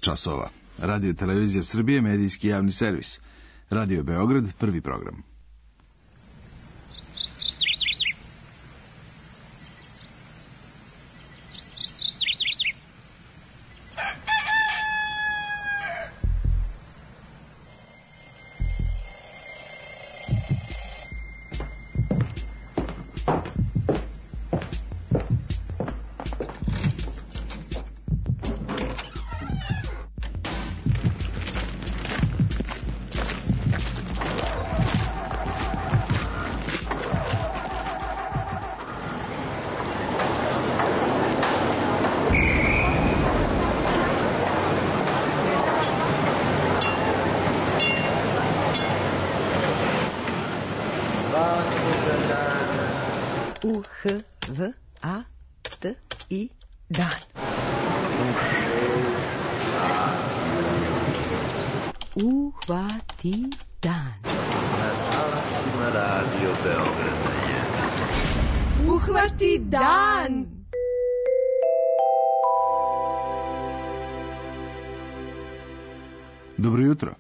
časova. Radio Televizija Srbije, medijski javni servis. Radio Beograd, prvi program. U-H-V-A-T-I dan. Uhvati dan. Na talasima Radio Beograda je. Uhvati dan. Dobro jutro.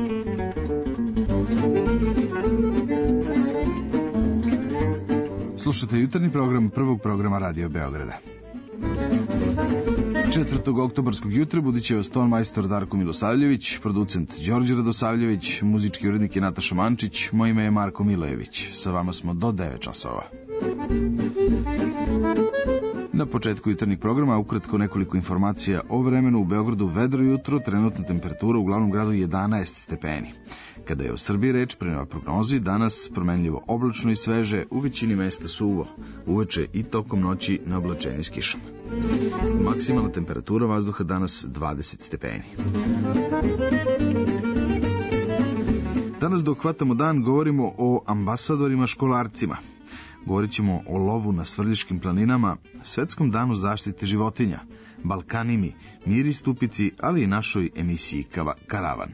Slušate jutarnji program prvog programa Radio Beograda. 4. oktobarskog jutra budit će vas ton majstor Darko Milosavljević, producent Đorđe Radosavljević, muzički urednik je Nataša Mančić, moje ime je Marko Milojević. Sa vama smo do 9 časova. Na početku jutarnjeg programa ukratko nekoliko informacija o vremenu. U Beogradu vedro jutro, trenutna temperatura u glavnom gradu 11 stepeni. Kada je o Srbiji reč, prema prognozi, danas promenljivo oblačno i sveže, u većini mesta suvo, uveče i tokom noći na oblačenje s kišom. Maksimalna temperatura vazduha danas 20 stepeni. Danas dok hvatamo dan govorimo o ambasadorima školarcima. Govorit ćemo o lovu na Svrljiškim planinama, Svetskom danu zaštite životinja, Balkanimi, Miri Stupici, ali i našoj emisiji Karavan.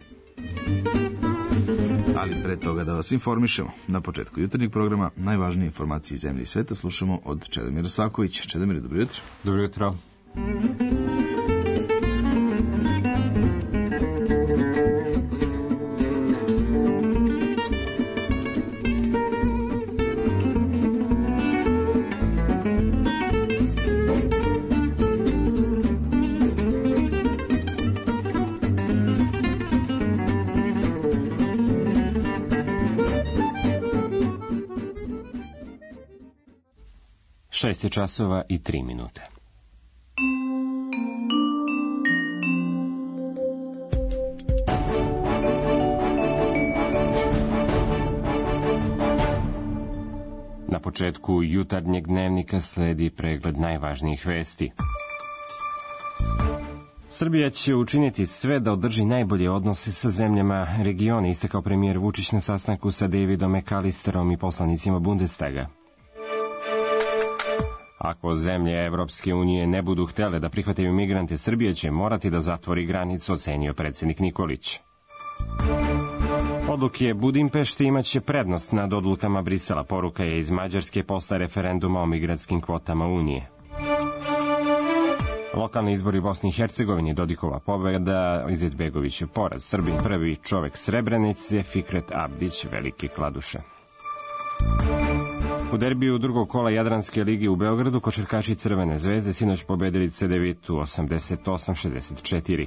Ali pre toga da vas informišemo. Na početku jutarnjeg programa najvažnije informacije iz zemlje i sveta slušamo od Čedomira Sakovića. Čedomire, dobro jutro. Dobro jutro. Šest je časova i 3 minute. Na početku jutarnjeg dnevnika sledi pregled najvažnijih vesti. Srbija će učiniti sve da održi najbolje odnose sa zemljama regiona, istakao premijer Vučić na sastanku sa Davidom McAllisterom i poslanicima Bundestaga. Ako zemlje Evropske unije ne budu htele da prihvataju migrante, Srbija će morati da zatvori granicu, ocenio predsjednik Nikolić. Odluke Budimpešte imaće prednost nad odlukama Brisela, poruka je iz Mađarske posle referenduma o migrantskim kvotama Unije. Lokalni izbori u Bosni i Hercegovini, Dodikova pobjeda, Izetbegović poraz, Srbin prvi čovek Srebrenice, Fikret Abdić, veliki kladuše. U derbiju drugog kola Jadranske lige u Beogradu košarkaši Crvene zvezde sinoć pobedili CDVitu 88-64.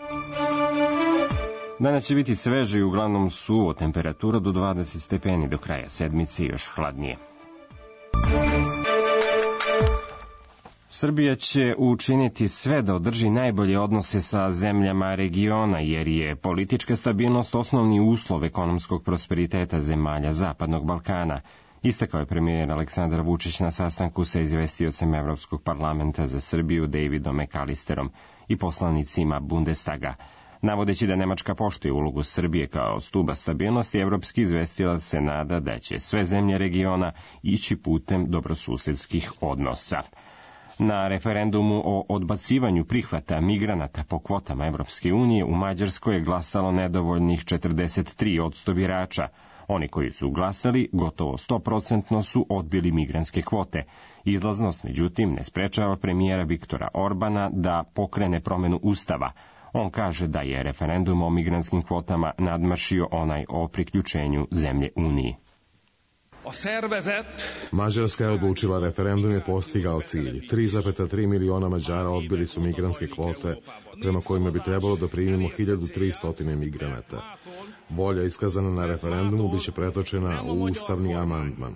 Danas će biti sveže i uglavnom suvo, temperatura do 20 stepeni, do kraja sedmice još hladnije. Srbija će učiniti sve da održi najbolje odnose sa zemljama regiona, jer je politička stabilnost osnovni uslov ekonomskog prosperiteta zemalja Zapadnog Balkana, istakao je premijer Aleksandar Vučić na sastanku sa izvestiocem Evropskog parlamenta za Srbiju Davidom McAllisterom i poslanicima Bundestaga. Navodeći da Nemačka poštuje ulogu Srbije kao stuba stabilnosti, evropski izvestilac se nada da će sve zemlje regiona ići putem dobrosusedskih odnosa. Na referendumu o odbacivanju prihvata migranata po kvotama Evropske unije u Mađarskoj je glasalo nedovoljnih 43% birača. Oni koji su glasali gotovo 100% su odbili migrantske kvote. Izlaznost, međutim, ne sprečava premijera Viktora Orbana da pokrene promenu ustava. On kaže da je referendum o migrantskim kvotama nadmašio onaj o priključenju zemlje Uniji. Mađarska je odlučila referendum je postigao cilj. 3,3 miliona Mađara odbili su migrantske kvote, prema kojima bi trebalo da primimo 1300 migranata. Volja iskazana na referendumu biće pretočena u ustavni amandman.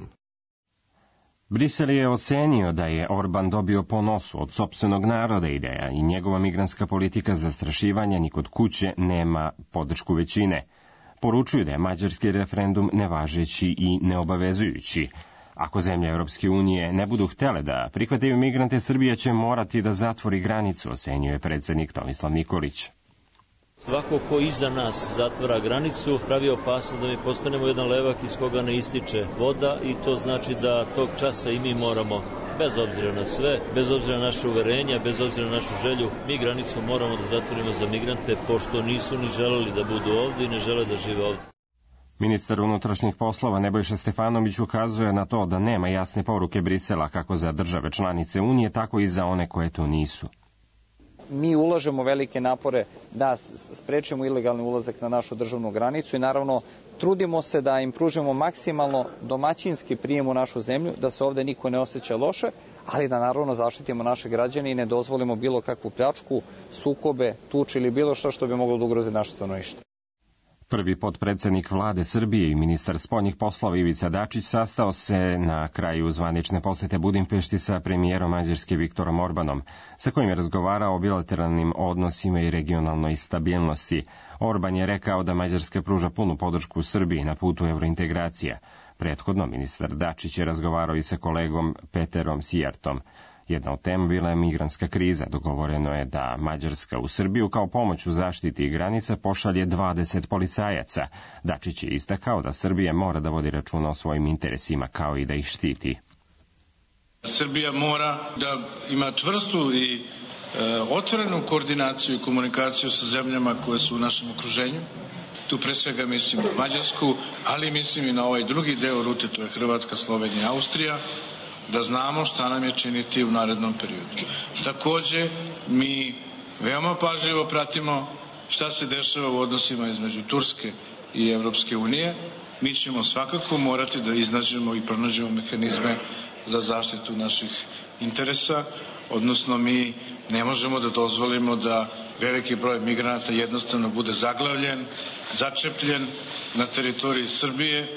Brisel je ocenio da je Orban dobio po nosu od sopstvenog naroda ideja i njegova migrantska politika zastrašivanja ni kod kuće nema podršku većine. Poručuju da je mađarski referendum nevažeći i neobavezujući. Ako zemlje Europske unije ne budu htele da prihvataju migrante, Srbija će morati da zatvori granicu, ocenjuje predsjednik Tomislav Nikolić. Svako ko iza nas zatvara granicu pravi opasnost da mi postanemo jedan levak iz koga ne ističe voda i to znači da tog časa i mi moramo, bez obzira na sve, bez obzira na naše uverenja, bez obzira na našu želju, mi granicu moramo da zatvorimo za migrante pošto nisu ni želeli da budu ovdje i ne žele da žive ovdje. Ministar unutrašnjih poslova Nebojša Stefanović ukazuje na to da nema jasne poruke Brisela kako za države članice Unije, tako i za one koje to nisu. Mi ulažemo velike napore da sprečimo ilegalni ulazak na našu državnu granicu i naravno trudimo se da im pružimo maksimalno domaćinski prijem u našu zemlju, da se ovde niko ne osjeća loše, ali da naravno zaštitimo naše građane i ne dozvolimo bilo kakvu pljačku, sukobe, tuče ili bilo što bi moglo da ugrozi naše stanovništvo. Prvi potpredsjednik vlade Srbije i ministar spoljnih poslova Ivica Dačić sastao se na kraju zvanične posete Budimpešti sa premijerom Mađarske Viktorom Orbanom, sa kojim je razgovarao o bilateralnim odnosima i regionalnoj stabilnosti. Orban je rekao da Mađarska pruža punu podršku Srbiji na putu evrointegracija. Prethodno ministar Dačić je razgovarao i sa kolegom Peterom Sijartom. Jedna od tema bila je migrantska kriza. Dogovoreno je da Mađarska u Srbiju kao pomoć u zaštiti granica pošalje 20 policajaca. Dačić je istakao da Srbija mora da vodi računa o svojim interesima kao i da ih štiti. Srbija mora da ima čvrstu i otvorenu koordinaciju i komunikaciju sa zemljama koje su u našem okruženju. Tu pre svega mislim na Mađarsku, ali mislim i na ovaj drugi deo rute, to je Hrvatska, Slovenija i Austrija, da znamo šta nam je činiti u narednom periodu. Takođe, mi veoma pažljivo pratimo šta se dešava u odnosima između Turske i Evropske unije. Mi ćemo svakako morati da iznađemo i pronađemo mehanizme za zaštitu naših interesa, odnosno mi ne možemo da dozvolimo da veliki broj migranata jednostavno bude zaglavljen, začepljen na teritoriji Srbije.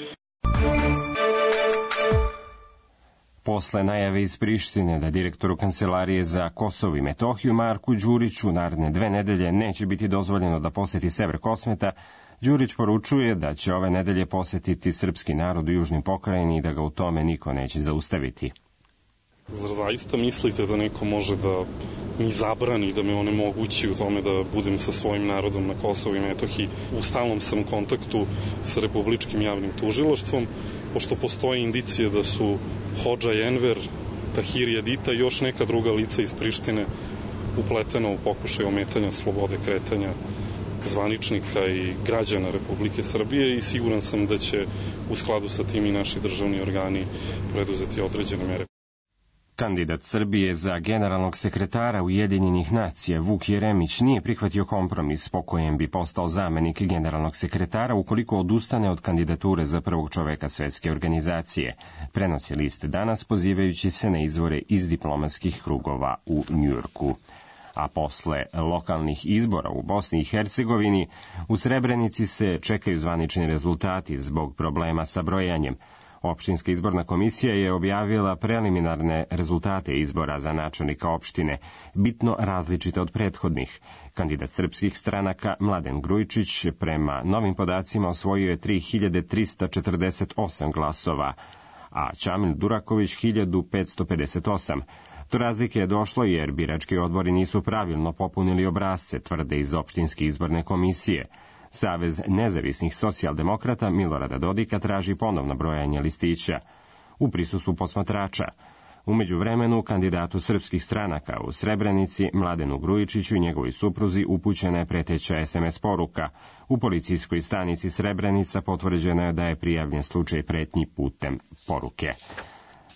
Posle najave iz Prištine da direktoru Kancelarije za Kosovo i Metohiju Marku Đuriću naredne 2 nedelje neće biti dozvoljeno da poseti sever Kosmeta, Đurić poručuje da će ove nedelje posetiti srpski narod u južnim pokrajini i da ga u tome niko neće zaustaviti. Zar zaista mislite da neko može da mi zabrani, da me onemogući u tome da budem sa svojim narodom na Kosovu i Metohiji? U stalnom sam kontaktu sa Republičkim javnim tužilaštvom, pošto postoje indicije da su Hodža i Enver, Tahiri Edita i još neka druga lica iz Prištine upletena u pokušaj ometanja slobode kretanja zvaničnika i građana Republike Srbije i siguran sam da će u skladu sa tim i naši državni organi preduzeti određene mere. Kandidat Srbije za generalnog sekretara Ujedinjenih nacija Vuk Jeremić nije prihvatio kompromis po kojem bi postao zamenik generalnog sekretara ukoliko odustane od kandidature za prvog čoveka svetske organizacije, prenosi list Danas pozivajući se na izvore iz diplomatskih krugova u Njujorku. A posle lokalnih izbora u Bosni i Hercegovini, u Srebrenici se čekaju zvanični rezultati zbog problema sa brojanjem. Opštinska izborna komisija je objavila preliminarne rezultate izbora za načelnika opštine, bitno različite od prethodnih. Kandidat srpskih stranaka Mladen Grujičić prema novim podacima osvojio je 3348 glasova, a Čamil Duraković 1558. Do razlike je došlo jer birački odbori nisu pravilno popunili obrasce, tvrde iz opštinske izborne komisije. Savez nezavisnih socijaldemokrata Milorada Dodika traži ponovno brojanje listića u prisustvu posmatrača. U međuvremenu, kandidatu srpskih stranaka u Srebrenici, Mladenu Grujičiću i njegovoj supruzi upućena je preteća SMS poruka. U policijskoj stanici Srebrenica potvrđeno je da je prijavljen slučaj pretnji putem poruke.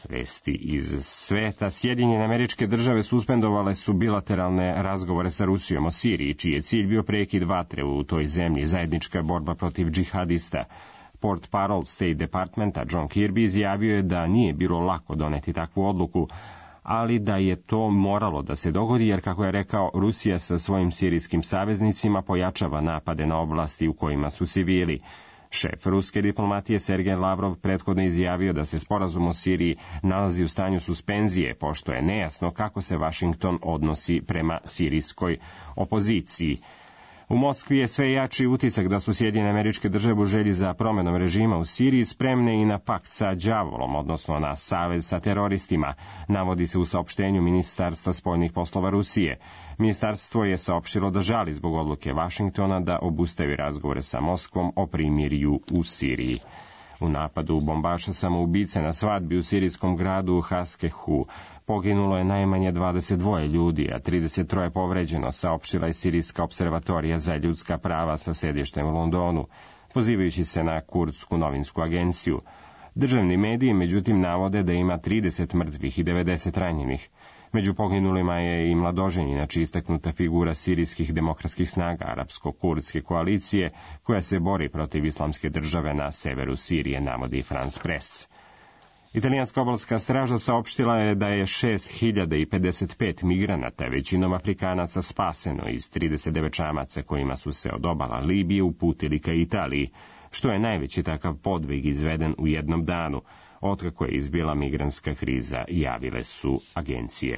Vesti iz sveta. Sjedinjene Američke Države suspendovale su bilateralne razgovore sa Rusijom o Siriji, čiji je cilj bio prekid vatre u toj zemlji, zajednička borba protiv džihadista. Portparol State Departmenta John Kirby izjavio je da nije bilo lako doneti takvu odluku, ali da je to moralo da se dogodi jer, kako je rekao, Rusija sa svojim sirijskim saveznicima pojačava napade na oblasti u kojima su civili. Šef ruske diplomatije Sergej Lavrov prethodno izjavio da se sporazum o Siriji nalazi u stanju suspenzije, pošto je nejasno kako se Vašington odnosi prema sirijskoj opoziciji. U Moskvi je sve jači utisak da su Sjedinjene Američke Države u želji za promenom režima u Siriji spremne i na pakt sa đavolom, odnosno na savez sa teroristima, navodi se u saopštenju Ministarstva spoljnih poslova Rusije. Ministarstvo je saopštilo da žali zbog odluke Vašingtona da obustavi razgovore sa Moskvom o primirju u Siriji. U napadu bombaša samoubice na svadbi u sirijskom gradu Haskehu poginulo je najmanje 22 ljudi, a 33 povređeno, saopštila je Sirijska observatorija za ljudska prava sa sedištem u Londonu, pozivajući se na kurdsku novinsku agenciju. Državni mediji, međutim, navode da ima 30 mrtvih i 90 ranjenih. Među poginulima je i mladoženjina, istaknuta figura sirijskih demokratskih snaga arapsko-kurdske koalicije, koja se bori protiv islamske države na severu Sirije, navodi France Press. Italijanska obalska straža saopštila je da je 6055 migranata, većinom Afrikanaca, spaseno iz 39 čamaca kojima su se od obala Libije uputili ka Italiji, što je najveći takav podvig izveden u jednom danu. Otkako je izbila migrantska kriza, javile su agencije.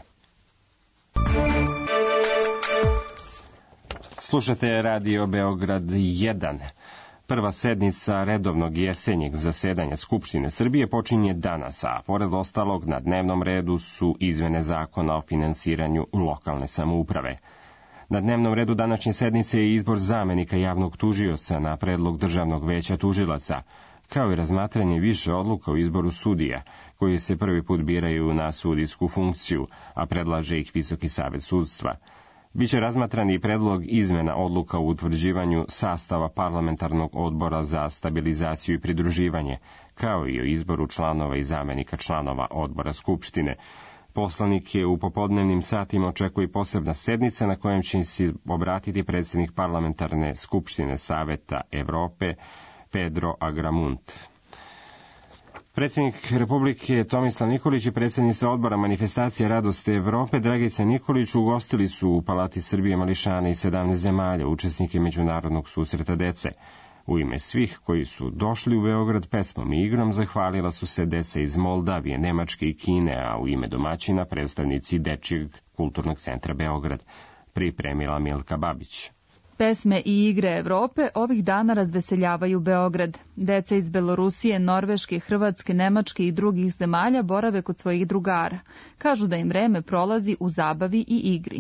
Slušate Radio Beograd 1. Prva sednica redovnog jesenjeg zasedanja Skupštine Srbije počinje danas, a pored ostalog na dnevnom redu su izmene zakona o finansiranju lokalne samouprave. Na dnevnom redu današnje sednice je izbor zamenika javnog tužioca na predlog Državnog veća tužilaca, kao i razmatranje više odluka o izboru sudija, koji se prvi put biraju na sudijsku funkciju, a predlaže ih Visoki savet sudstva. Biće razmatran i predlog izmena odluka o utvrđivanju sastava parlamentarnog odbora za stabilizaciju i pridruživanje, kao i o izboru članova i zamenika članova odbora Skupštine. Poslanike u popodnevnim satima očekuje posebna sednica na kojem će se obratiti predsjednik parlamentarne Skupštine Saveta Evrope, Pedro Agramunt. Predsjednik Republike Tomislav Nikolić i predsjednica odbora manifestacije Radosti Evrope Dragica Nikolić ugostili su u Palati Srbije mališane iz 17 zemalja, učesnike međunarodnog susreta dece. U ime svih koji su došli u Beograd pesmom i igrom zahvalila su se deca iz Moldavije, Nemačke i Kine, a u ime domaćina predstavnici Dečijeg kulturnog centra Beograd, pripremila Milka Babić. Pesme i igre Evrope ovih dana razveseljavaju Beograd. Deca iz Belorusije, Norveške, Hrvatske, Nemačke i drugih zemalja borave kod svojih drugara. Kažu da im vreme prolazi u zabavi i igri.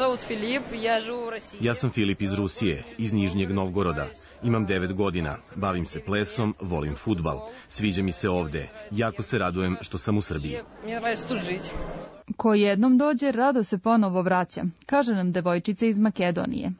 Ja sam Filip iz Rusije, iz Nižnjeg Novgoroda. Imam 9 godina, bavim se plesom, volim fudbal. Sviđa mi se ovde. Jako se radujem što sam u Srbiji. Ko jednom dođe, rado se ponovo vraća, kaže nam devojčica iz Makedonije.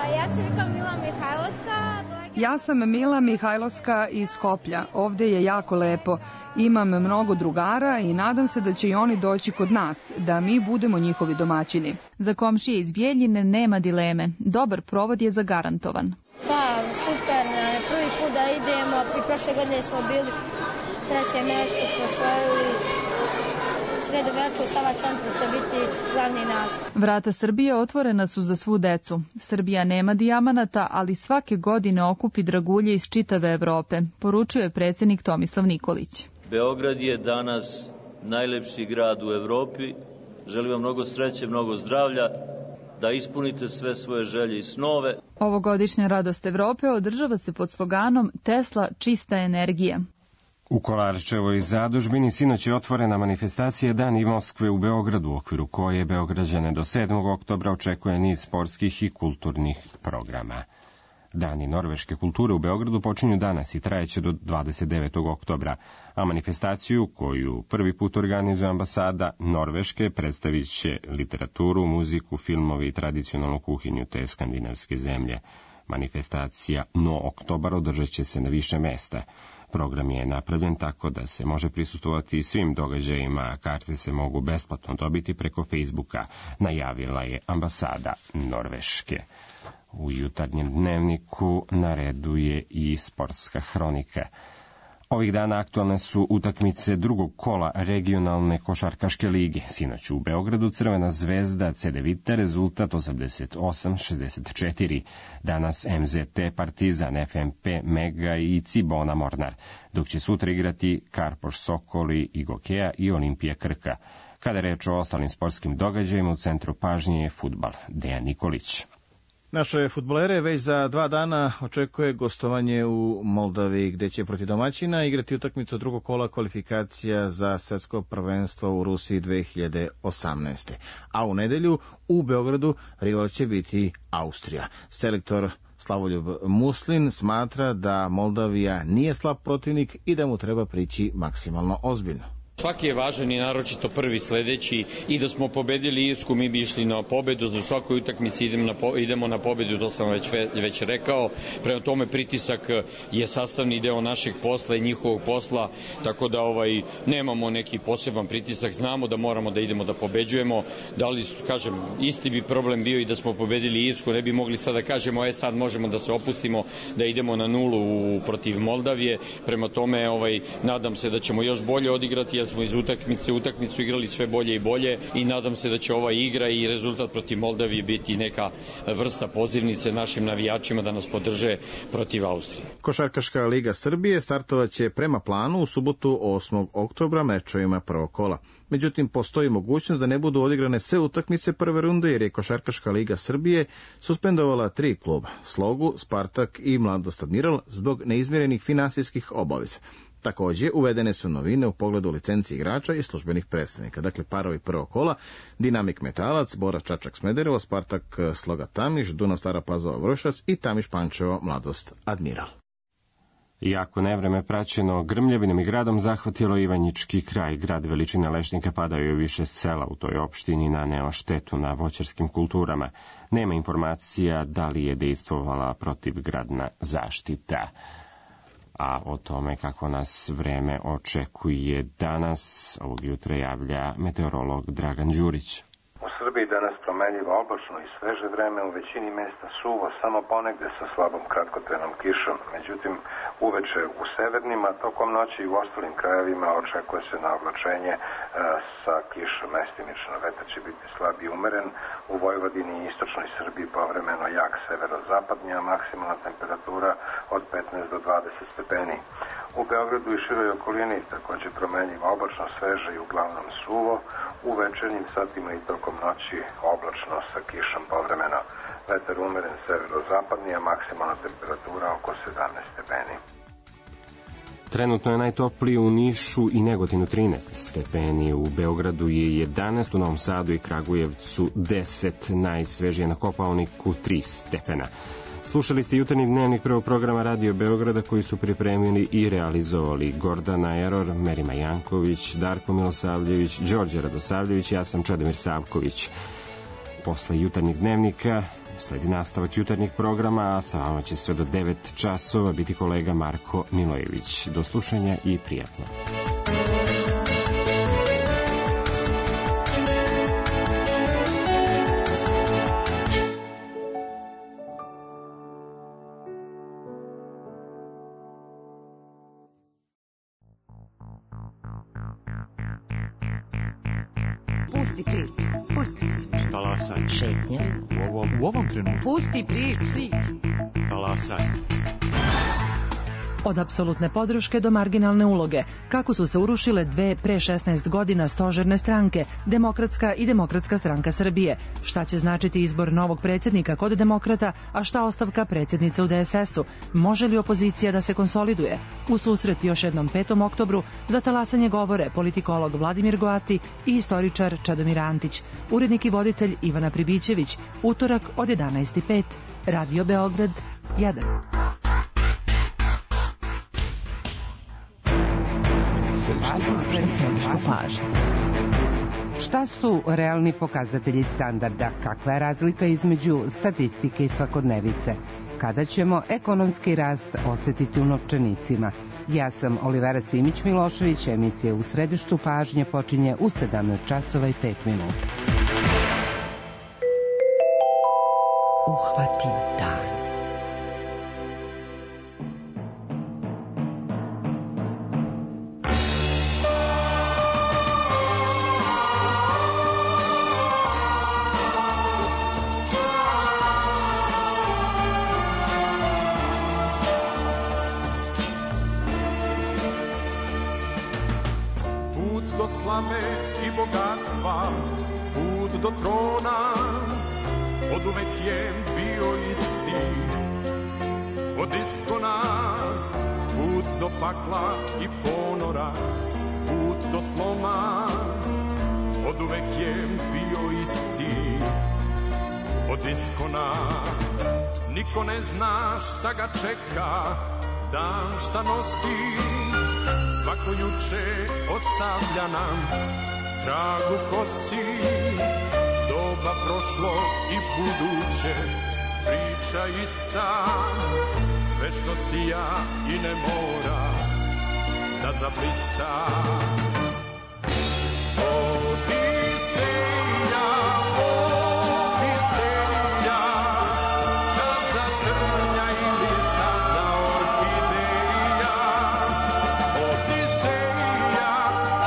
Ja sam Mila Mihajlovska iz Skoplja. Ovde je jako lepo. Imam mnogo drugara i nadam se da će i oni doći kod nas, da mi budemo njihovi domaćini. Za komšije iz Bijeljine nema dileme. Dobar provod je zagarantovan. Pa, super. Prvi put da idemo. I prošle godine smo bili 3. mesto, smo osvojili. Sredo večer u Sava centru će biti glavni nastup. Vrata Srbije otvorena su za svu decu. Srbija nema dijamanata, ali svake godine okupi dragulje iz čitave Evrope, poručuje predsjednik Tomislav Nikolić. Beograd je danas najlepši grad u Evropi. Želim vam mnogo sreće, mnogo zdravlja, da ispunite sve svoje želje i snove. Ovogodišnja Radost Evrope održava se pod sloganom Tesla čista energija. U Kolarčevoj zadužbini sinoć je otvorena manifestacija Dani Moskve u Beogradu, u okviru koje Beograđane do 7. oktobra očekuje niz sportskih i kulturnih programa. Dani norveške kulture u Beogradu počinju danas i trajeće do 29. oktobra, a manifestaciju koju prvi put organizuje ambasada Norveške predstavit će literaturu, muziku, filmovi i tradicionalnu kuhinju te skandinavske zemlje. Manifestacija No Oktobar održat će se na više mesta. Program je napravljen tako da se može prisustvovati svim događajima, a karte se mogu besplatno dobiti preko Facebooka, najavila je ambasada Norveške. U jutarnjem dnevniku na redu je i sportska hronika. Ovih dana aktualne su utakmice drugog kola regionalne košarkaške lige. Sinoć u Beogradu Crvena zvezda Cedevita, rezultat 88-64. Danas MZT, Partizan, FNP, Mega i Cibona Mornar, dok će sutra igrati Karpoš Sokoli i Gokeja i Olimpija Krka. Kada je reč o ostalim sportskim događajima, u centru pažnje je fudbal. Dejan Nikolić. Naše fudbalere već za 2 dana očekuje gostovanje u Moldaviji, gde će protiv domaćina igrati utakmicu drugog kola kvalifikacija za svetsko prvenstvo u Rusiji 2018. A u nedelju u Beogradu rival će biti Austrija. Selektor Slavoljub Muslin smatra da Moldavija nije slab protivnik i da mu treba prići maksimalno ozbiljno. Svaki je važan i naročito prvi sledeći, i da smo pobedili Irsku, mi bi išli na pobedu, za svakoj utakmici idemo na pobedu, to sam već rekao. Prema tome pritisak je sastavni deo našeg posla i njihovog posla, tako da nemamo neki poseban pritisak, znamo da moramo da idemo da pobeđujemo. Da li, kažem, isti bi problem bio i da smo pobedili Irsku, ne bi mogli sad da kažemo sad možemo da se opustimo, da idemo na nulu protiv Moldavije. Prema tome nadam se da ćemo još bolje odigrati, smo iz utakmicu igrali sve bolje i bolje i nadam se da će ova igra i rezultat protiv Moldavije biti neka vrsta pozivnice našim navijačima da nas podrže protiv Austrije. Košarkaška liga Srbije startovaće prema planu u subotu 8. oktobra mečovima prvog kola. Međutim, postoji mogućnost da ne budu odigrane sve utakmice prve runde, jer je Košarkaška liga Srbije suspendovala 3 kluba, Slogu, Spartak i Mladost Admiral, zbog neizmjerenih finansijskih obaveza. Također, uvedene su novine u pogledu licenci igrača i službenih predstavnika. Dakle, parovi prvog kola, Dinamik Metalac, Bora Čačak Smederevo, Spartak Sloga Tamiš, Dunav Stara Pazova Vršac i Tamiš Pančevo Mladost Admiral. Iako nevreme praćeno grmljavinom i gradom zahvatilo Ivanjički kraj, grad veličine Lešnika padao je više sela u toj opštini, naneo štetu na voćarskim kulturama. Nema informacija da li je dejstvovala protivgradna zaštita. A o tome kako nas vreme očekuje danas, ovog jutra javlja meteorolog Dragan Đurić. U Srbiji danas promenljivo oblačno i sveže vreme, u većini mesta suvo, samo ponegde sa slabom kratkotrajnom kišom. Međutim, uveče u severnima, tokom noći i u ostalim krajevima očekuje se na oblačenje sa kišom mestimično. Vetar će biti slab i umeren, u Vojvodini i istočnoj Srbiji povremeno jak severozapadnji, a maksimalna temperatura od 15 do 20 stepeni. U Beogradu i široj okolini također promenljivo oblačno, sveže i uglavnom suvo, u večernjim satima i tokom noći oblačno sa kišom povremeno. Vetar umeren severozapadni, a maksimalna temperatura oko 17 stepeni. Trenutno je najtopliji u Nišu i Negotinu 13 stepeni, u Beogradu je 11, u Novom Sadu i Kragujevcu 10, najsvežije na Kopaoniku 3 stepena. Slušali ste jutarnji dnevnik prvog programa Radio Beograda, koji su pripremili i realizovali Gordana Eror, Merima Janković, Darko Milosavljević, Đorđe Radosavljević, ja sam Čedomir Savković. Posle jutarnjeg dnevnika sledi nastavak jutarnjeg programa, a sa vama će sve do 9 časova biti kolega Marko Milojević. Do slušanja i prijatno. Pusti priču. Pusti priču. Talasaj. Šetnja. U ovom trenutku. Pusti priču. Talasaj. Od apsolutne podrške do marginalne uloge, kako su se urušile dve pre 16 godina stožerne stranke, Demokratska i Demokratska stranka Srbije, šta će značiti izbor novog predsjednika kod demokrata, a šta ostavka predsjednice u DSS-u, može li opozicija da se konsoliduje? U susret još jednom 5. oktobru za talasanje govore politikolog Vladimir Goati i istoričar Čedomir Antić, urednik i voditelj Ivana Pribićević, utorak od 11:05, Radio Beograd 1. Šta su realni pokazatelji standarda? Kakva je razlika između statistike i svakodnevice? Kada ćemo ekonomski rast osetiti u novčanicima? Ja sam Olivera Simić-Milošević, emisija U središtu pažnje počinje u 17 časova i 5 minuta. Uhvati dan. I bogatstva, put do trona, oduvek je bio isti. Od iskona, put do pakla i ponora, put do sloma, oduvek je bio isti. Od iskona, niko ne zna šta ga čeka, dan šta nosi. Svako juče ostavlja nam trag u kosi, doba prošlo i buduće, priča ista. Sve što sija i ne mora da zablista. Odiseja, Odiseja, staza trnja ili staza orhideja. Odiseja,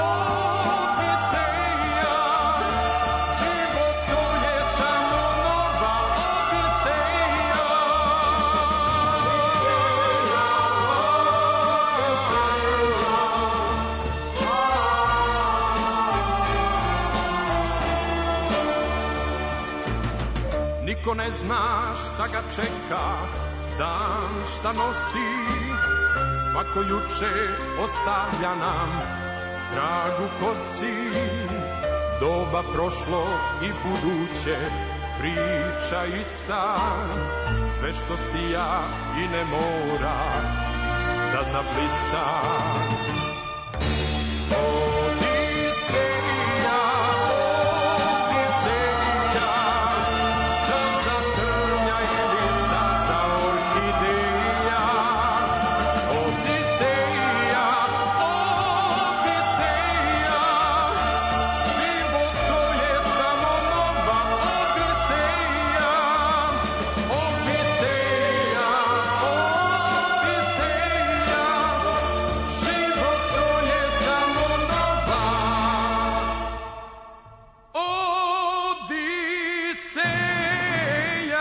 Odiseja, život to je samo nova Odiseja. Niko ne zna šta ga čeka, dan šta nosi. Svako juče ostavlja nam trag u kosi. Doba prošlo i buduće, priča ista. Sve što sija i ne mora da zablista. Odiseja, Odiseja, staza trnja ili staza orhideja. Odiseja, Odiseja, život to je samo nova Odiseja. Odiseja, Odiseja, život to je samo nova Odiseja.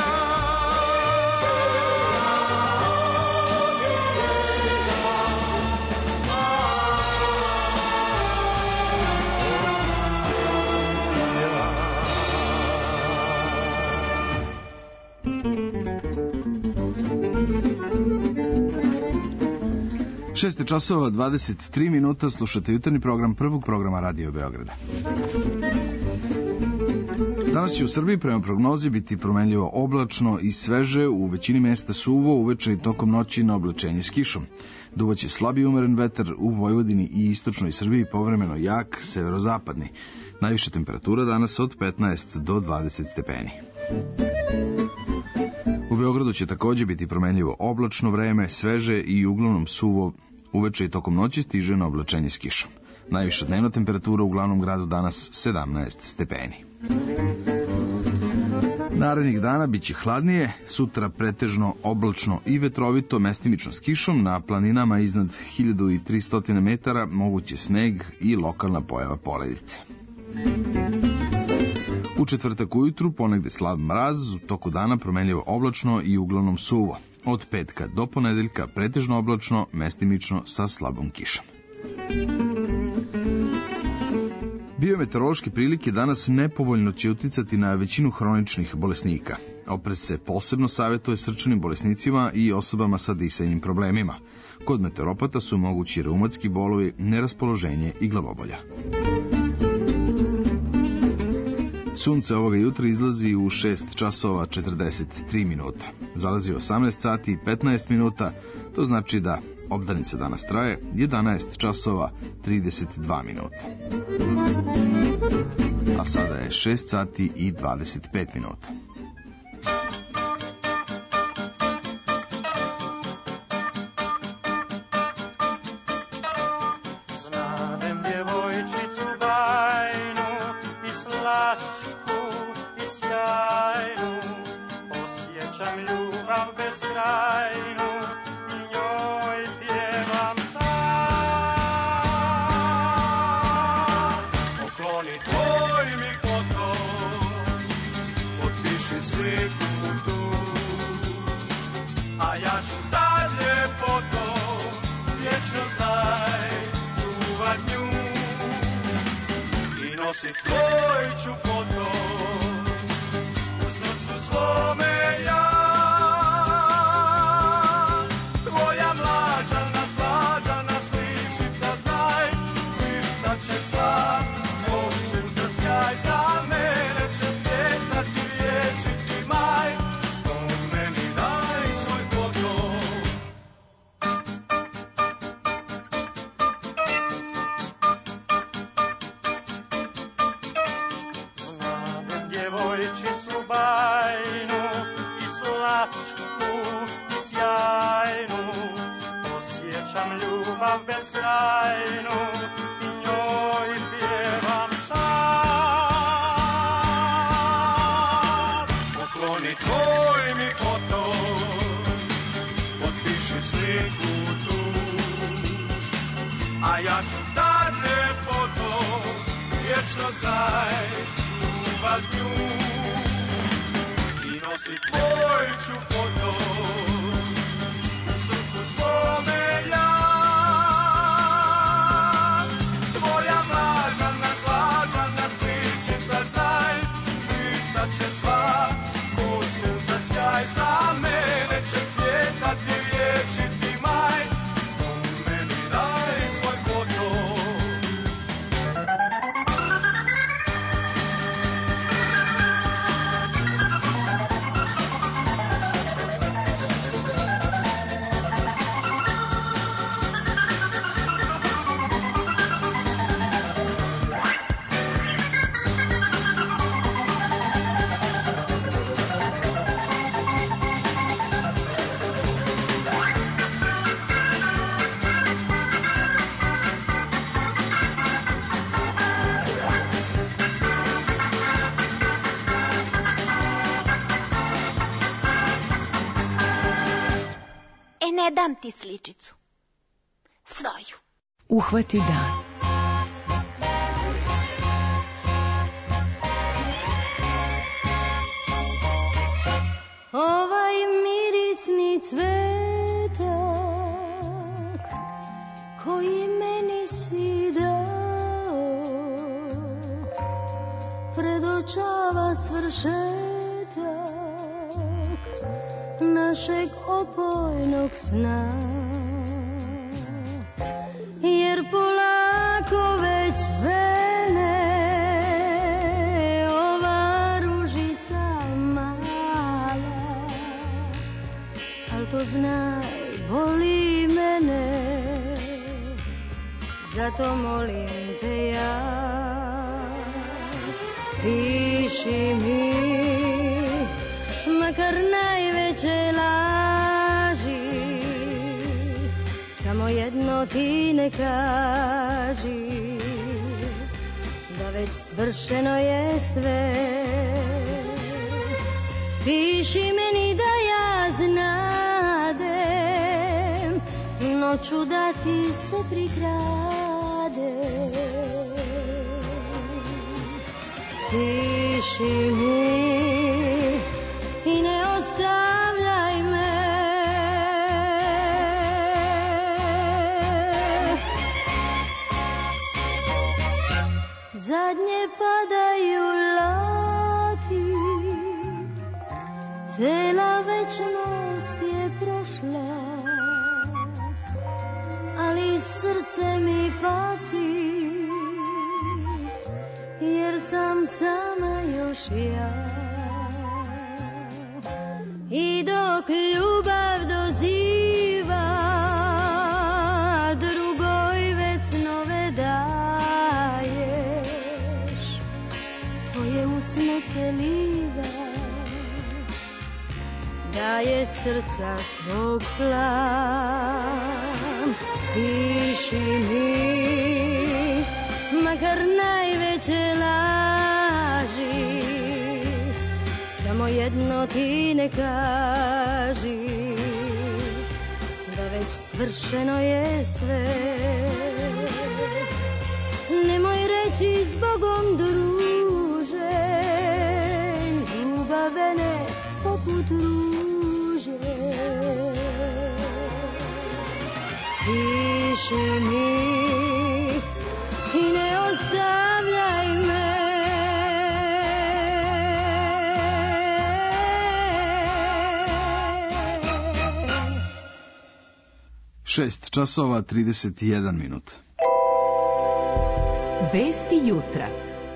6 časova 23 minuta, slušate jutarnji program prvog programa Radio Beograda. Danas će u Srbiji prema prognozi biti promenljivo oblačno i sveže, u većini mesta suvo, uveče i tokom noći na oblačenje s kišom. Duvaće slab i umeren vetar u Vojvodini i istočnoj Srbiji, povremeno jak severozapadni. Najviša temperatura danas od 15 do 20 stepeni. U Beogradu će takođe biti promenljivo oblačno vreme, sveže i uglavnom suvo, uveče i tokom noći stiže na oblačenje s kišom. Najviša dnevna temperatura u glavnom gradu danas 17 stepeni. Narednih dana biće hladnije, sutra pretežno oblačno i vetrovito, mestimično s kišom, na planinama iznad 1300 metara moguće sneg i lokalna pojava poledice. U četvrtak ujutru ponegde slab mraz, u toku dana promenljivo oblačno i uglavnom suvo. Od petka do ponedeljka pretežno oblačno, mestimično sa slabom kišom. Biometeorološke prilike danas nepovoljno će uticati na većinu hroničnih bolesnika. Oprez se posebno savjetuje srčanim bolesnicima i osobama sa disanjim problemima. Kod meteoropata su mogući reumatski bolovi, neraspoloženje i glavobolja. Sunce ovoga jutra izlazi u 6 časova 43 minuta. Zalazi u 18 sati i 15 minuta, to znači da obdanica danas traje 11 časova 32 minuta. A sada je 6 sati i 25 minuta. nosit tvoj ću foto u srcu svome ja. Tvoja mlađana, slađana sličica, znaj, blistaće sva, tvoj sunča sjaj, za mene će cvjetati vječiti maj, što meni daj svoj foto. Znadem djevojčicu bajnu i slatku i sjajnu, osjećam ljubav beskrajnu i njoj pjevam sam. Pokloni tvoj mi foto, potpiši sliku tu, a ja ću dadne foto, vječno znaj, čuvat nju. I nosit tvoj ću foto u srcu svome ja. Tvoja mlađana, slađana sličica, znaj, blistaće sva, ko sunca sjaj, za mene će cvjetati vječiti maj, što meni daj svoj foto. Ne dam ti sličicu. Svoju. Uhvati dan. Ovaj mirisni cvetak koji meni si dao predočava svršetak našeg opojnog sna, jer polako već vene ova ružica mala, al to znaj, boli mene, zato molim te ja, piši mi makar najveće laži, samo jedno ti ne kaži, da već svršeno je sve. Piši meni da ja znadem noću da ti se prikrade. Piši mi i ne ostavljaj me. Zadnje padaju lati, cela večnost je prošla, ali srce mi pati, jer sam sama još ja. I dok ljubav doziva, drugoj već nove daješ, tvoje usne celiva, daje srca svog plan. Piši mi makar najveće laži, samo jedno ti ne kaži, da već svršeno je sve. Nemoj reći zbogom druže, ljubavene poput ruže. Piši mi i ne ostavljaj me. 6 časova 31 minut. Vesti jutra.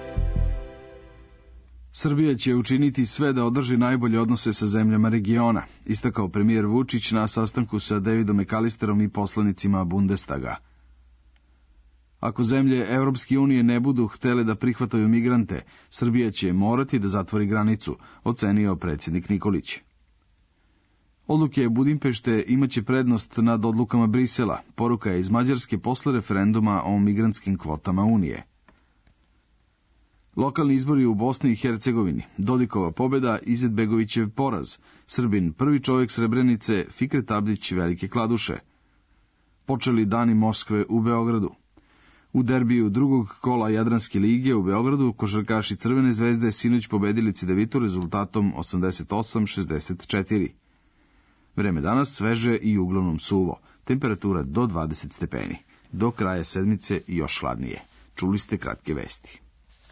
Srbija će učiniti sve da održi najbolje odnose sa zemljama regiona, istakao premijer Vučić na sastanku sa Davidom McAllisterom i poslanicima Bundestaga. Ako zemlje Evropske unije ne budu htele da prihvataju migrante, Srbija će morati da zatvori granicu, ocenio predsjednik Nikolić. Odluke Budimpešte imaće prednost nad odlukama Brisela, poruka je iz Mađarske posle referenduma o migrantskim kvotama Unije. Lokalni izbori u Bosni i Hercegovini, Dodikova pobjeda, Izetbegovićev poraz, Srbin prvi čovjek Srebrenice, Fikret Abdić Velike Kladuše. Počeli dani Moskve u Beogradu. U derbiju drugog kola Jadranske lige u Beogradu košarkaši Crvene zvezde sinoć pobedili Cedevitu rezultatom 88-64. Vreme danas sveže i uglavnom suvo, temperatura do 20 stepeni. Do kraja sedmice još hladnije. Čuli ste kratke vesti.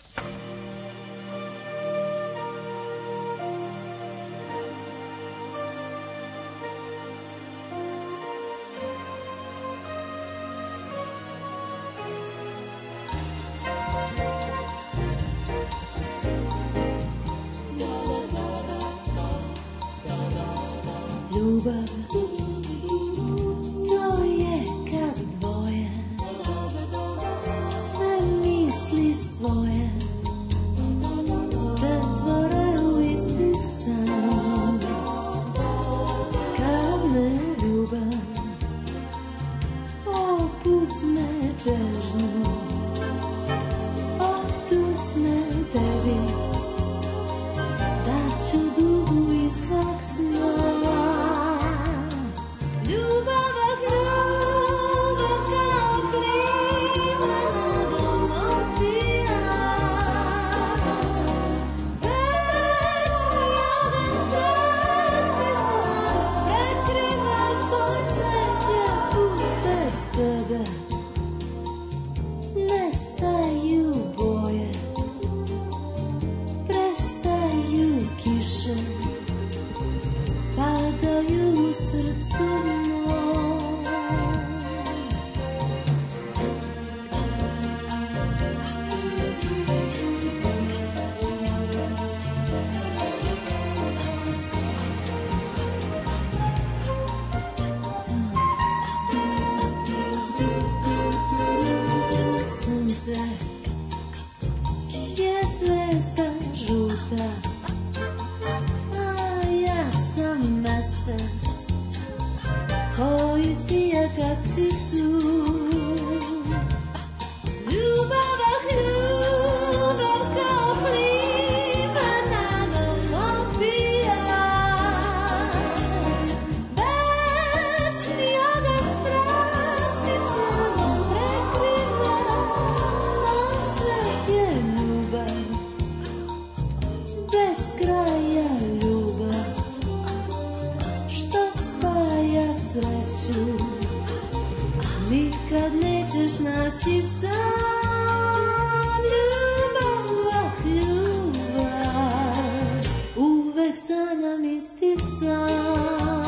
Ljubav, to je kad dvoje sve misli svoje pretvore u isti san. Kad me ljubav opuzne čežnju, otusne tebi, da ću dugu i svak sna. Nestaju boje, prestaju kiše, padaju u srcu moj. Sunce je zvezda žuta, a ja sam mesec koji sija kad si tu. Ljubav, ljubav kao plime nadom opija, večni ogan strasti slavom prekriva. Svet je ljubav, bez kraja ljubav, što spaja sreću, nikad nećeš naći sam. Ljubav, ljubav, uvek sanjam isti san.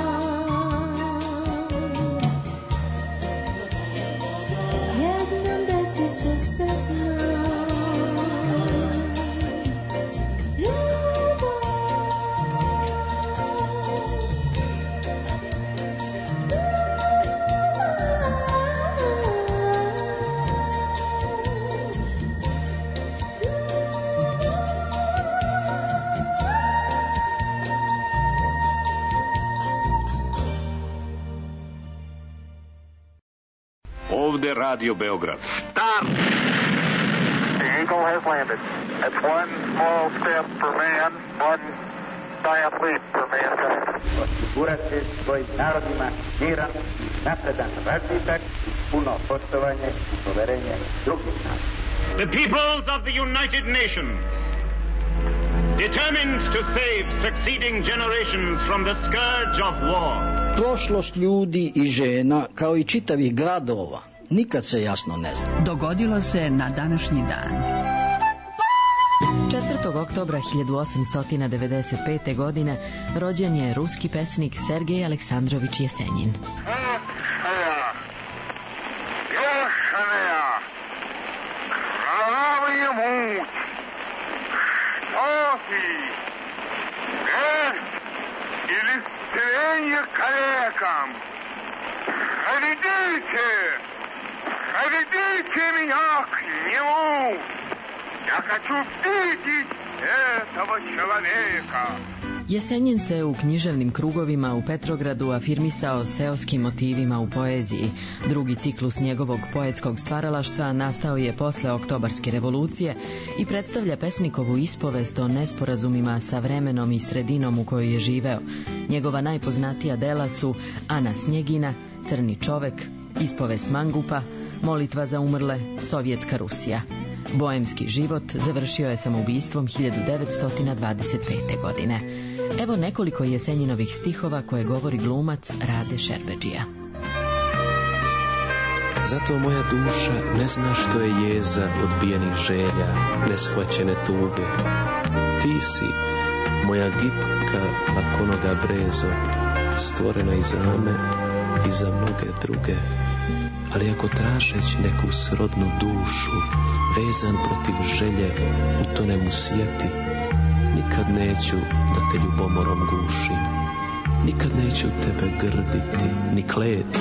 Jednom desit će se znam. Ovde Radio Beograd. Stop! The Eagle has landed. It's one small step for man, one giant leap for mankind. Osigurati svojim narodima miran, napredan razvitak, puno poštovanje i poverenje drugih naroda. The peoples of the United Nations, determined to save succeeding generations from the scourge of war. Prošlost ljudi i žena, kao i čitavih gradova, nikad se jasno ne zna. Dogodilo se na današnji dan. 4. oktobra 1895. godine rođen je ruski pesnik Sergej Aleksandrovič Jesenjin. калекам. Приведите меня к нему. Я хочу видеть этого человека. Jesenjin se u književnim krugovima u Petrogradu afirmisao seoskim motivima u poeziji. Drugi ciklus njegovog poetskog stvaralaštva nastao je posle Oktobarske revolucije i predstavlja pesnikovu ispovest o nesporazumima sa vremenom i sredinom u kojoj je živeo. Njegova najpoznatija dela su Ana Snjegina, Crni čovek, Ispovest mangupa, Molitva za umrle, Sovjetska Rusija. Boemski život završio je samoubistvom 1925. godine. Evo nekoliko Jesenjinovih stihova koje govori glumac Rade Šerbedžija. Zato moja duša ne zna što je jeza odbijenih želja, neshvaćene tuge. Ti si, moja gipka lakonoga brezo, stvorena i za me i za mnoge druge. Ali ako tražeći neku srodnu dušu, vezan protiv želje, utonem u sjeti, nikad neću da te ljubomorom gušim, nikad neću tebe grditi, ni kleti.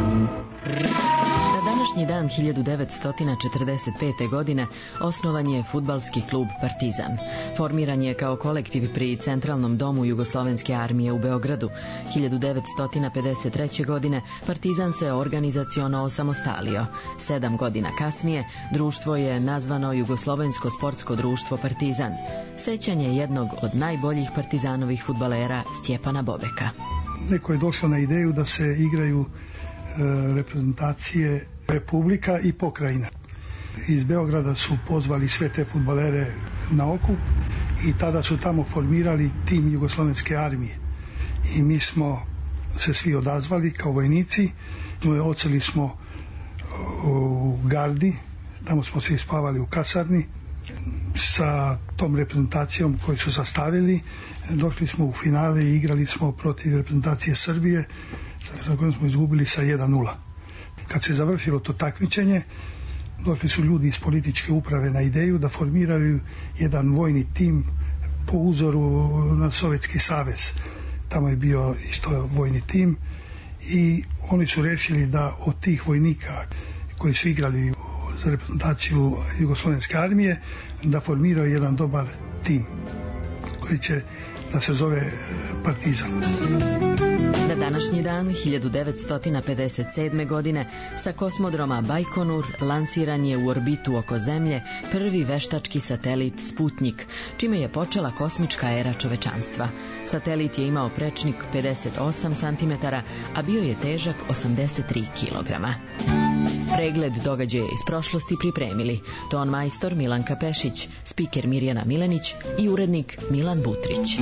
Na današnji dan 1945. godine osnovan je fudbalski klub Partizan. Formiran je kao kolektiv pri Centralnom domu Jugoslovenske armije u Beogradu. 1953. godine Partizan se organizaciono osamostalio. 7 godina kasnije društvo je nazvano Jugoslovensko sportsko društvo Partizan. Sećanje jednog od najboljih partizanovih fudbalera Stjepana Bobeka. Neko je došao na ideju da se igraju reprezentacije republika i pokrajina. Iz Beograda su pozvali sve te fudbalere na okup i tada su tamo formirali tim Jugoslovenske armije. I mi smo se svi odazvali kao vojnici. Odseli smo u gardi, tamo smo se ispavali u kasarni sa tom reprezentacijom koju su sastavili. Došli smo u finale i igrali smo protiv reprezentacije Srbije, sa kojom smo izgubili sa 1-0. Kad se završilo to takmičenje, došli su ljudi iz političke uprave na ideju da formiraju jedan vojni tim po uzoru na Sovjetski savez. Tamo je bio isto vojni tim i oni su rešili da od tih vojnika koji su igrali za reprezentaciju Jugoslovenske armije da formiraju jedan dobar tim koji će da se zove Partizan. Na današnji dan 1957. godine sa kosmodroma Bajkonur lansiran je u orbitu oko Zemlje prvi veštački satelit Sputnjik, čime je počela kosmička era čovečanstva. Satelit je imao prečnik 58 cm, a bio je težak 83 kg. Pregled događaja iz prošlosti pripremili ton majstor Milanka Pešić, spiker Mirjana Milenić i urednik Milan Butrić.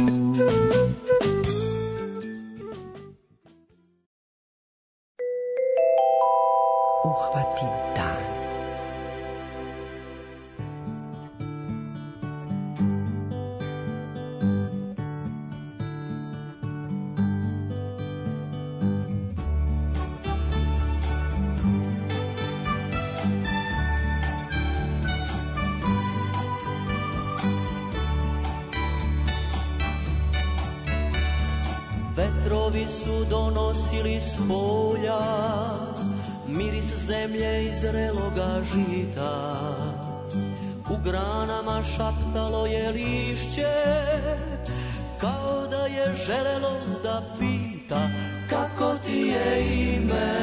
Uhvati dan. Vetrovi su donosili s polja miris zemlje i zreloga žita. U granama šaptalo je lišće, kao da je želelo da pita kako ti je ime,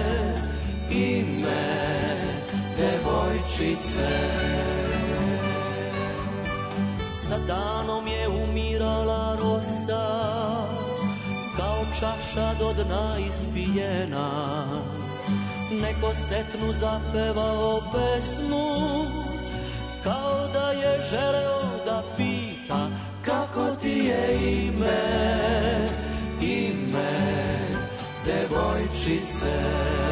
ime devojčice. Sa danom je umirala rosa, kao čaša do dna ispijena. Neko setnu zapevao pesmu, kao da je želeo da pita kako ti je ime, ime devojčice.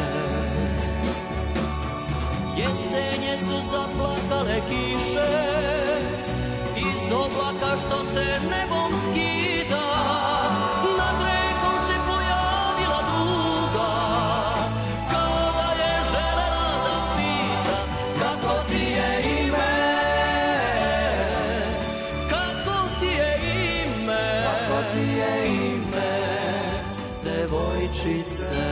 Jesenje su zaplakale kiše, iz oblaka što se nebom skida. Nad rekom se pojavila duga, kao da je želela da pita kako ti je ime, kako ti je ime, kako ti je ime devojčice.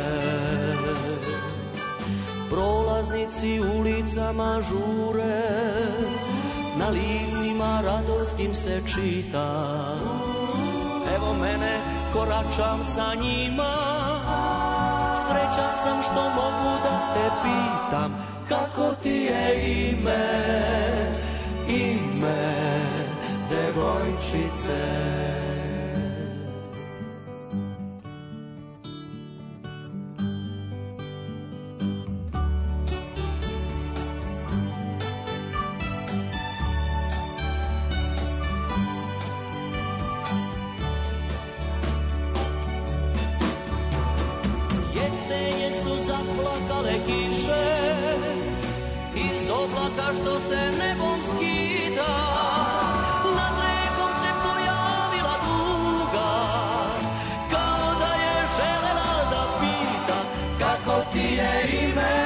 Prolaznici ulicama žure, na licima radost im se čita. Evo mene, koračam sa njima, srećan sam što mogu da te pitam, kako ti je ime devojčice. Zaplakale kiše iz oblaka što se nebom skida, nad rekom se pojavila duga, kao da je želela da pita, kako ti je ime,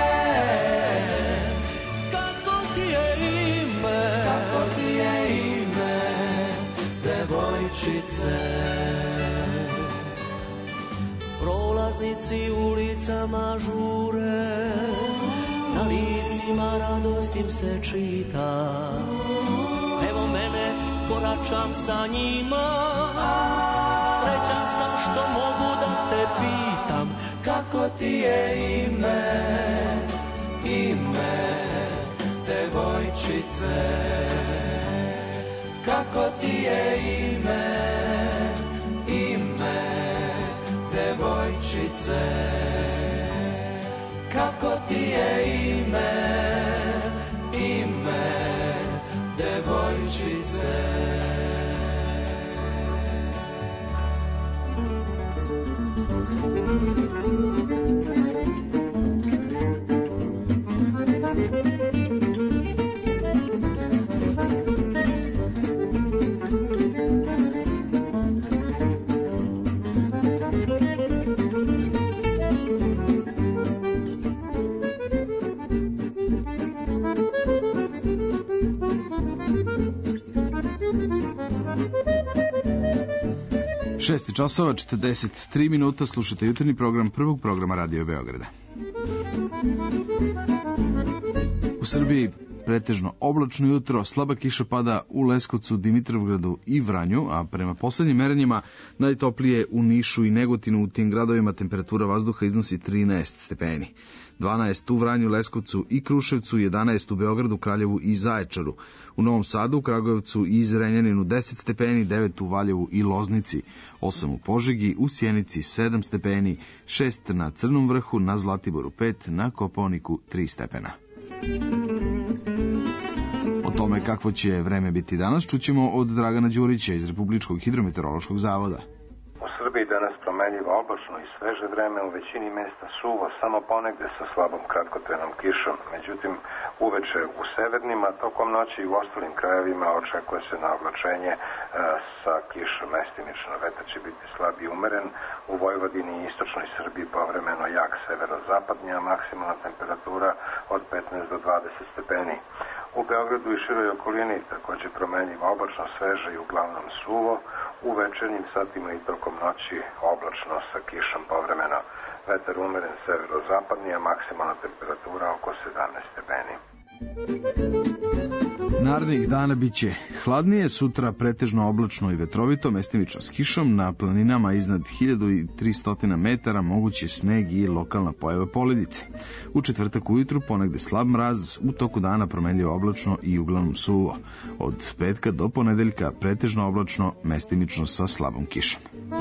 kako ti je ime, kako ti je ime devojčice. Prolaznici ulicama žure, na licima radost im se čita. Evo mene, koračam sa njima, srećan sam što mogu da te pitam, kako ti je ime devojčice. Kako ti je ime devojčice, kako ti je ime devojčice. 6 časova, 43 minuta, slušate jutarnji program prvog programa Radio Beograda. U Srbiji pretežno oblačno jutro, slaba kiša pada u Leskovcu, Dimitrovgradu i Vranju, a prema poslednjim merenjima najtoplije u Nišu i Negotinu. U tim gradovima temperatura vazduha iznosi 13 stepeni. 12 u Vranju, Leskovcu i Kruševcu, 11 u Beogradu, Kraljevu i Zaječaru. U Novom Sadu, Kragujevcu i Zrenjaninu 10 stepeni, 9 u Valjevu i Loznici, 8 u Požegi, u Sjenici 7 stepeni, 6 na Crnom vrhu, na Zlatiboru 5, na Kopaoniku 3 stepena. O tome kakvo će vreme biti danas čućemo od Dragana Đurića iz Republičkog hidrometeorološkog zavoda. U Srbiji danas promenljivo oblačno i sveže vreme, u većini mesta suvo, samo ponegde sa slabom kratkotrajnom kišom. Međutim, uveče u severnima, tokom noći i u ostalim krajevima očekuje se na oblačenje sa kišom mestimično. Vetar će biti slab i umeren, u Vojvodini i istočnoj Srbiji povremeno jak severozapadnji, a maksimalna temperatura od 15 do 20 stepeni. U Beogradu i široj okolini takođe promenljivo oblačno, sveže i uglavnom suvo, u večernjim satima i tokom noći oblačno sa kišom povremeno. Vetar umeren severozapadni, a maksimalna temperatura oko 17 stepeni. Narednih dana biće hladnije, sutra pretežno oblačno i vetrovito, mestimično s kišom, na planinama iznad 1300 metara moguće sneg i lokalna pojava poledice. U četvrtak ujutru ponegde slab mraz, u toku dana promenljivo oblačno i uglavnom suvo. Od petka do ponedeljka pretežno oblačno, mestimično sa slabom kišom.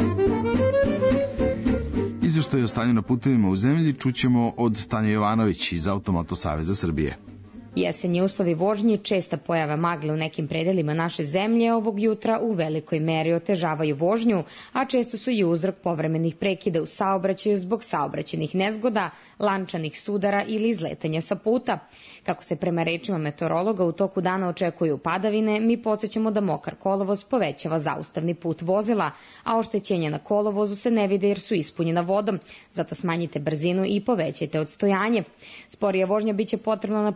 Izveštaj o stanju na putevima u zemlji čućemo od Tanje Jovanović iz Automoto Saveza Srbije. Jesenji uslovi vožnje, česta pojava magle u nekim predelima naše zemlje ovog jutra u velikoj meri otežavaju vožnju, a često su i uzrok povremenih prekida u saobraćaju zbog saobraćajnih nezgoda, lančanih sudara ili izletanja sa puta. Kako se prema rečima meteorologa u toku dana očekuju padavine, mi podsjećamo da mokar kolovoz povećava zaustavni put vozila, a oštećenja na kolovozu se ne vide jer su ispunjena vodom, zato smanjite brzinu i povećajte odstojanje. Sporija vožnja biće potrebna na putevima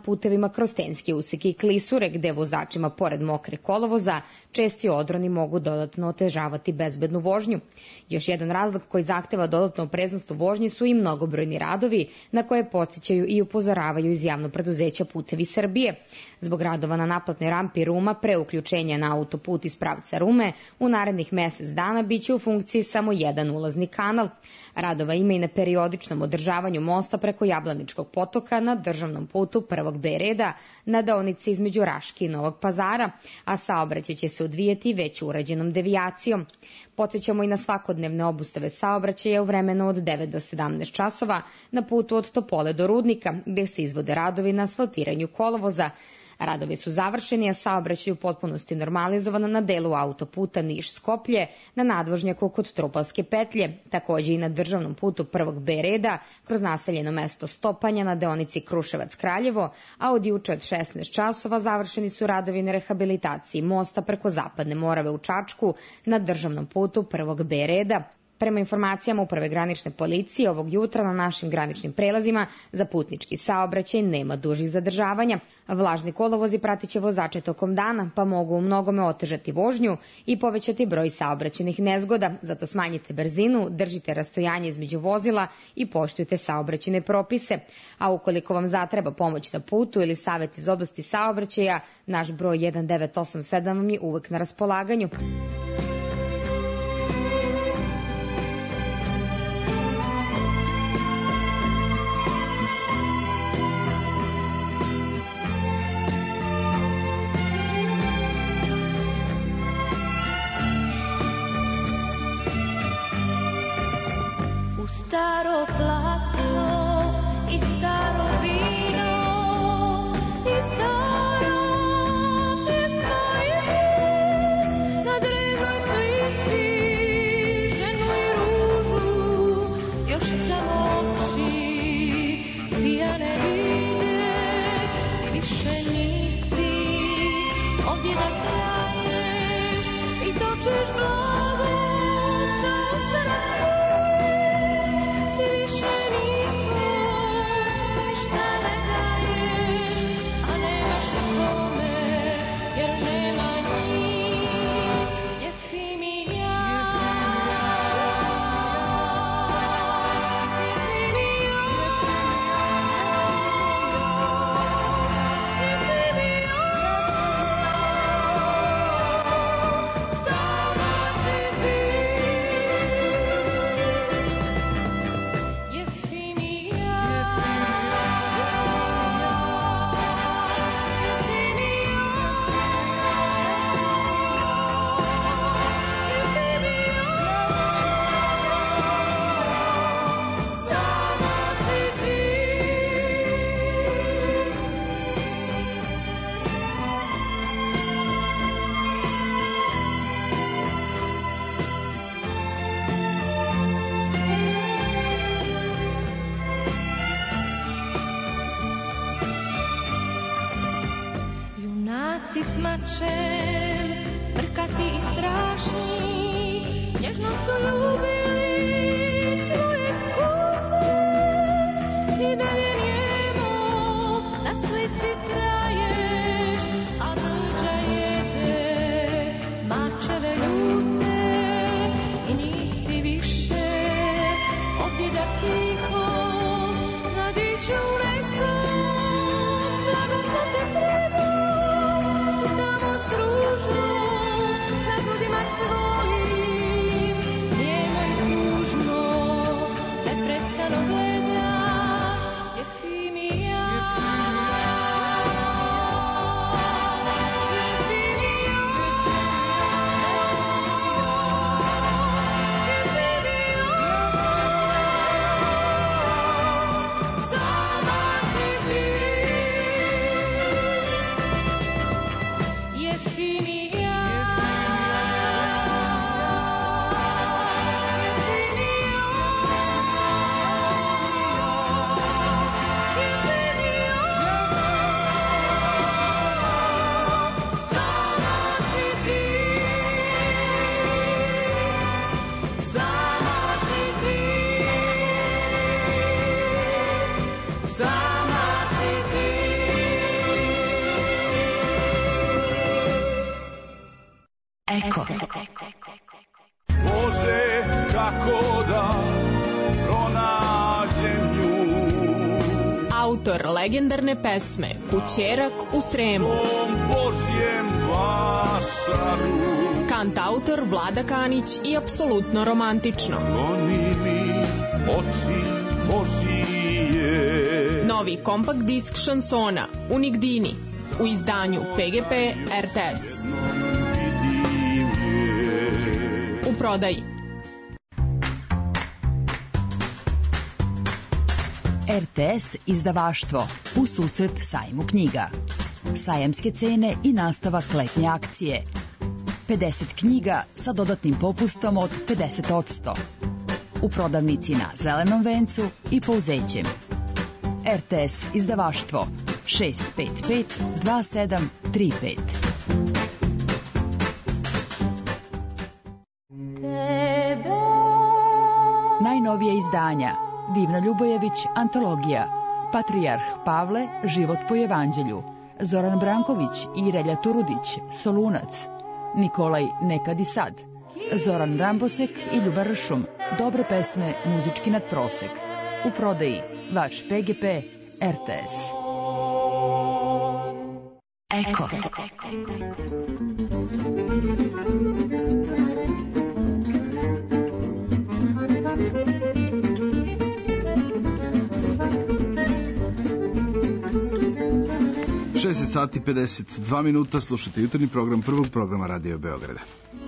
kroz tenske useke i klisure, gde vozačima pored mokre kolovoza česti odroni mogu dodatno otežavati bezbednu vožnju. Još jedan razlog koji zahteva dodatnu opreznost u vožnji su i mnogobrojni radovi na koje podsjećaju i upozoravaju iz javnog preduzeća Putevi Srbije. Zbog radova na naplatnoj rampi Ruma pre uključenja na autoput iz pravca Rume, u narednih mesec dana biće u funkciji samo jedan ulazni kanal. Radova ima i na periodičnom održavanju mosta preko Jablaničkog potoka na državnom putu prvog B reda na deonici između Raške i Novog Pazara, a saobraćaj će se odvijeti već urađenom devijacijom. Podsjećamo i na svakodnevne obustave saobraćaja u vremenu od 9 do 17 časova na putu od Topole do Rudnika, gde se izvode radovi na asfaltiranju kolovoza. Radovi su završeni, a saobraćaj u potpunosti normalizovan na delu autoputa Niš-Skoplje, na nadvožnjaku kod Trupalske petlje, takođe i na državnom putu prvog B reda, kroz naseljeno mesto Stopanja na deonici Kruševac-Kraljevo, a od juče od 16 časova završeni su radovi na rehabilitaciji mosta preko Zapadne Morave u Čačku na državnom putu prvog B reda. Prema informacijama Uprave granične policije, ovog jutra na našim graničnim prelazima za putnički saobraćaj nema dužih zadržavanja. Vlažni kolovozi pratit će vozače tokom dana, pa mogu u mnogome otežati vožnju i povećati broj saobraćajnih nezgoda. Zato smanjite brzinu, držite rastojanje između vozila i poštujte saobraćajne propise. A ukoliko vam zatreba pomoć na putu ili savjet iz oblasti saobraćaja, naš broj 1987 vam je uvek na raspolaganju. Staro platno i staro vino i stara pjesma je na drevnoj slici ženu i ružu još samo oči pijane vide i više nisi ovdje da traješ i točiš blago sa srce. Smačem, prkati i strašni, nježno su ljubili svoje kuce i dalje njemo na slici traješ, a luđa jede mačeve ljute i nisi više ovdje da tiho nadiću nekom blago sam te predao. Na grudima svojim, njemo i tužno, neprestano gledaš, Jefimija. autor legendarne pesme Kućerak u Sremu. Kantautor Vlada Kanić i apsolutno romantično. Novi kompakt disk šansona Unigdini u izdanju PGP RTS. U prodaji. RTS izdavaštvo u susret sajmu knjiga. Sajamske cene i nastavak letnje akcije. 50 knjiga sa dodatnim popustom od 50%. U prodavnici na Zelenom vencu i Pouzećem. RTS izdavaštvo 655 2735. Najnovije izdanja: Divna Ljubojević, antologija, Patrijarh Pavle, život po evanđelju, Zoran Branković i Relja Turudić, Solunac, Nikolaj Nekad i sad, Zoran Rambosek i Ljuba Ršum, dobre pesme, muzički nadprosek. U prodaji vaš PGP RTS. Eko. Sati 52 minuta, slušate jutarnji program prvog programa Radio Beograda.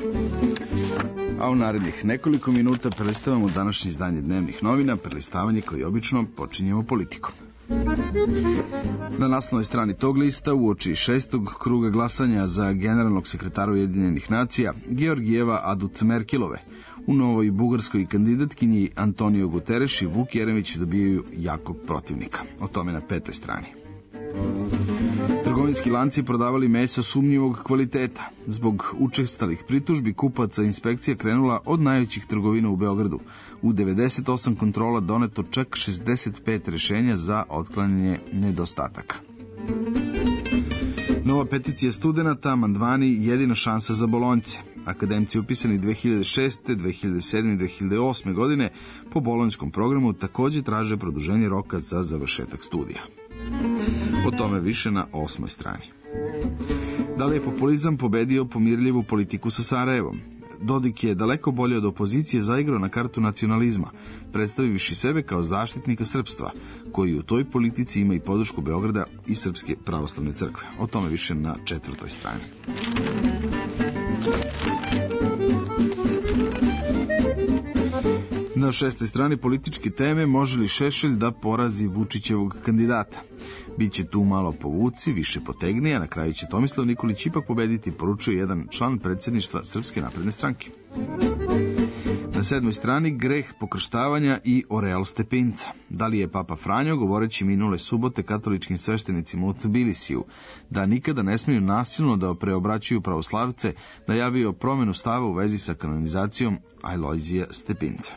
A u narednih nekoliko minuta prelistavamo današnje izdanje dnevnih novina, prelistavanje koji obično počinjemo politikom. Na naslovnoj strani tog lista uoči 6. kruga glasanja za generalnog sekretara Ujedinjenih nacija Georgijeva Adut Merkelove, u Novoj Bugarskoj kandidatkinji Antonio Guterres i Vuk Jeremić dobijaju jakog protivnika. O tome na 5. strani. Trgovinski lanci prodavali meso sumnjivog kvaliteta. Zbog učestalih pritužbi kupaca inspekcija krenula od najvećih trgovina u Beogradu. U 98 kontrola doneto čak 65 rešenja za otklanjanje nedostataka. Nova peticija studenata, amandmani jedina šansa za bolonjce. Akademci upisani 2006., 2007. i 2008. godine po bolonjskom programu također traže produženje roka za završetak studija. O tome više na 8. strani. Da li je populizam pobedio pomirljivu politiku sa Sarajevom? Dodik je daleko bolje od opozicije zaigrao na kartu nacionalizma, predstavivši sebe kao zaštitnika srpstva, koji u toj politici ima i podršku Beograda i Srpske pravoslavne crkve. O tome više na 4. strani. Na 6. strani političke teme: može li Šešelj da porazi Vučićevog kandidata? Biće tu malo povuci, više potegni, a na kraju će Tomislav Nikolić ipak pobediti, poručuje jedan član predsjedništva Srpske napredne stranke. Na 7. strani greh pokrštavanja i oreal stepenca. Da li je Papa Franjo, govoreći minule subote katoličkim sveštenicima u Tbilisiju da nikada ne smiju nasilno da preobraćuju pravoslavce, najavio promjenu stava u vezi sa kanonizacijom Alojzija Stepenca.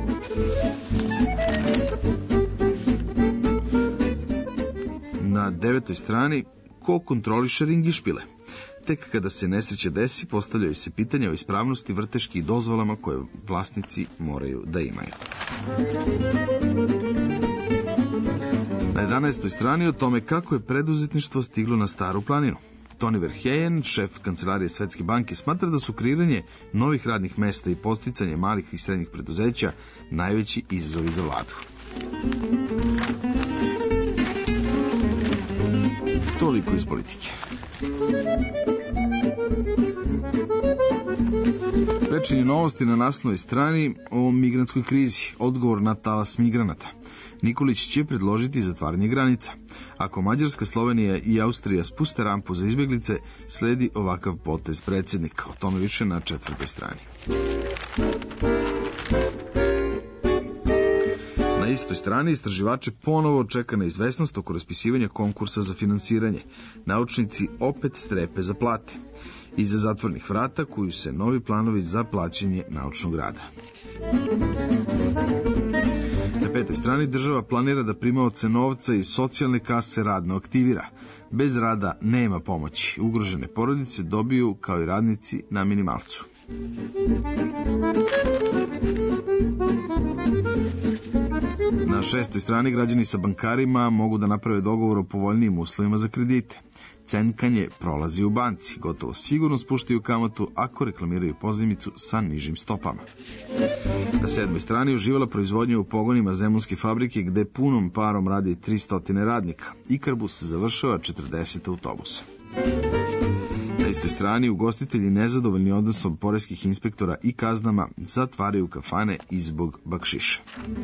Na 9. strani ko kontroliše ringišpile? Tek kada se nesreća desi, postavljaju se pitanja o ispravnosti vrteških dozvolama koje vlasnici moraju da imaju. Na 11. strani o tome kako je preduzetništvo stiglo na Staru planinu. Toni Verheyen, šef kancelarije Svetske banke, smatra da su kreiranje novih radnih mesta i podsticanje malih i srednjih preduzeća najveći izazovi za vladu. Toliko iz politike. Večernje novosti na naslovnoj strani o migrantskoj krizi. Odgovor na talas migranata. Nikolić će predložiti zatvaranje granica. Ako Mađarska, Slovenija i Austrija spuste rampu za izbjeglice, sledi ovakav potez predsjednika. O tome više na 4. strani. Na istoj strani istraživače ponovo čeka neizvesnost oko raspisivanja konkursa za finansiranje. Naučnici opet strepe za plate. Iza zatvornih vrata kuju se novi planovi za plaćanje naučnog rada. Na 5. strani država planira da primaoce novca iz socijalne kase radno aktivira. Bez rada nema pomoći. Ugrožene porodice dobiju, kao i radnici, na minimalcu. Na 6. strani građani sa bankarima mogu da naprave dogovor o povoljnijim uslovima za kredite. Cenkanje prolazi u banci, gotovo sigurno spuštaju kamatu ako reklamiraju pozajmicu sa nižim stopama. Na 7. strani uživala proizvodnja u pogonima Zemunske fabrike gde punom parom radi 300 radnika. Ikarbus završava 40 autobusa. Na istoj strani ugostitelji nezadovoljni odnosom poreskih inspektora i kaznama zatvaraju kafane i zbog bakšiša.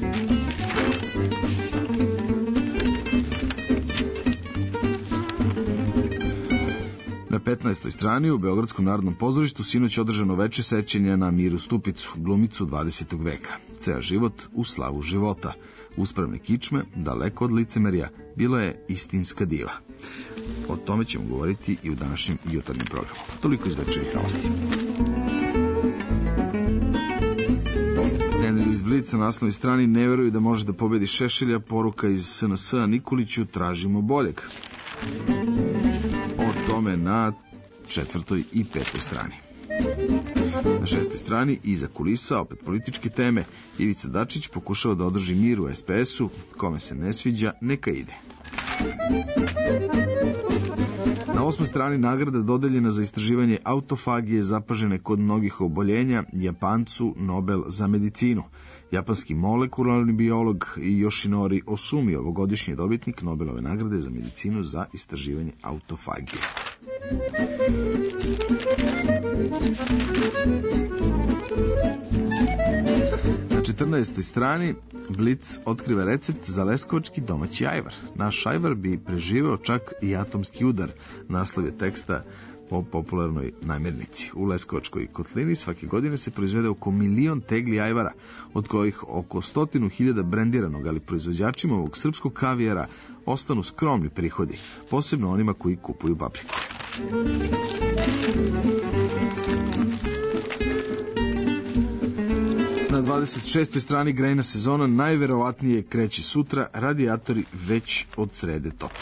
Na 15. strani u Beogradskom narodnom pozorištu sinoć održano veče sećanja na Miru Stupicu, glumicu 20. veka. Ceo život u slavu života. Uspravne kičme, daleko od licemerja, bila je istinska diva. O tome ćemo govoriti i u današnjem jutarnjem programu. Toliko iz večernjih novosti. Henry iz Blica na naslovnoj strani: ne veruju da može da pobedi Šešelja, poruka iz SNS-a Nikoliću, tražimo boljeg. O tome na 4. i 5. strani. Na 6. strani, iza kulisa, opet političke teme, Ivica Dačić pokušava da održi mir u SPS-u, kome se ne sviđa, neka ide. Na 8. strani nagrada dodeljena za istraživanje autofagije zapažene kod mnogih oboljenja Japancu Nobel za medicinu. Japanski molekularni biolog Yoshinori Osumi, ovogodišnji dobitnik Nobelove nagrade za medicinu za istraživanje autofagije. Na 14. strani Blic otkriva recept za leskovački domaći ajvar. Naš ajvar bi preživeo čak i atomski udar, naslov je teksta po popularnoj namirnici. U Leskovačkoj kotlini svake godine se proizvede oko 1.000.000 tegli ajvara, od kojih oko 100.000 brendiranog, ali proizvođačima ovog srpskog kavijara ostanu skromni prihodi, posebno onima koji kupuju papriku. Na 26. strani grejna sezona najverovatnije kreće sutra, radijatori već od srede topli.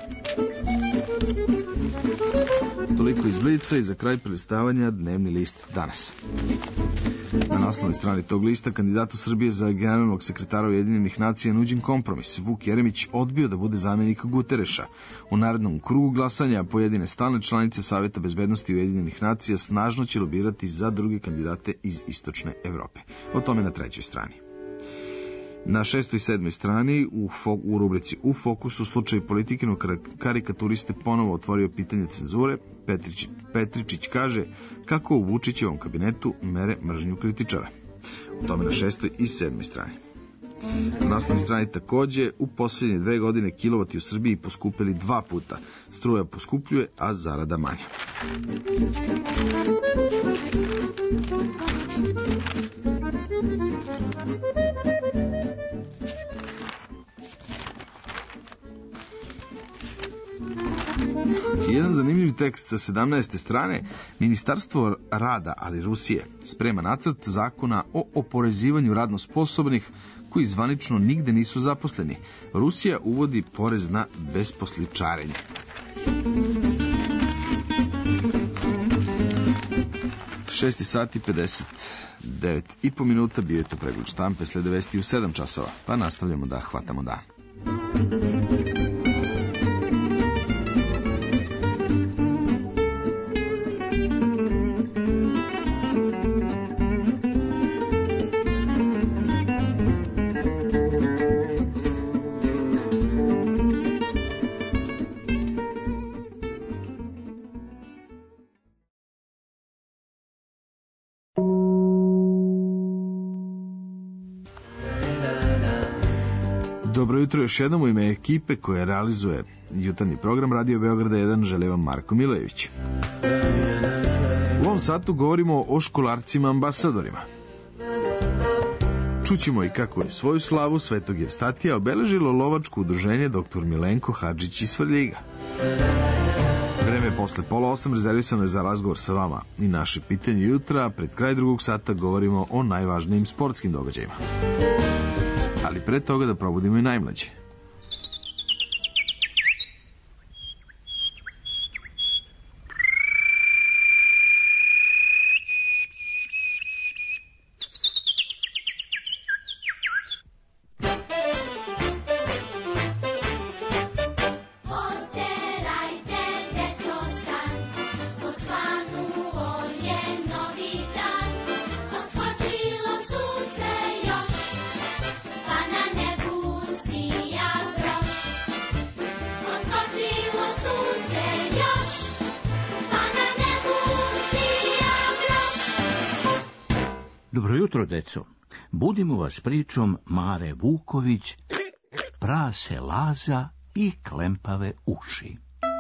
Toliko iz Blica i za kraj prelistavanja dnevni list Danas. Na naslovnoj strani tog lista kandidatu Srbije za generalnog sekretara Ujedinjenih nacija nuđen kompromis. Vuk Jeremić odbio da bude zamjenik Gutereša. U narednom krugu glasanja pojedine stalne članice Saveta bezbednosti Ujedinjenih nacija snažno će lobirati za druge kandidate iz istočne Evrope. O tome na 3. strani. Na 6. i 7. strani u rubrici U fokusu slučaj politikinog karikaturiste ponovo otvorio pitanje cenzure. Petričić kaže kako u Vučićevom kabinetu mere mržnju kritičara. O tome na 6. i 7. strani. Na naslovnoj strani takođe u posljednje 2 godine kilovati u Srbiji poskupili 2 puta. Struja poskupljuje, a zarada manja. Jedan zanimljiv tekst sa 17. strane. Ministarstvo rada, ali Rusije, sprema nacrt zakona o oporezivanju radno sposobnih koji zvanično nigde nisu zaposleni. Rusija uvodi porez na besposličarenje. Šesti sati 59,5 minuta, bio je to pregled štampe, slede vesti u 7 časova, pa nastavljamo da hvatamo dan. Dobro jutro još jednom u ime ekipe koja realizuje jutarnji program Radio Beograda 1, želim vam Marko Milojević. U ovom satu govorimo o školarcima ambasadorima. Čućemo i kako je svoju slavu Svetog Evstatija obeležilo lovačko udruženje dr. Milenko Hadžić iz Svrljiga. Vreme posle 7:30 rezervisano je za razgovor sa vama i naše pitanje jutra. Pred kraj drugog sata govorimo o najvažnijim sportskim događajima. Ali pre toga da probudimo i najmlađe. jutro, deco. Budimo vas pričom Mare Vuković, Prase Laza i klempave uši.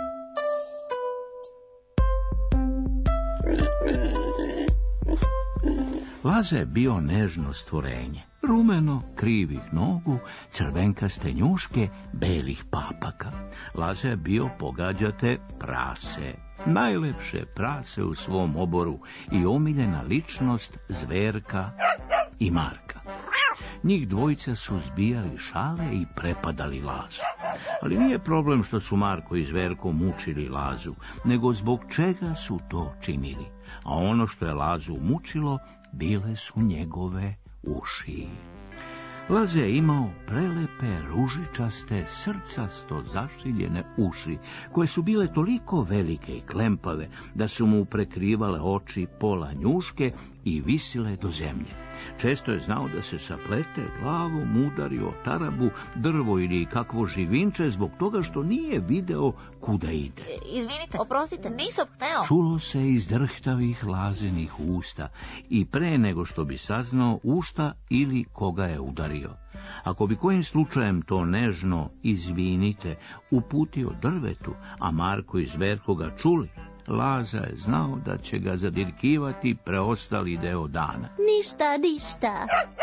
Laza je bio nežno stvorenje, rumeno, krivih nogu, crvenkaste njuške, belih papaka. Laza je bio pogađate prase, najlepše prase u svom oboru i omiljena ličnost Zverka i Marka. Njih dvojica su zbijali šale i prepadali Lazu. Ali nije problem što su Marko i Zverko mučili Lazu, nego zbog čega su to činili. A ono što je Lazu mučilo bile su njegove uši. Laza je imao prelepe, ružičaste, srcasto zašiljene uši, koje su bile toliko velike i klempave da su mu prekrivale oči pola njuške i visile do zemlje. Često je znao da se saplete glavom, udari o tarabu, drvo ili kakvo živinče zbog toga što nije video kuda ide. Izvinite, oprostite, nisam hteo. Čulo se iz drhtavih Lazinih usta i pre nego što bi saznao u šta ili koga je udario. Ako bi kojim slučajem to nežno izvinite uputio drvetu, a Marko i Zverko ga čuli, Laza je znao da će ga zadirkivati preostali deo dana. Ništa.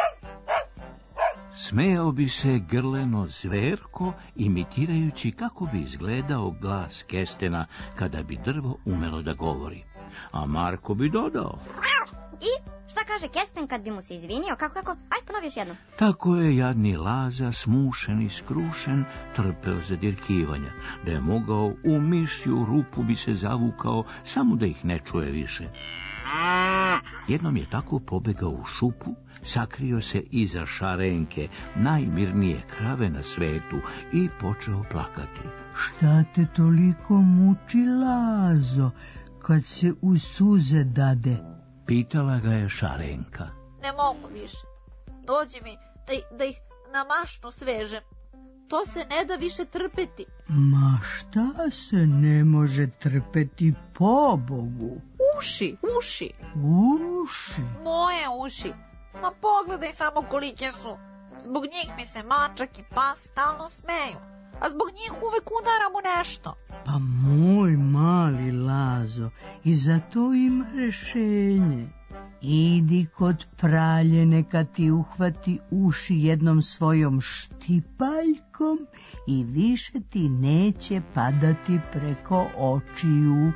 Smejao bi se grleno Zverko, imitirajući kako bi izgledao glas kestena kada bi drvo umelo da govori. A Marko bi dodao: I šta kaže kesten kad bi mu se izvinio? Kako? Aj, ponovi još jednom. Tako je jadni Laza, smušen i skrušen, trpeo zadirkivanja. Da je mogao, u mišju rupu bi se zavukao, samo da ih ne čuje više. Jednom je tako pobegao u šupu, sakrio se iza Šarenke, najmirnije krave na svetu, i počeo plakati. Šta te toliko muči, Lazo, kad se u suze dade? Pitala ga je Šarenka. Ne mogu više. Dođi mi da ih na mašnu svežem. To se ne da više trpeti. Ma šta se ne može trpeti, pobogu? Uši. Moje uši. Ma pogledaj samo kolike su. Zbog njih mi se mačak i pas stalno smeju. A zbog njih uvek udaram u nešto. Pa moj mali Lazo, i za to ima rešenje. Idi kod pralje, neka ti uhvati uši jednom svojom štipaljkom i više ti neće padati preko očiju.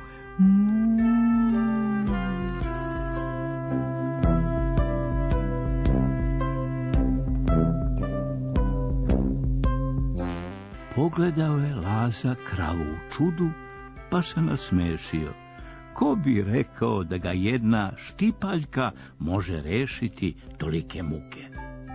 Pogledao je Laza kravu u čudu, pa se nasmešio. Ko bi rekao da ga jedna štipaljka može rešiti tolike muke?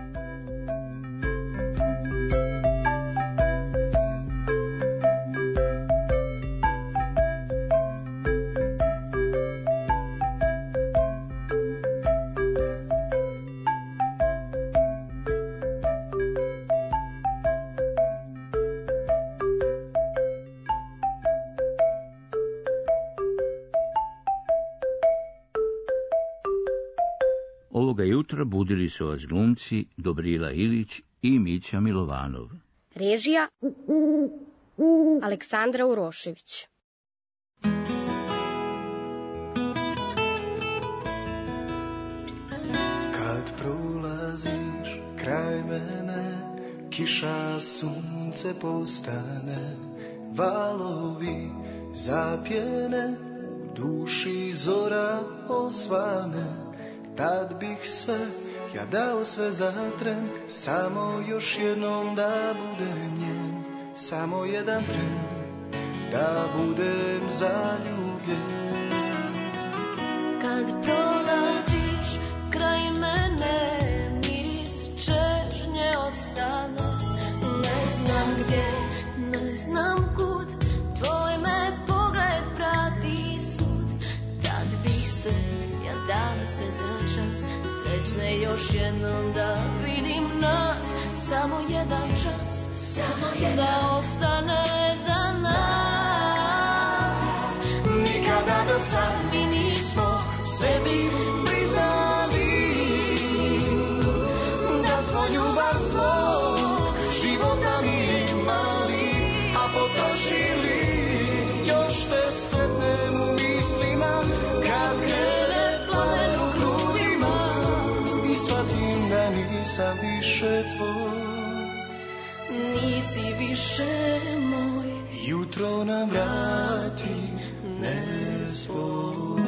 Ovoga jutra budili su vas glumci Dobrila Ilić i Mića Milovanov. Režija Aleksandra Urošević. Kad prolaziš kraj mene, kiša, sunce postane, valovi zapjene, u duši zora osvane. Tad bih sve, ja dao sve za tren, samo još jednom da budem njen, samo jedan tren, da budem zaljubljen. Kad prolaziš kraj mene, miris čežnje ostane, ne znam gdje, ne znam kud, tvoj me pogled prati svud, tad bih se, ja dala sve za čas, srećne još jednom da vidim nas, samo jedan čas, samo jedan, da ostane za nas. Nikada do sad mi nismo sebi priznali više tvoj. Nisi više moj. Jutro nam vrati nespokoj.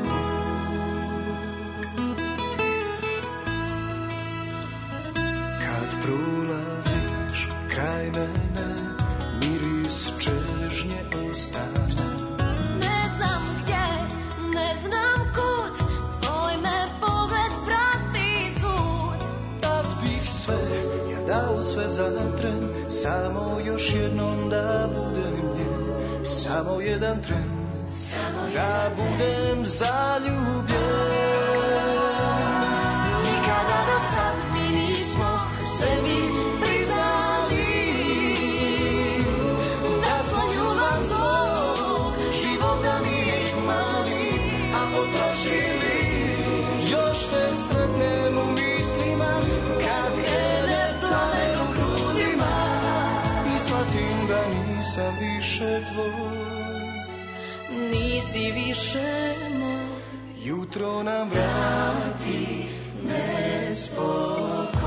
Kad prolaziš kraj mene, miris čežnje ostane. Ne znam gdje, ne znam kud, tvoj me pogled prati svud. Da bih sve, ja dao sve za tren, samo još jednom da budem njen. Samo jedan tren, da budem zaljubljen. Nikada do sad mi nismo sebi priznali da smo ljubav svog života mi imali, a potrošili. Još te sretnem u mislima kad krene plamen u grudima i shvatim da nisam više tvoj. Nisi više moj. Jutro nam vrati nespokoj.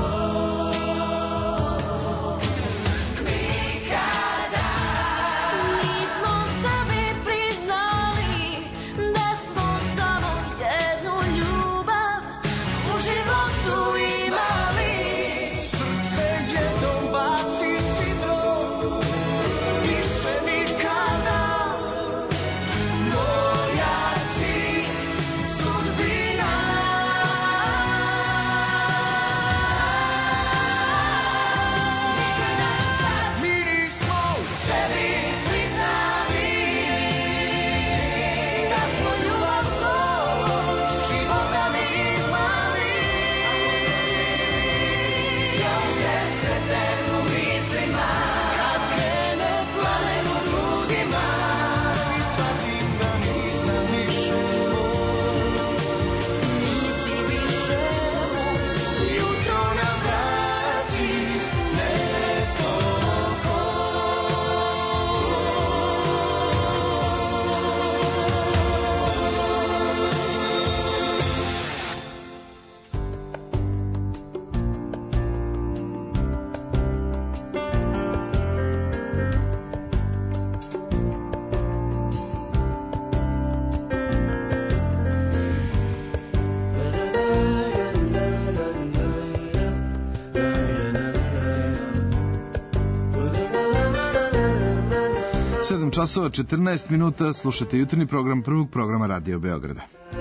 Nikada nismo sebi priznali da smo samo jednu ljubav u životu imali. Srce jednom baci sidro, više nikada. Moja si sudbina. Mi nismo sebi priznali da smo ljubav svog života mi imali. Još se sretnem u mislima kad krene plamen u grudima i shvatim da nisam više moj. Nisi više moj. Jutro nam vrati Sedam časova 14 minuta, slušate jutarnji program prvog programa Radio Beograda.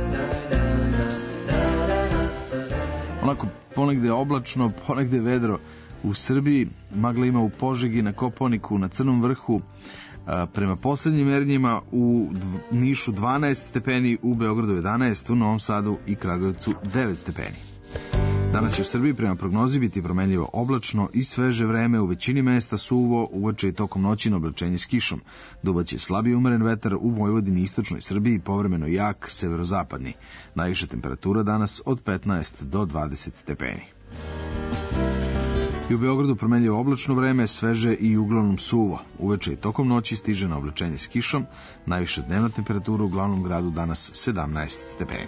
Onako ponegde oblačno, ponegde vedro u Srbiji, magla ima u Požegi, na Kopaoniku, na Crnom vrhu, prema poslednjim merenjima u Nišu 12 stepeni, u Beogradu 11, u Novom Sadu i Kragujevcu 9 stepeni. Danas će u Srbiji prema prognozi biti promenljivo oblačno i sveže vreme, u većini mesta suvo, uveče i tokom noći na oblačenje s kišom. Duvaće slabiji umeren vetar u Vojvodini i istočnoj Srbiji, povremeno jak severozapadni. Najviša temperatura danas od 15 do 20 stepeni. I u Beogradu promenljivo oblačno vreme, sveže i uglavnom suvo. Uveče i tokom noći stiže na oblačenje s kišom. Najviša dnevna temperatura u glavnom gradu danas 17 stepeni.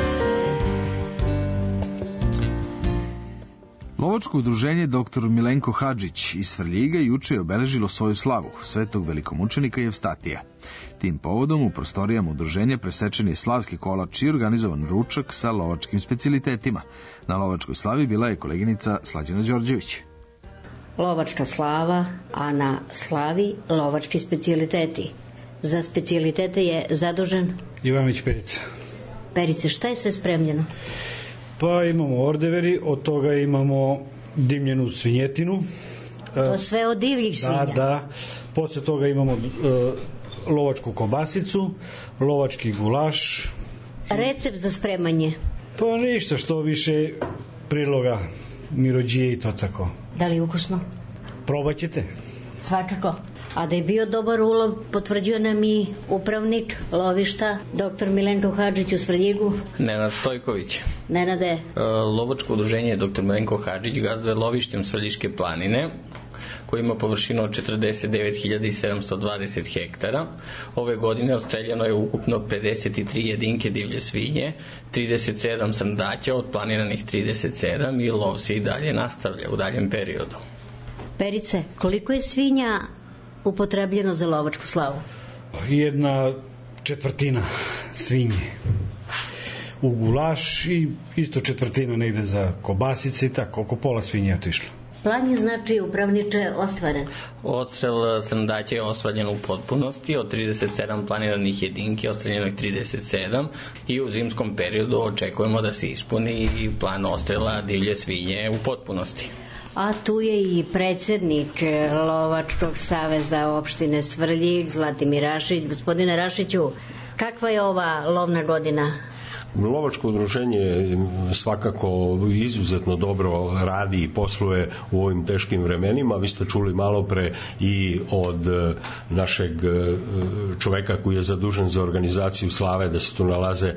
Lovačko udruženje dr. Milenko Hadžić iz Svrljiga juče je obeležilo svoju slavu, svetog velikomučenika Jevstatija. Tim povodom u prostorijama udruženja presečen je slavski kolač i organizovan ručak sa lovačkim specijalitetima. Na lovačkoj slavi bila je koleginica Slađana Đorđević. Lovačka slava, a na slavi lovački specijaliteti. Za specijalitete je zadužen Ivanović Perica. Perice, šta je sve spremljeno? Pa imamo ordeveri, od toga imamo dimljenu svinjetinu. To sve od divljih svinja. Da. Posle toga imamo lovačku kobasicu, lovački gulaš. Recept za spremanje? Pa ništa, što više priloga, mirođije i to tako. Da li je ukusno? Probat ćete. Svakako. A da je bio dobar ulov, potvrđuje nam i upravnik lovišta, dr. Milenko Hadžić u Svrljigu. Nenad Stojković. Nenade. Lovačko udruženje dr. Milenko Hadžić gazduje lovištem Svrljiške planine, koji ima površinu od 49.720 hektara. Ove godine odstreljeno je ukupno 53 jedinke divlje svinje, 37 srndaća od planiranih 37 i lov se i dalje nastavlja u daljem periodu. Perice, koliko je svinja upotrebljeno za lovačku slavu? 1/4 svinje u gulaš i isto 1/4 negde za kobasice i tako, oko pola svinje je otišlo. Plan je znači upravniče ostvaren? Odstrel srndaća je ostvarljen u potpunosti, od 37 planiranih jedinki ostreljeno je 37 i u zimskom periodu očekujemo da se ispuni i plan odstrela divlje svinje u potpunosti. A tu je i predsjednik Lovačkog saveza opštine Svrljig, Zlatimir Rašić. Gospodine Rašiću, kakva je ova lovna godina? Lovačko udruženje svakako izuzetno dobro radi i posluje u ovim teškim vremenima. Vi ste čuli malo pre i od našeg čoveka koji je zadužen za organizaciju slave da se tu nalaze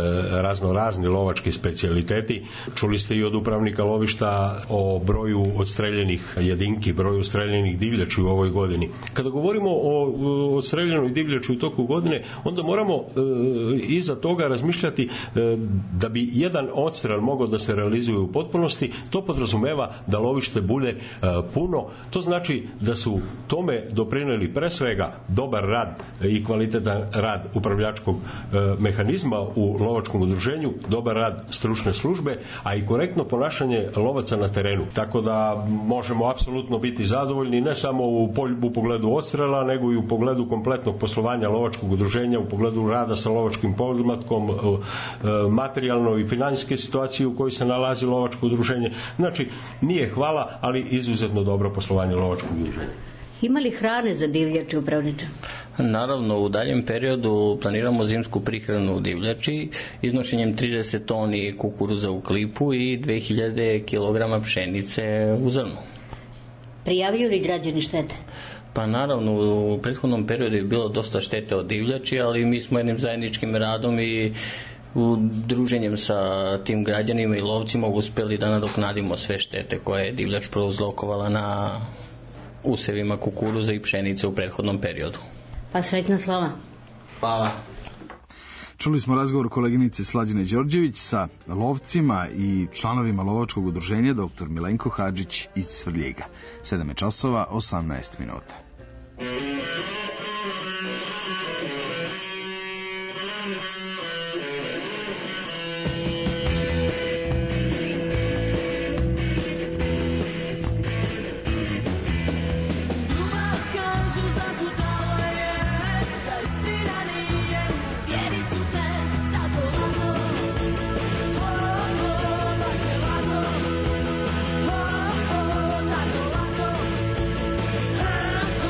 razni lovački specijaliteti. Čuli ste i od upravnika lovišta o broju odstreljenih jedinki, broju odstreljenih divljači u ovoj godini. Kada govorimo o odstreljenoj divljači u toku godine, onda moramo iza toga razmišljati da bi jedan odstrel mogao da se realizuje u potpunosti. To podrazumeva da lovište bude puno. To znači da su tome doprineli pre svega dobar rad i kvalitetan rad upravljačkog mehanizma u lovačkom udruženju, dobar rad stručne službe, a i korektno ponašanje lovaca na terenu. Tako da možemo apsolutno biti zadovoljni ne samo u pogledu odstrela, nego i u pogledu kompletnog poslovanja lovačkog udruženja, u pogledu rada sa lovačkim podmlatkom, materijalno i finansijske situacije u kojoj se nalazi lovačko udruženje. Znači, nije hvala, ali izuzetno dobro poslovanje lovačkog udruženja. Ima li hrane za divljači, upravniče? Naravno, u daljem periodu planiramo zimsku prihranu u divljači iznošenjem 30 toni kukuruza u klipu i 2000 kg pšenice u zrnu. Prijavljuju li građani štete? Pa naravno, u prethodnom periodu je bilo dosta štete od divljači, ali mi smo jednim zajedničkim radom i druženjem sa tim građanima i lovcima uspeli da nadoknadimo sve štete koje je divljač prouzrokovala na usevima kukuruza i pšenice u prethodnom periodu. Pa sretna slava. Hvala. Čuli smo razgovor koleginice Slađane Đorđević sa lovcima i članovima lovačkog udruženja dr. Milenko Hadžić iz Svrljiga. 7:18 minuta. Oh,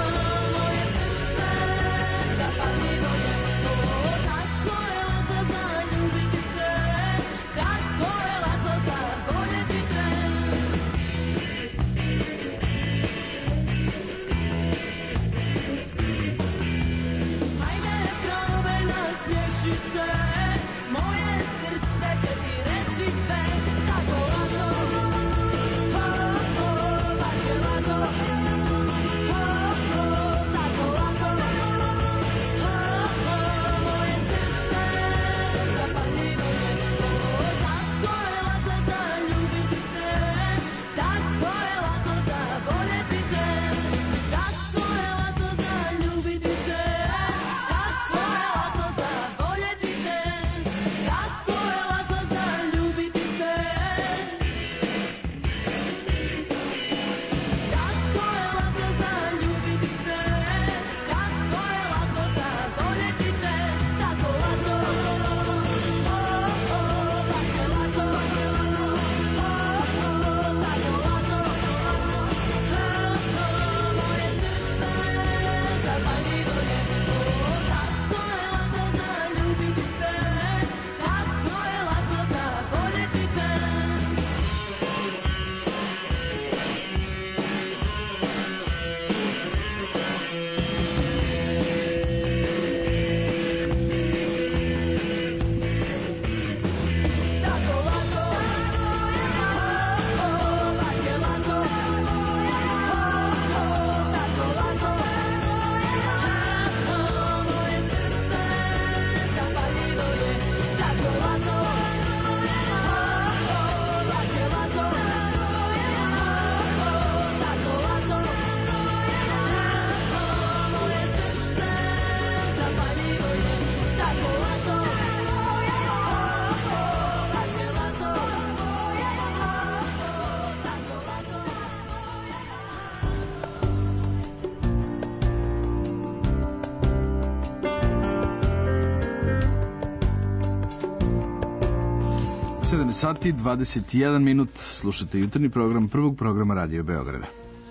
7 sati 21 minut, slušate jutarnji program prvog programa Radio Beograda.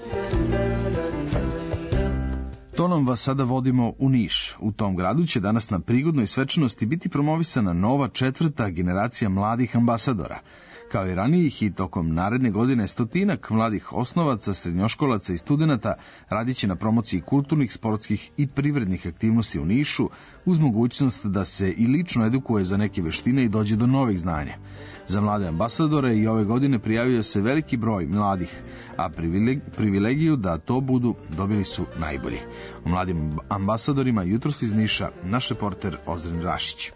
Tonom vas sada vodimo u Niš. U tom gradu će danas na prigodnoj svečanosti biti promovisana nova 4. generacija mladih ambasadora. Kao i ranijih i tokom naredne godine 100 mladih osnovaca, srednjoškolaca i studenata radit će na promociji kulturnih, sportskih i privrednih aktivnosti u Nišu, uz mogućnost da se i lično edukuje za neke veštine i dođe do novih znanja. Za mlade ambasadore i ove godine prijavio se veliki broj mladih, a privilegiju da to budu dobili su najbolji. O mladim ambasadorima jutros iz Niša naš reporter Ozren Rašić.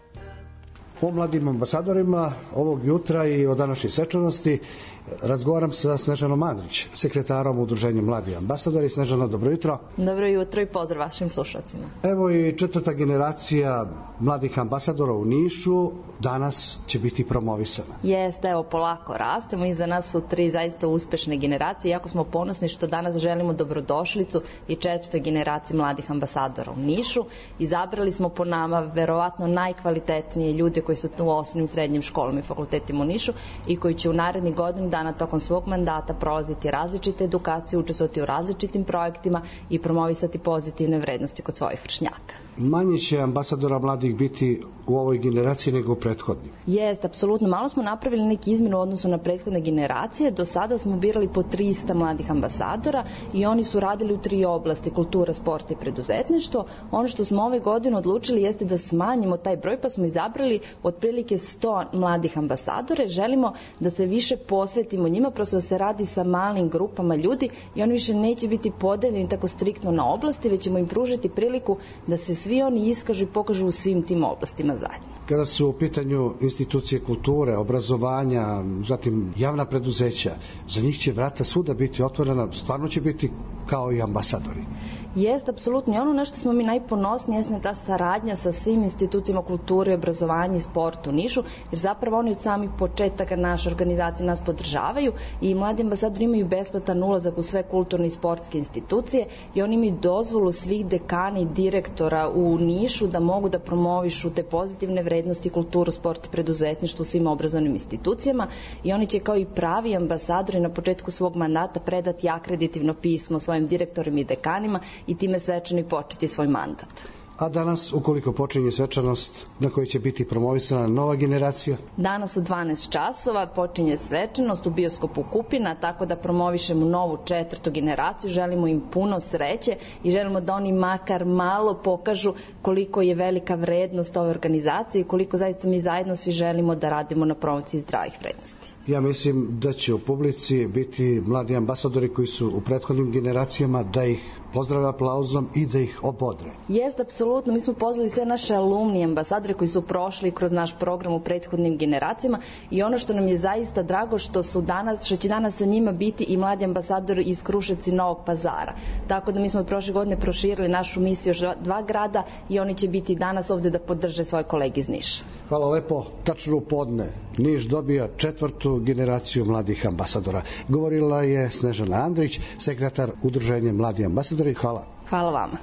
O mladim ambasadorima ovog jutra i o današnjoj svečanosti razgovaram sa Snežanom Andrić, sekretarom Udruženja Mladi ambasadori. Snežana, dobro jutro. Dobro jutro i pozdrav vašim slušalcima. Evo i 4. generacija mladih ambasadora u Nišu danas će biti promovisana. Jeste, evo polako rastemo. Iza nas su 3 zaista uspešne generacije. Jako smo ponosni što danas želimo dobrodošlicu i 4. generaciji mladih ambasadora u Nišu. Izabrali smo po nama verovatno najkvalitetnije ljude koji su u osnovnim, srednjim školama i fakultetima u Nišu i koji će u narednih godinu dana tokom svog mandata prolaziti različite edukacije, učestvovati u različitim projektima i promovisati pozitivne vrednosti kod svojih vršnjaka. Manje će ambasadora mladih biti u ovoj generaciji nego u prethodnim. Jeste, apsolutno. Malo smo napravili neki izmenu u odnosu na prethodne generacije. Do sada smo birali po 300 mladih ambasadora i oni su radili u 3 oblasti: kultura, sport i preduzetništvo. Ono što smo ove godine odlučili jeste da smanjimo taj broj, pa smo izabrali otprilike 100 mladih ambasadora. Želimo da se više posvetimo njima, prosto da se radi sa malim grupama ljudi i oni više neće biti podeljeni tako striktno na oblasti, već ćemo im pružiti priliku da se svi oni iskažu i pokažu u svim tim oblastima zajedno. Kada su u pitanju institucije kulture, obrazovanja, zatim javna preduzeća, za njih će vrata svuda biti otvorena, stvarno će biti kao i ambasadori. Jeste, apsolutno. I ono na što smo mi najponosniji jeste ta saradnja sa svim institucijama kulture, obrazovanja i sporta u Nišu, jer zapravo oni od samih početaka naše organizacije nas podržavaju i mladi ambasadori imaju besplatan ulazak u sve kulturne i sportske institucije i oni imaju dozvolu svih dekana i direktora u Nišu da mogu da promovišu te pozitivne vrednosti, kulturu, sport i preduzetništvo u svim obrazovnim institucijama i oni će kao i pravi ambasadori na početku svog mandata predati akreditivno pismo svojim direktorima i dekanima i time svečano i početi svoj mandat. A danas, ukoliko počinje svečanost na kojoj će biti promovisana nova generacija? Danas u 12 časova počinje svečanost u bioskopu Kupina, tako da promovišemo novu 4. generaciju. Želimo im puno sreće i želimo da oni makar malo pokažu koliko je velika vrednost ove organizacije i koliko zaista mi zajedno svi želimo da radimo na promociji zdravih vrednosti. Ja mislim da će u publici biti mladi ambasadori koji su u prethodnim generacijama, da ih pozdrave aplauzom i da ih obodre. Jeste, apsolutno. Mi smo pozvali sve naše alumni ambasadore koji su prošli kroz naš program u prethodnim generacijama i ono što nam je zaista drago što će danas sa njima biti i mladi ambasadori iz Kruševca i Novog Pazara. Tako da mi smo prošle godine proširili našu misiju još 2 grada i oni će biti danas ovde da podrže svoje kolege iz Niša. Hvala lepo. Tačno u podne Niš dobija 4. generaciju mladih ambasadora. Govorila je Snežana Andrić, sekretar Udruženja Mladi ambasadori. Hvala. Hvala vama.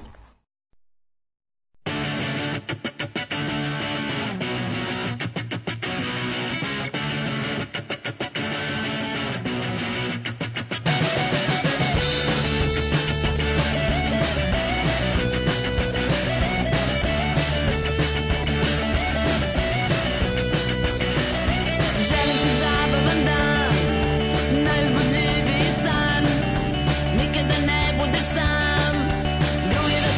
Nikada ne budeš sam, drugi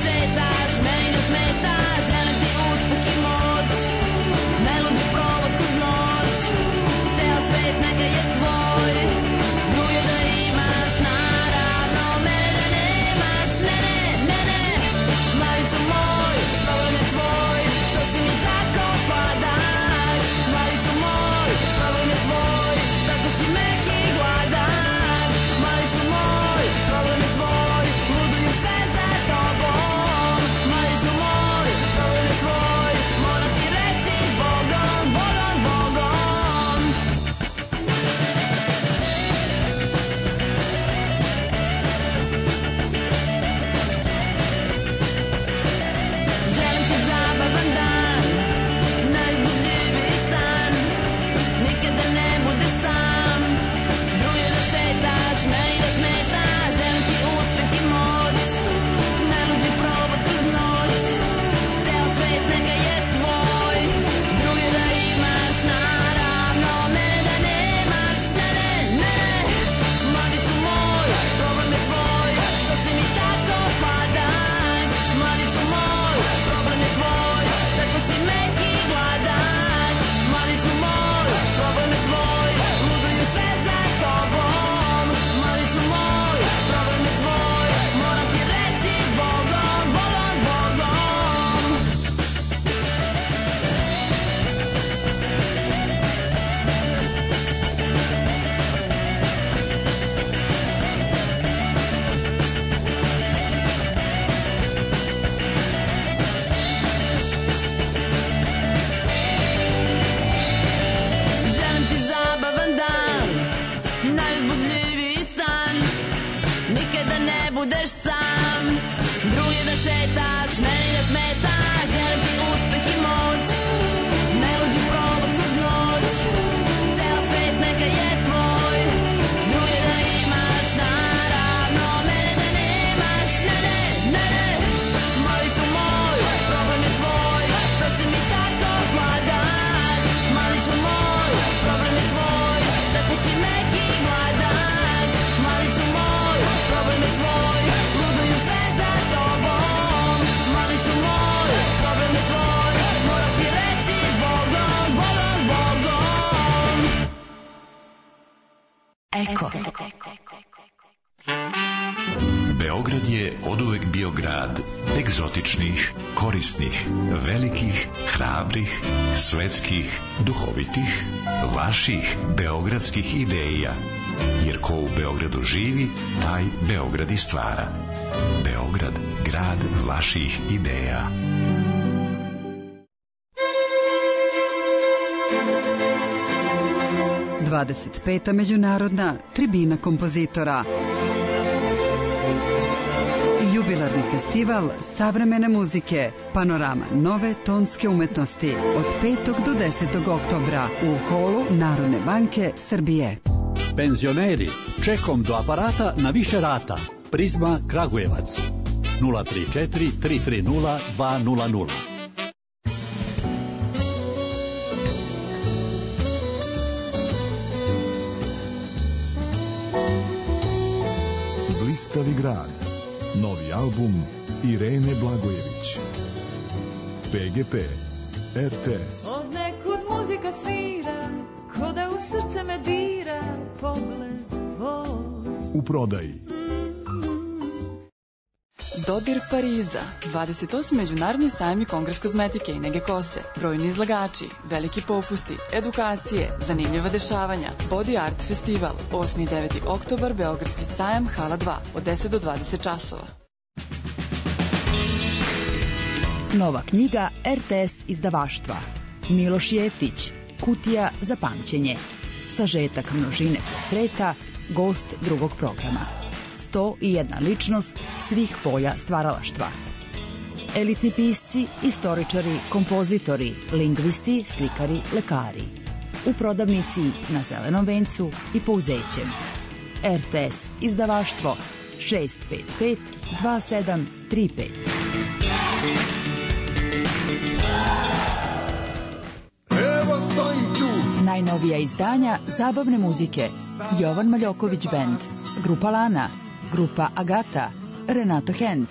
Eko. Beograd je oduvek bio grad egzotičnih, korisnih, velikih, hrabrih, svetskih, duhovitih, vaših beogradskih ideja. Jer ko u Beogradu živi, taj Beograd i stvara. Beograd, grad vaših ideja. Dvadeset međunarodna tribina kompozitora. Jubilarni festival savremene muzike, panorama nove tonske umetnosti od 5. do 10. oktobra u holu Narodne banke Srbije. Penzioneri, čekom do aparata na više rata. Prizma Kragujevac 034 330 200. Blistavi grad. Novi album Irene Blagojević. PGP RTS. Od nekud muzika svira, ko da u srce me dira pogled tvoj. U prodaji. Dodir Pariza, 28. međunarodni sajam i kongres kozmetike i nege kose, brojni izlagači, veliki popusti, edukacije, zanimljiva dešavanja, Body Art Festival, 8. i 9. oktobar, Beogradski sajam, hala 2, od 10 do 20 časova. Nova knjiga RTS izdavaštva. Miloš Jeftić, Kutija za pamćenje. Sažetak množine portreta, gost drugog programa. 101 ličnost svih polja stvaralaštva. Elitni pisci, istoričari, kompozitori, lingvisti, slikari, lekari. U prodavnici na Zelenom vencu i Pouzećem. RTS izdavaštvo 655 2735. Evo stojim tu. Najnovija izdanja zabavne muzike. Jovan Maljoković Band, Grupa Lana, Grupa Agata, Renato Henc,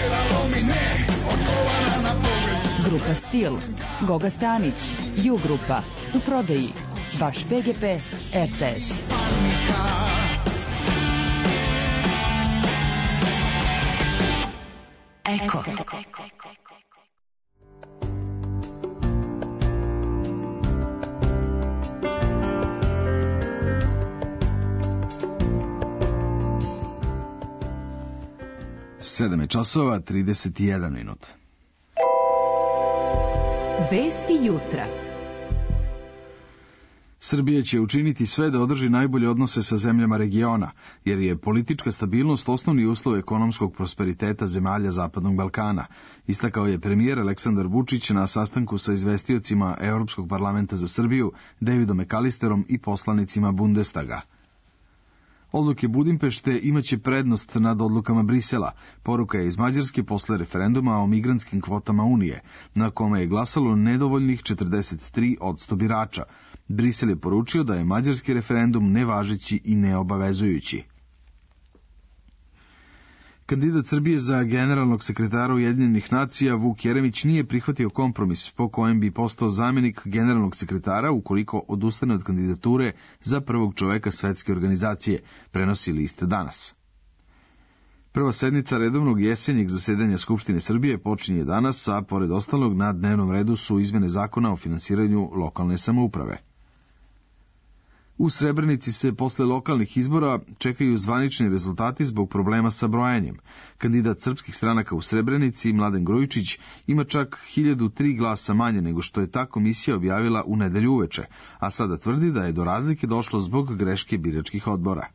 Grupa Stil, Goga Stanić, Ju Grupa, u prodaji, vaš PGP RTS. Eko. Sedam je časova, 31 minut. Vesti jutra. Srbija će učiniti sve da održi najbolje odnose sa zemljama regiona, jer je politička stabilnost osnovni uslov ekonomskog prosperiteta zemalja Zapadnog Balkana, istakao je premijer Aleksandar Vučić na sastanku sa izvestiocima Evropskog parlamenta za Srbiju, Davidom McAllisterom i poslanicima Bundestaga. Odluke Budimpešte imaće prednost nad odlukama Brisela, poruka je iz Mađarske posle referenduma o migrantskim kvotama Unije, na kome je glasalo nedovoljnih 43% birača. Brisel je poručio da je mađarski referendum nevažeći i neobavezujući. Kandidat Srbije za generalnog sekretara Ujedinjenih nacija Vuk Jeremić nije prihvatio kompromis po kojem bi postao zamjenik generalnog sekretara ukoliko odustane od kandidature za prvog čoveka svetske organizacije, prenosi list Danas. Prva sednica redovnog jesenjeg zasedanja Skupštine Srbije počinje danas, a pored ostalog na dnevnom redu su izmene zakona o finansiranju lokalne samouprave. U Srebrenici se posle lokalnih izbora čekaju zvanični rezultati zbog problema sa brojanjem. Kandidat srpskih stranaka u Srebrenici, Mladen Grujičić, ima čak 1003 glasa manje nego što je ta komisija objavila u nedelju uveče, a sada tvrdi da je do razlike došlo zbog greške biračkih odbora.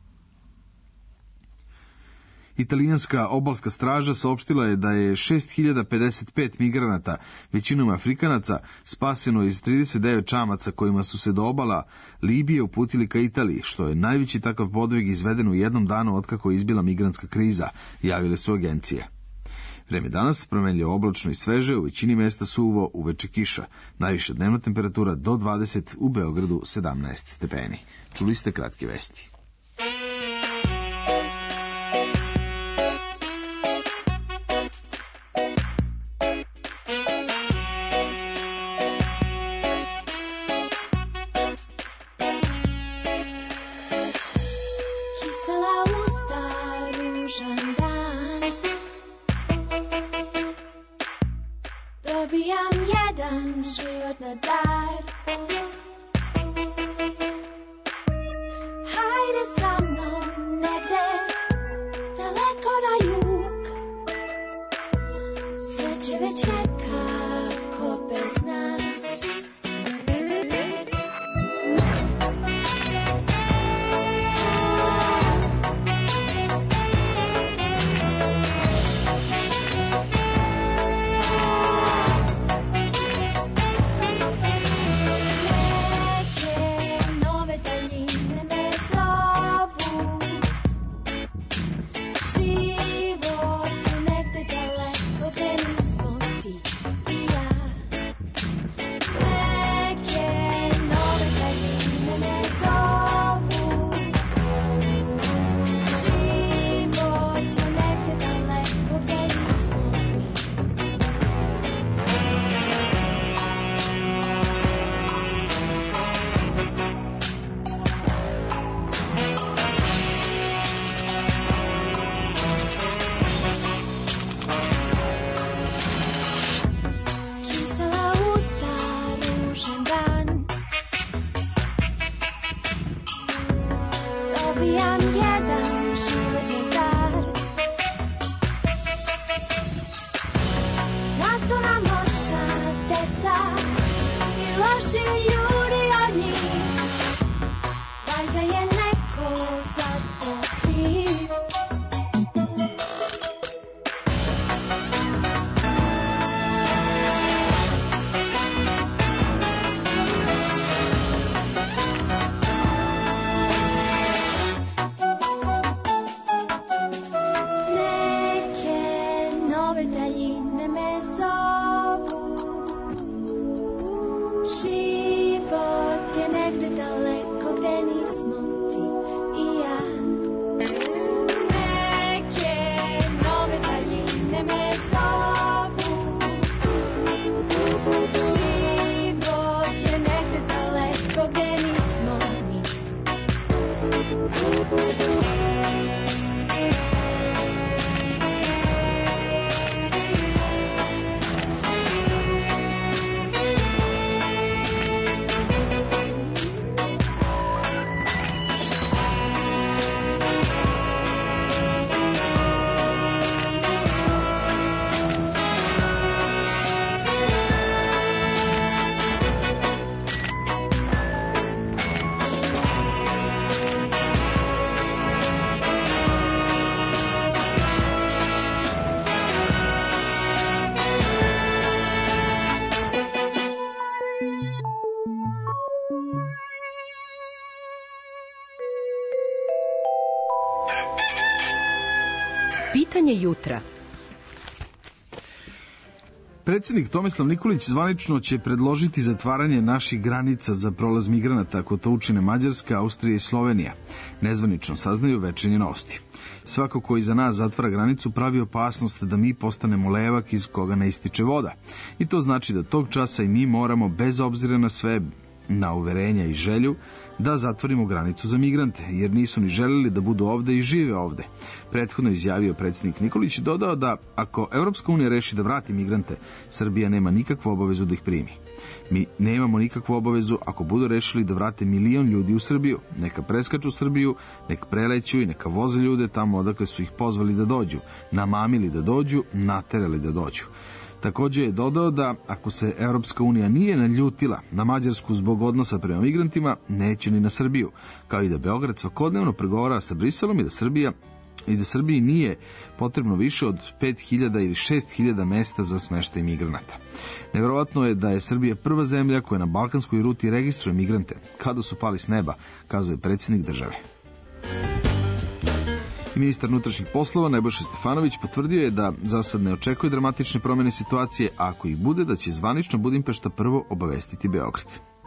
Italijanska obalska straža saopštila je da je 6055 migranata, većinom Afrikanaca, spaseno iz 39 čamaca kojima su se do obala Libije uputili ka Italiji, što je najveći takav podvig izveden u jednom danu otkako je izbila migrantska kriza, javile su agencije. Vreme danas promenljivo oblačno i sveže, u većini mesta suvo, uveče kiša. Najviša dnevna temperatura do 20, u Beogradu 17 stepeni. Čuli ste kratke vesti. Dobijam jedan život na dar. Hajde sa mnom negde daleko na jug. Sve će već nekako bez nas. Pitanje jutra. Predsjednik Tomislav Nikolić zvanično će predložiti zatvaranje naših granica za prolaz migranata ako to učine Mađarska, Austrija i Slovenija. Nezvanično saznaju Večernje novosti. Svako ko iza nas zatvara granicu pravi opasnost da mi postanemo levak iz koga ne ističe voda. I to znači da tog časa i mi moramo, bez obzira na sve, na uverenja i želju, da zatvorimo granicu za migrante, jer nisu ni želeli da budu ovde i žive ovde. Prethodno izjavio predsjednik Nikolić, dodao da ako Evropska unija reši da vrati migrante, Srbija nema nikakvu obavezu da ih primi. Mi nemamo nikakvu obavezu ako budu rešili da vrate 1 milion ljudi u Srbiju. Neka preskaču Srbiju, neka preleću i neka voze ljude tamo odakle su ih pozvali da dođu, namamili da dođu, naterali da dođu. Također je dodao da ako se Evropska unija nije naljutila na Mađarsku zbog odnosa prema migrantima, neće ni na Srbiju, kao i da Beograd svakodnevno pregovara sa Briselom i da Srbiji nije potrebno više od 5.000 ili 6.000 mesta za smeštaj migranata. Nevjerovatno je da je Srbija prva zemlja koja na balkanskoj ruti registruje migrante, kada su pali s neba, kazao je predsjednik države. I ministar unutrašnjih poslova Nebojša Stefanović potvrdio je da za sad ne očekuje dramatične promjene situacije, a ako ih bude, da će zvanično Budimpešta prvo obavestiti Beograd.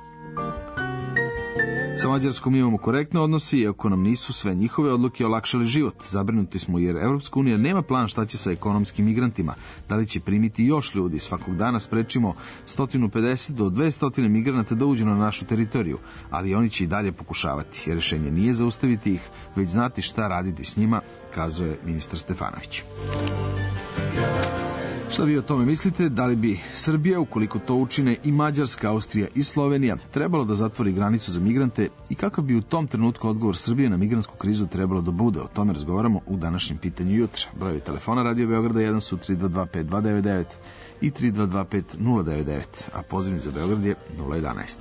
Sa Mađarskom imamo korektne odnose, iako nam nisu sve njihove odluke olakšale život. Zabrinuti smo jer Evropska unija nema plan šta će sa ekonomskim migrantima. Da li će primiti još ljudi? Svakog dana sprečimo 150 do 200 migranata da uđu na našu teritoriju, ali oni će i dalje pokušavati. Rešenje nije zaustaviti ih, već znati šta raditi s njima, kazuje ministar Stefanović. Šta vi o tome mislite? Da li bi Srbija, ukoliko to učine i Mađarska, Austrija i Slovenija, trebalo da zatvori granicu za migrante i kakav bi u tom trenutku odgovor Srbije na migrantsku krizu trebalo da bude? O tome razgovaramo u današnjem pitanju jutra. Brojevi telefona Radio Beograda 1 su 3225299 i 3225099, a pozivni za Beograd je 011.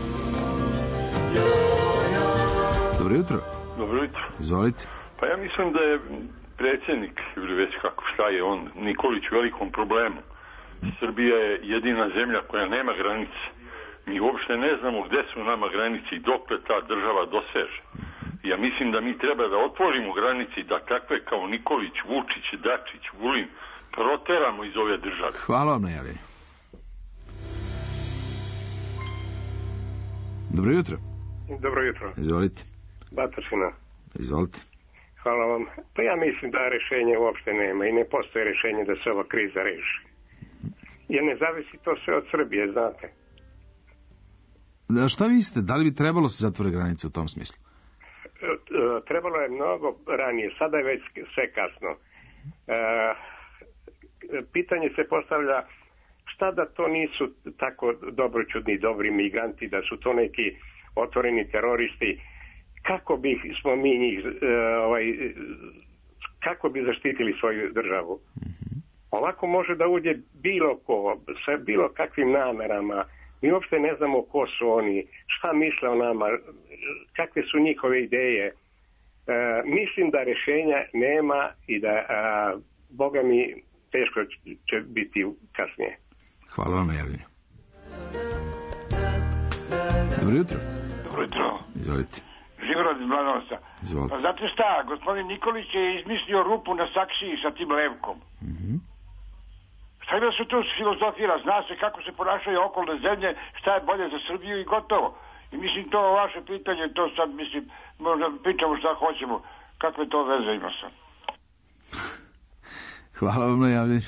Dobro jutro. Dobro jutro. Izvolite. Pa ja mislim da je predsjednik, ili već kako šta je on, Nikolić u velikom problemu. Srbija je jedina zemlja koja nema granice. Mi uopšte ne znamo gde su nama granice i dokle ta država doseže. Ja mislim da mi treba da otvorimo granice i da takve kao Nikolić, Vučić, Dačić, Vulin proteramo iz ove države. Hvala vam na javljenju. Dobro jutro. Dobro jutro. Izvolite. Batašina. Izvolite. Hvala vam. Pa ja mislim da rešenje uopšte nema i ne postoje rešenje da se ova kriza reši. Jer ne zavisi to sve od Srbije, znate. Da, šta mislite? Da li bi trebalo se zatvore granice u tom smislu? Trebalo je mnogo ranije. Sada je već sve kasno. Pitanje se postavlja šta da to nisu tako dobroćudni, dobri migranti, da su to neki otvoreni teroristi. Kako bi smo mi njih kako bi zaštitili svoju državu? Ovako može da uđe bilo ko, sa bilo kakvim namerama. Mi uopšte ne znamo ko su oni, šta misle o nama, kakve su njihove ideje. Mislim da rešenja nema i da, Boga mi, teško će biti kasnije. Hvala vam na javljenju. Dobro jutro. Dobro jutro. Izvolite. Žigorod iz Mladenovca. Izvolite. Pa znate šta, gospodin Nikolić je izmislio rupu na saksiji sa tim levkom. Šta je da se tu filozofira, zna se kako se ponašaju okolne zemlje, šta je bolje za Srbiju i gotovo. I mislim to vaše pitanje, to sad mislim, možda pričamo šta hoćemo, kakve to veze ima sad. Hvala vam na javljenju.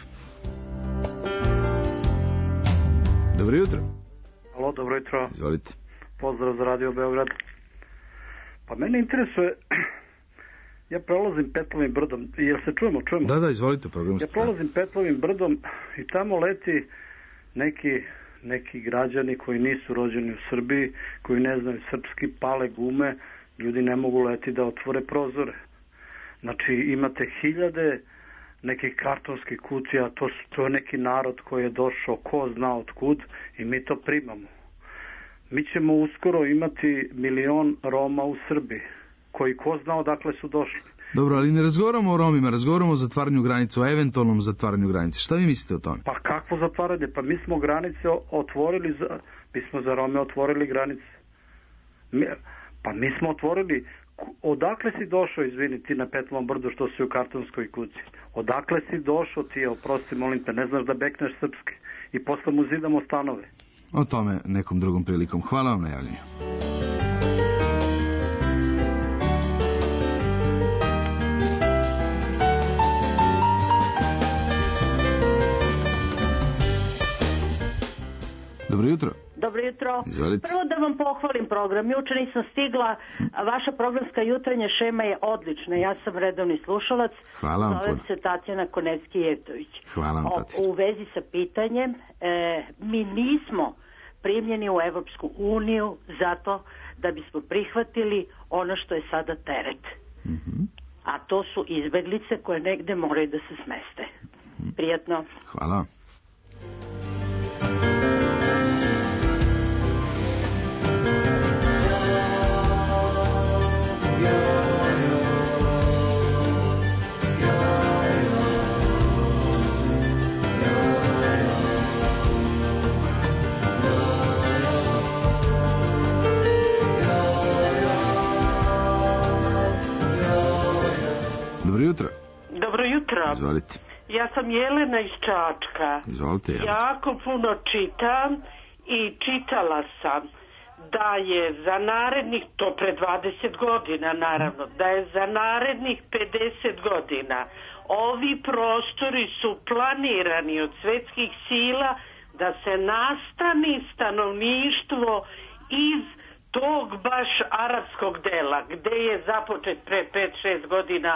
Dobro jutro. Alo, dobro jutro. Izvolite. Pozdrav za Radio Beograd. Pa mene interesuje, ja prolazim Petlovim brdom, jel se čujemo? Da, izvolite, program. Ja prolazim Petlovim brdom i tamo leti neki građani koji nisu rođeni u Srbiji, koji ne znaju srpski, pale gume, ljudi ne mogu leti da otvore prozore. Znači imate hiljade nekih kartonskih kutija, to je neki narod koji je došao, ko zna od kud, i mi to primamo. Mi ćemo uskoro imati 1 milion Roma u Srbiji, koji ko zna odakle su došli. Dobro, ali ne razgovaramo o Romima, razgovaramo o zatvaranju granice, o eventualnom zatvaranju granice. Šta vi mislite o tome? Pa kakvo zatvaranje? Pa mi smo granice otvorili, mi smo za Rome otvorili granice. Mi smo otvorili. Odakle si došao, izvini, ti na Petlovom brdu što si u kartonskoj kući? Odakle si došao ti, oprosti, molim te, ne znaš da bekneš srpski i posle mu zidamo stanove? O tome nekom drugom prilikom. Hvala vam na javljenju. Dobro jutro. Dobro jutro. Izvolite. Prvo da vam pohvalim program. Juče nisam stigla. Vaša programska jutarnja šema je odlična. Ja sam redovni slušalac. Hvala vam. Zovem se Tatjana Konecki-Jevtović. Hvala vam, Tatjana. U vezi sa pitanjem, mi nismo primljeni u Evropsku uniju zato da bismo prihvatili ono što je sada teret. A to su izbeglice koje negde moraju da se smeste. Prijatno. Hvala. Dobro jutro. Dobro jutro. Izvolite. Ja sam Jelena iz Čačka. Izvolite, Jelena. Jako puno čitam i čitala sam da je za narednih, to pre 20 godina naravno, da je za narednih 50 godina ovi prostori su planirani od svetskih sila da se nastani stanovništvo iz tog baš arapskog dela, gde je započet pre 5-6 godina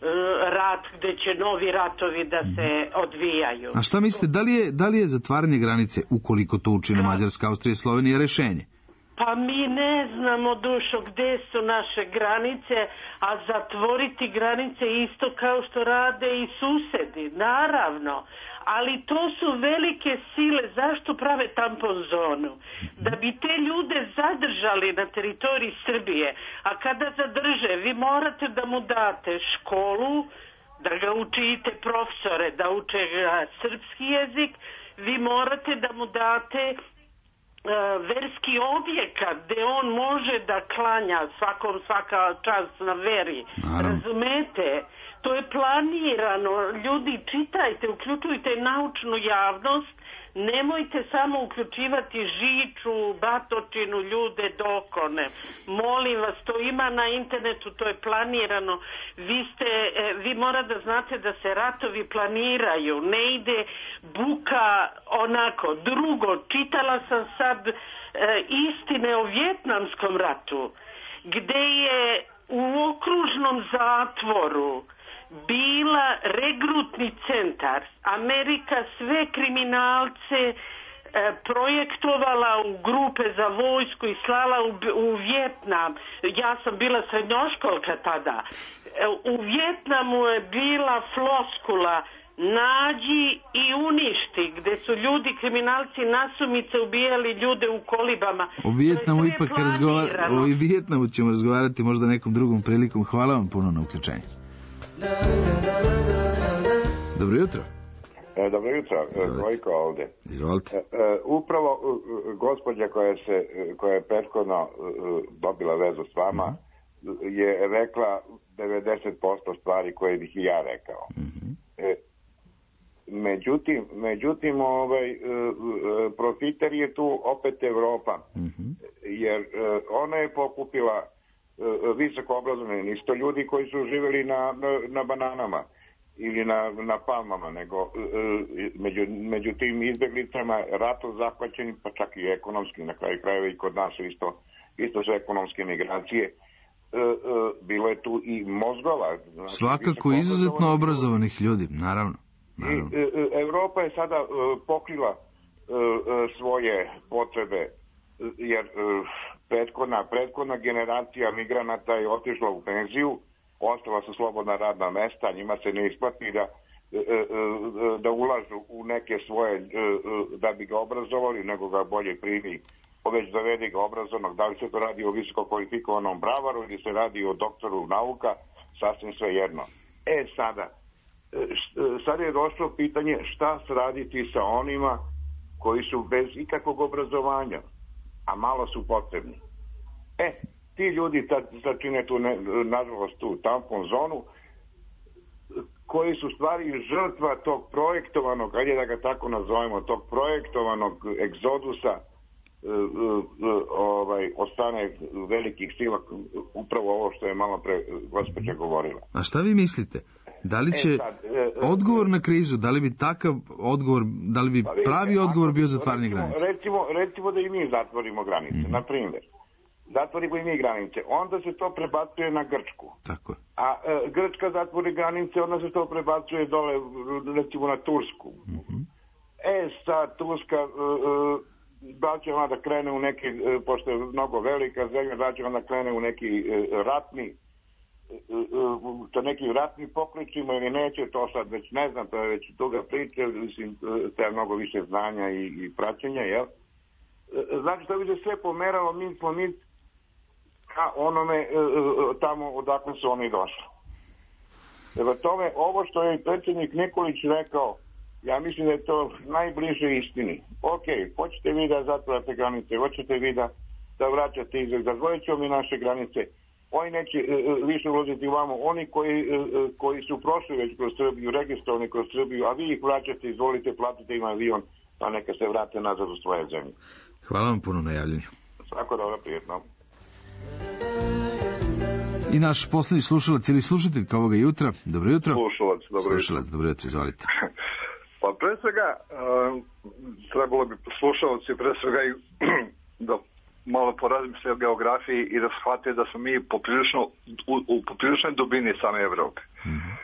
rat, gde će novi ratovi da se odvijaju. A šta mislite, da li je zatvaranje granice, ukoliko to učine Mađarska, Austrija i Slovenija, rešenje? Pa mi ne znamo, Dušo, gde su naše granice, a zatvoriti granice isto kao što rade i susedi, naravno. Ali to su velike sile, zašto prave tampon zonu? Da bi te ljude zadržali na teritoriji Srbije, a kada zadrže, vi morate da mu date školu, da ga učite profesore, da uče srpski jezik, vi morate da mu date verski objekat gde on može da klanja svaka čast na veri. Razumete? To je planirano. Ljudi, čitajte, uključujte naučnu javnost, nemojte samo uključivati Žiču, Batočinu, ljude dokone. Molim vas, to ima na internetu, to je planirano. Vi mora da znate da se ratovi planiraju, ne ide buka onako. Drugo, čitala sam sad istine o Vjetnamskom ratu, gde je u okružnom zatvoru bila regrutni centar. Amerika sve kriminalce projektovala u grupe za vojsku i slala u Vjetnam. Ja sam bila srednjoškolka tada. U Vjetnamu je bila floskula nađi i uništi, gde su ljudi, kriminalci, nasumice ubijali ljude u kolibama. O Vijetnamu ipak o Vijetnamu ćemo razgovarati možda nekom drugom prilikom. Hvala vam puno na uključenju. Dobro jutro. Dobro jutro, Gojko ovde. Izvolite. Upravo gospođa koja je prethodno dobila vezu s vama je rekla 90% stvari koje bih i ja rekao. Međutim, profiter je tu opet Evropa, jer ona je pokupila visoko obrazovani, nisto ljudi koji su živjeli na bananama ili na palmama, nego među tim izbjeglicama ratom zahvaćeni, pa čak i ekonomski, na kraju krajeva i kod nas isto su ekonomske migracije. Bilo je tu i mozgova. Znači, svakako izuzetno obrazovanih ljudi, naravno. Evropa je sada pokrila svoje potrebe, jer prethodna generacija migranata je otišla u penziju, ostala su slobodna radna mesta, njima se ne isplati da ulažu u neke svoje, da bi ga obrazovali, nego ga bolje primi, već dovedi ga obrazovnog, da li se to radi o visoko kvalifikovanom bravaru ili se radi o doktoru nauka, sasvim sve jedno. Sad je došlo pitanje šta se raditi sa onima koji su bez ikakvog obrazovanja, a malo su potrebni. Ti ljudi čine tu, nažalost, tu tampon zonu, koji su stvari žrtva tog projektovanog, ajde da ga tako nazovemo, tog projektovanog egzodusa od strane velikih sila, upravo ovo što je malo pre gospođa govorila. A šta vi mislite? Da li će odgovor na krizu, da li bi takav odgovor, da li bi pravi odgovor bio zatvaranje granice? Recimo da i mi zatvorimo granice, na primjer. Zatvorimo i mi granice, onda se to prebacuje na Grčku. Tako. A Grčka zatvori granice, onda se to prebacuje dole, recimo na Tursku. Sad Turska, da će ona da krene u neki, pošto je mnogo velika zemlja, da će ona da krene u neki ratni, sa nekim ratnim pokličima ili neće, to sad već ne znam, to je već duga priča, mislim, treba mnogo više znanja i praćenja, jel? Znači, to bi se sve pomeralo minut po minut ka onome tamo odakle su oni došli. Evo tome, ovo što je predsjednik Nikolić rekao, ja mislim da je to najbliže istini. Ok, hoćete vi da zatvarate granice, hoćete vi da vraćate izgled, zazvojit ćemo mi naše granice, oni neće više ulaziti vamo, oni koji su prošli već kroz Srbiju, registrovani kroz Srbiju, a vi ih vraćate, izvolite, platite im avion, pa neka se vrate nazad u svoje zemlje. Hvala vam puno na javljanju. Svako dobro, prijetno. I naš poslednji slušalac ili slušateljka ovoga jutra. Dobro jutro. Slušalac, dobro jutro, izvolite. Pa pre svega, trebalo bi slušalci pre svega da malo porazmisle o geografiji i da shvate da smo mi u popriličnoj dubini same Evrope.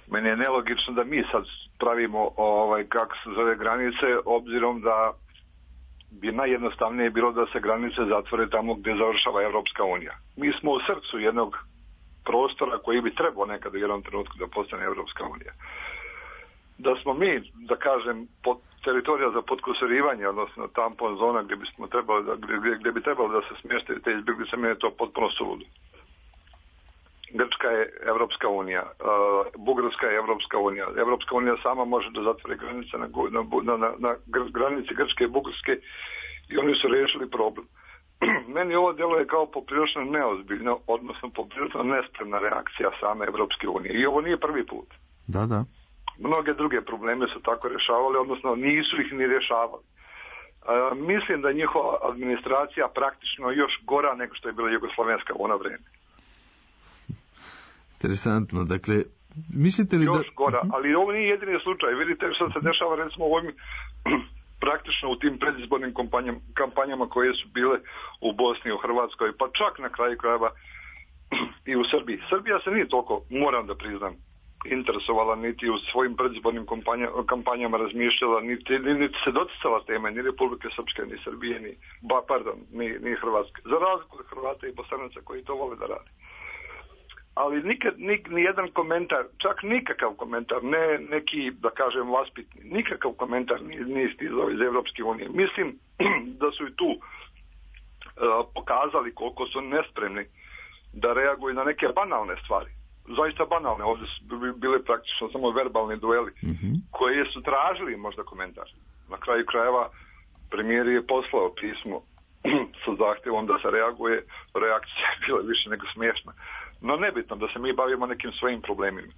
Meni je nelogično da mi sad pravimo kako se zove granice, obzirom da bi najjednostavnije bilo da se granice zatvore tamo gdje završava Evropska unija. Mi smo u srcu jednog prostora koji bi trebao nekad u jednom trenutku da postane Evropska unija. Da smo mi, da kažem, teritorija za potkusurivanje, odnosno tampon zona gdje bi trebalo da se smještaju te izbjeglice, meni je to potpuno suludo. Grčka je Evropska unija, Bugarska je Evropska unija. Evropska unija sama može da zatvore granice na granici Grčke i Bugarske i oni su riješili problem. Meni ovo djeluje kao poprilično neozbiljno, odnosno poprilično nespremna reakcija same Evropske unije. I ovo nije prvi put. Da. Mnoge druge probleme su tako rješavali, odnosno nisu ih ni rješavali. Mislim da je njihova administracija praktično još gora nego što je bila jugoslovenska u ono vrijeme. Interesantno, dakle, mislite li još gora, ali ovo nije jedini slučaj. Vidite što se dešava recimo u ovim praktično u tim predizbornim kampanjama koje su bile u Bosni, u Hrvatskoj, pa čak na kraju krajeva i u Srbiji. Srbija se nije toliko, moram da priznam, interesovala, niti u svojim predizbornim kampanjama razmišljala, niti se doticala teme ni Republike Srpske, ni Srbije, ni Hrvatske. Za razliku od Hrvata i Bosanaca koji to vole da radi. Ali ni jedan komentar, čak nikakav komentar, ne neki, da kažem, vaspitni, nikakav komentar nije stizao iz Evropske unije. Mislim da su i tu pokazali koliko su nespremni da reaguju na neke banalne stvari. Zaista banalne, ovdje su bile praktično samo verbalni dueli, koje su tražili možda komentar. Na kraju krajeva premijer je poslao pismo sa zahtjevom da se reaguje, reakcija je bila više nego smiješna. No nebitno da se mi bavimo nekim svojim problemima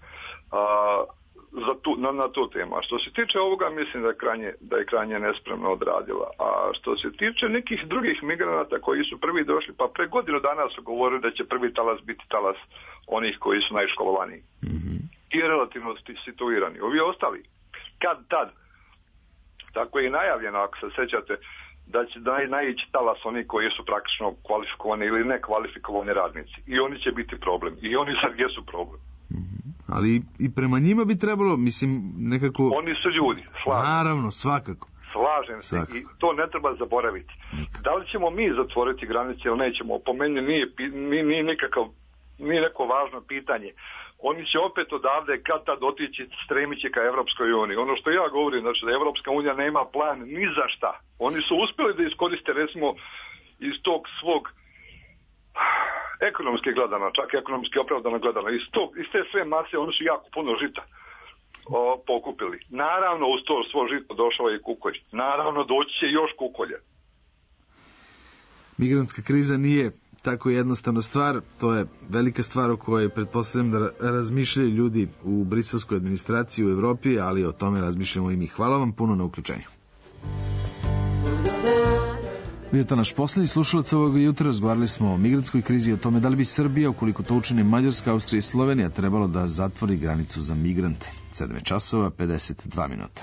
na tu temu. A što se tiče ovoga, mislim da je krajnje nespremno odradila. A što se tiče nekih drugih migranata koji su prvi došli, pa pre godinu dana su govorili da će prvi talas biti talas onih koji su najškolovaniji. I relativno situirani. Ovi ostali, tad, tako je i najavljeno, ako se sjećate, da će naići talas oni koji su praktično kvalifikovani ili nekvalifikovani radnici. I oni će biti problem. I oni sad jesu problem. Ali i prema njima bi trebalo, mislim, nekako... Oni su ljudi, slažem. Naravno, svakako. Slažem se i to ne treba zaboraviti. Da li ćemo mi zatvoriti granice ili nećemo? Po meni nije neko važno pitanje. Oni će opet odavde kad tad otići, stremit će ka Evropskoj uniji. Ono što ja govorim, znači da Evropska unija nema plan ni za šta. Oni su uspjeli da iskoriste recimo iz tog svog ekonomski gledano, čak ekonomski opravdano gledano, iz te sve mase oni su jako puno žita pokupili. Naravno uz to svo žito došao je kukolj. Naravno doći će još kukolje. Migrantska kriza nije tako jednostavna stvar, to je velika stvar o kojoj pretpostavljam da razmišljaju ljudi u briselskoj administraciji u Evropi, ali o tome razmišljamo i mi. Hvala vam puno na uključenju. Vidite, naš poslednji slušalac ovog jutra, razgovarali smo o migrantskoj krizi i o tome da li bi Srbija, ukoliko to učine Mađarska, Austrija i Slovenija, trebalo da zatvori granicu za migrante. 7 časova, 52 minuta.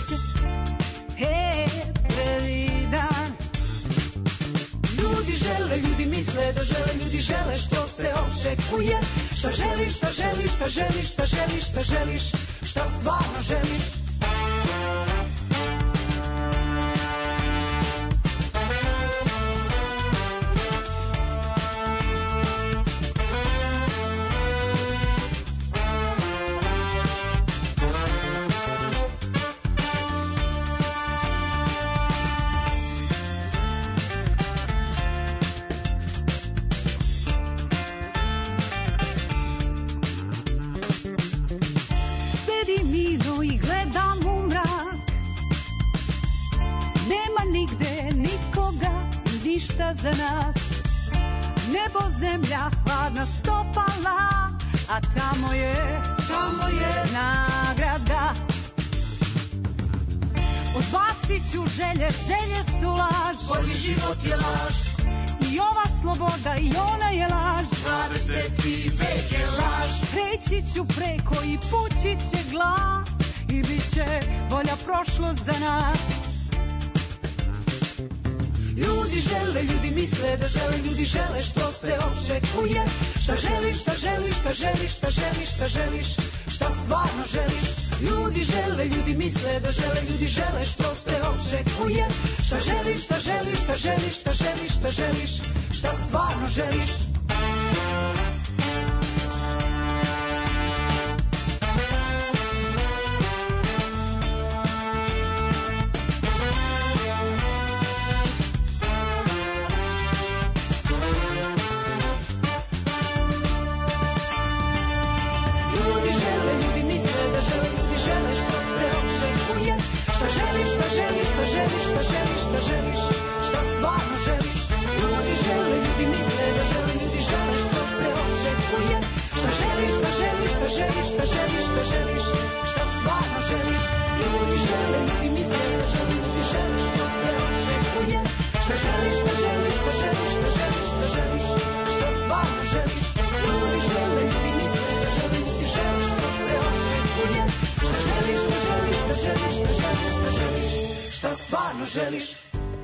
Ljudi žele žele, ljudi misle da žele, ljudi žele što se očekuje. Šta želiš, šta želiš, šta želiš, šta želiš, šta želiš, šta stvarno želiš. Za nas nebo, zemlja, hladna stopala, a tamo je nagrada. Odbacit ću želje, želje su laž, bolji život je laž, i ova sloboda i ona je laž, 20. vek je laž. Preći ću preko i pući će glas, i bit će bolja prošlost za nas. Ljudi žele, ljudi misle da žele, ljudi žele što se očekuje. Šta želiš, šta želiš, šta želiš, šta želiš, šta želiš, šta stvarno želiš. Ljudi žele, ljudi misle da žele, ljudi žele što se očekuje. Šta želiš, šta želiš, šta želiš, šta želiš, šta želiš, šta stvarno želiš. Želiš.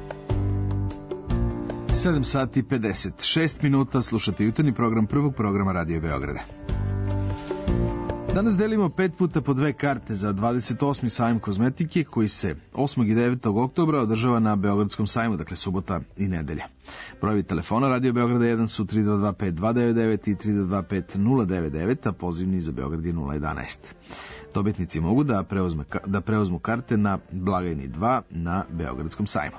7 sati 56 minuta, slušate jutarnji program prvog programa Radio Beograda. Danas delimo 5 puta po 2 karte za 28. sajam kozmetike koji se 8. i 9. oktobra održava na Beogradskom sajmu, dakle subota i nedelja. Brojevi telefona Radio Beograda 1 su 3225-299 i 3225-099, a pozivni za Beograd je 011. Dobitnici mogu da preuzmu karte na blagajni 2 na Beogradskom sajmu.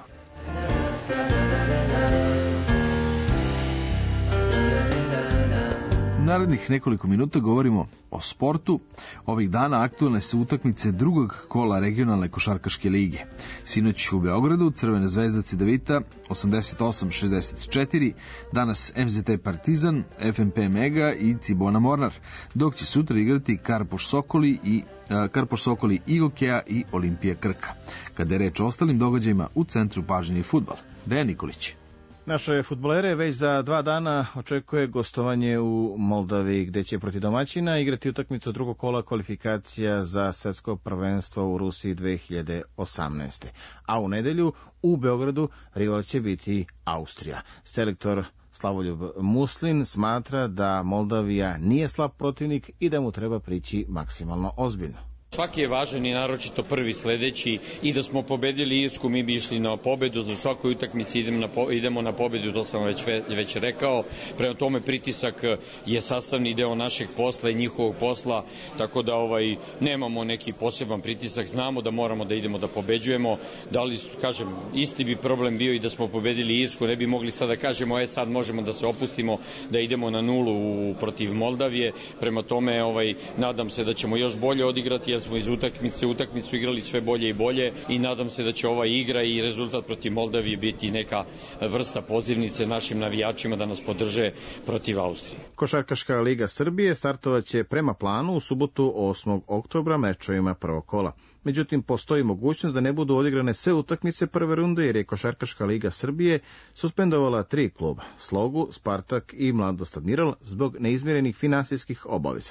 Narednih nekoliko minuta govorimo o sportu. Ovih dana aktualne su utakmice drugog kola regionalne košarkaške lige. Sinoć u Beogradu Crvena zvezda Cedevita 88-64, danas MZT Partizan, FNP Mega i Cibona Mornar, dok će sutra igrati Karpoš Sokoli Igokeja i Olimpija Krka. Kada je reč o ostalim događajima, u centru pažnje je fudbal. Dejan Nikolić. Naše fudbalere već za 2 dana očekuje gostovanje u Moldaviji, gde će protiv domaćina igrati utakmicu drugog kola kvalifikacija za svetsko prvenstvo u Rusiji 2018. A u nedelju u Beogradu rival će biti Austrija. Selektor Slavoljub Muslin smatra da Moldavija nije slab protivnik i da mu treba prići maksimalno ozbiljno. Svaki je važan i naročito prvi sledeći, i da smo pobedili Irsku mi bi išli na pobedu, u svakoj utakmici idemo na pobedu, to sam već rekao. Prema tome pritisak je sastavni deo našeg posla i njihovog posla, tako da nemamo neki poseban pritisak, znamo da moramo da idemo da pobeđujemo. Da li, kažem, isti bi problem bio i da smo pobedili Irsku, ne bi mogli sad da kažemo sad možemo da se opustimo, da idemo na nulu protiv Moldavije. Prema tome nadam se da ćemo još bolje odigrati, smo iz utakmicu igrali sve bolje i bolje, i nadam se da će ova igra i rezultat protiv Moldavije biti neka vrsta pozivnice našim navijačima da nas podrže protiv Austrije. Košarkaška liga Srbije startovaće prema planu u subotu 8. oktobra mečovima prvog kola. Međutim, postoji mogućnost da ne budu odigrane sve utakmice prve runde, jer je Košarkaška liga Srbije suspendovala 3 kluba, Slogu, Spartak i Mladost Admiral, zbog neizmjerenih finansijskih obaveza.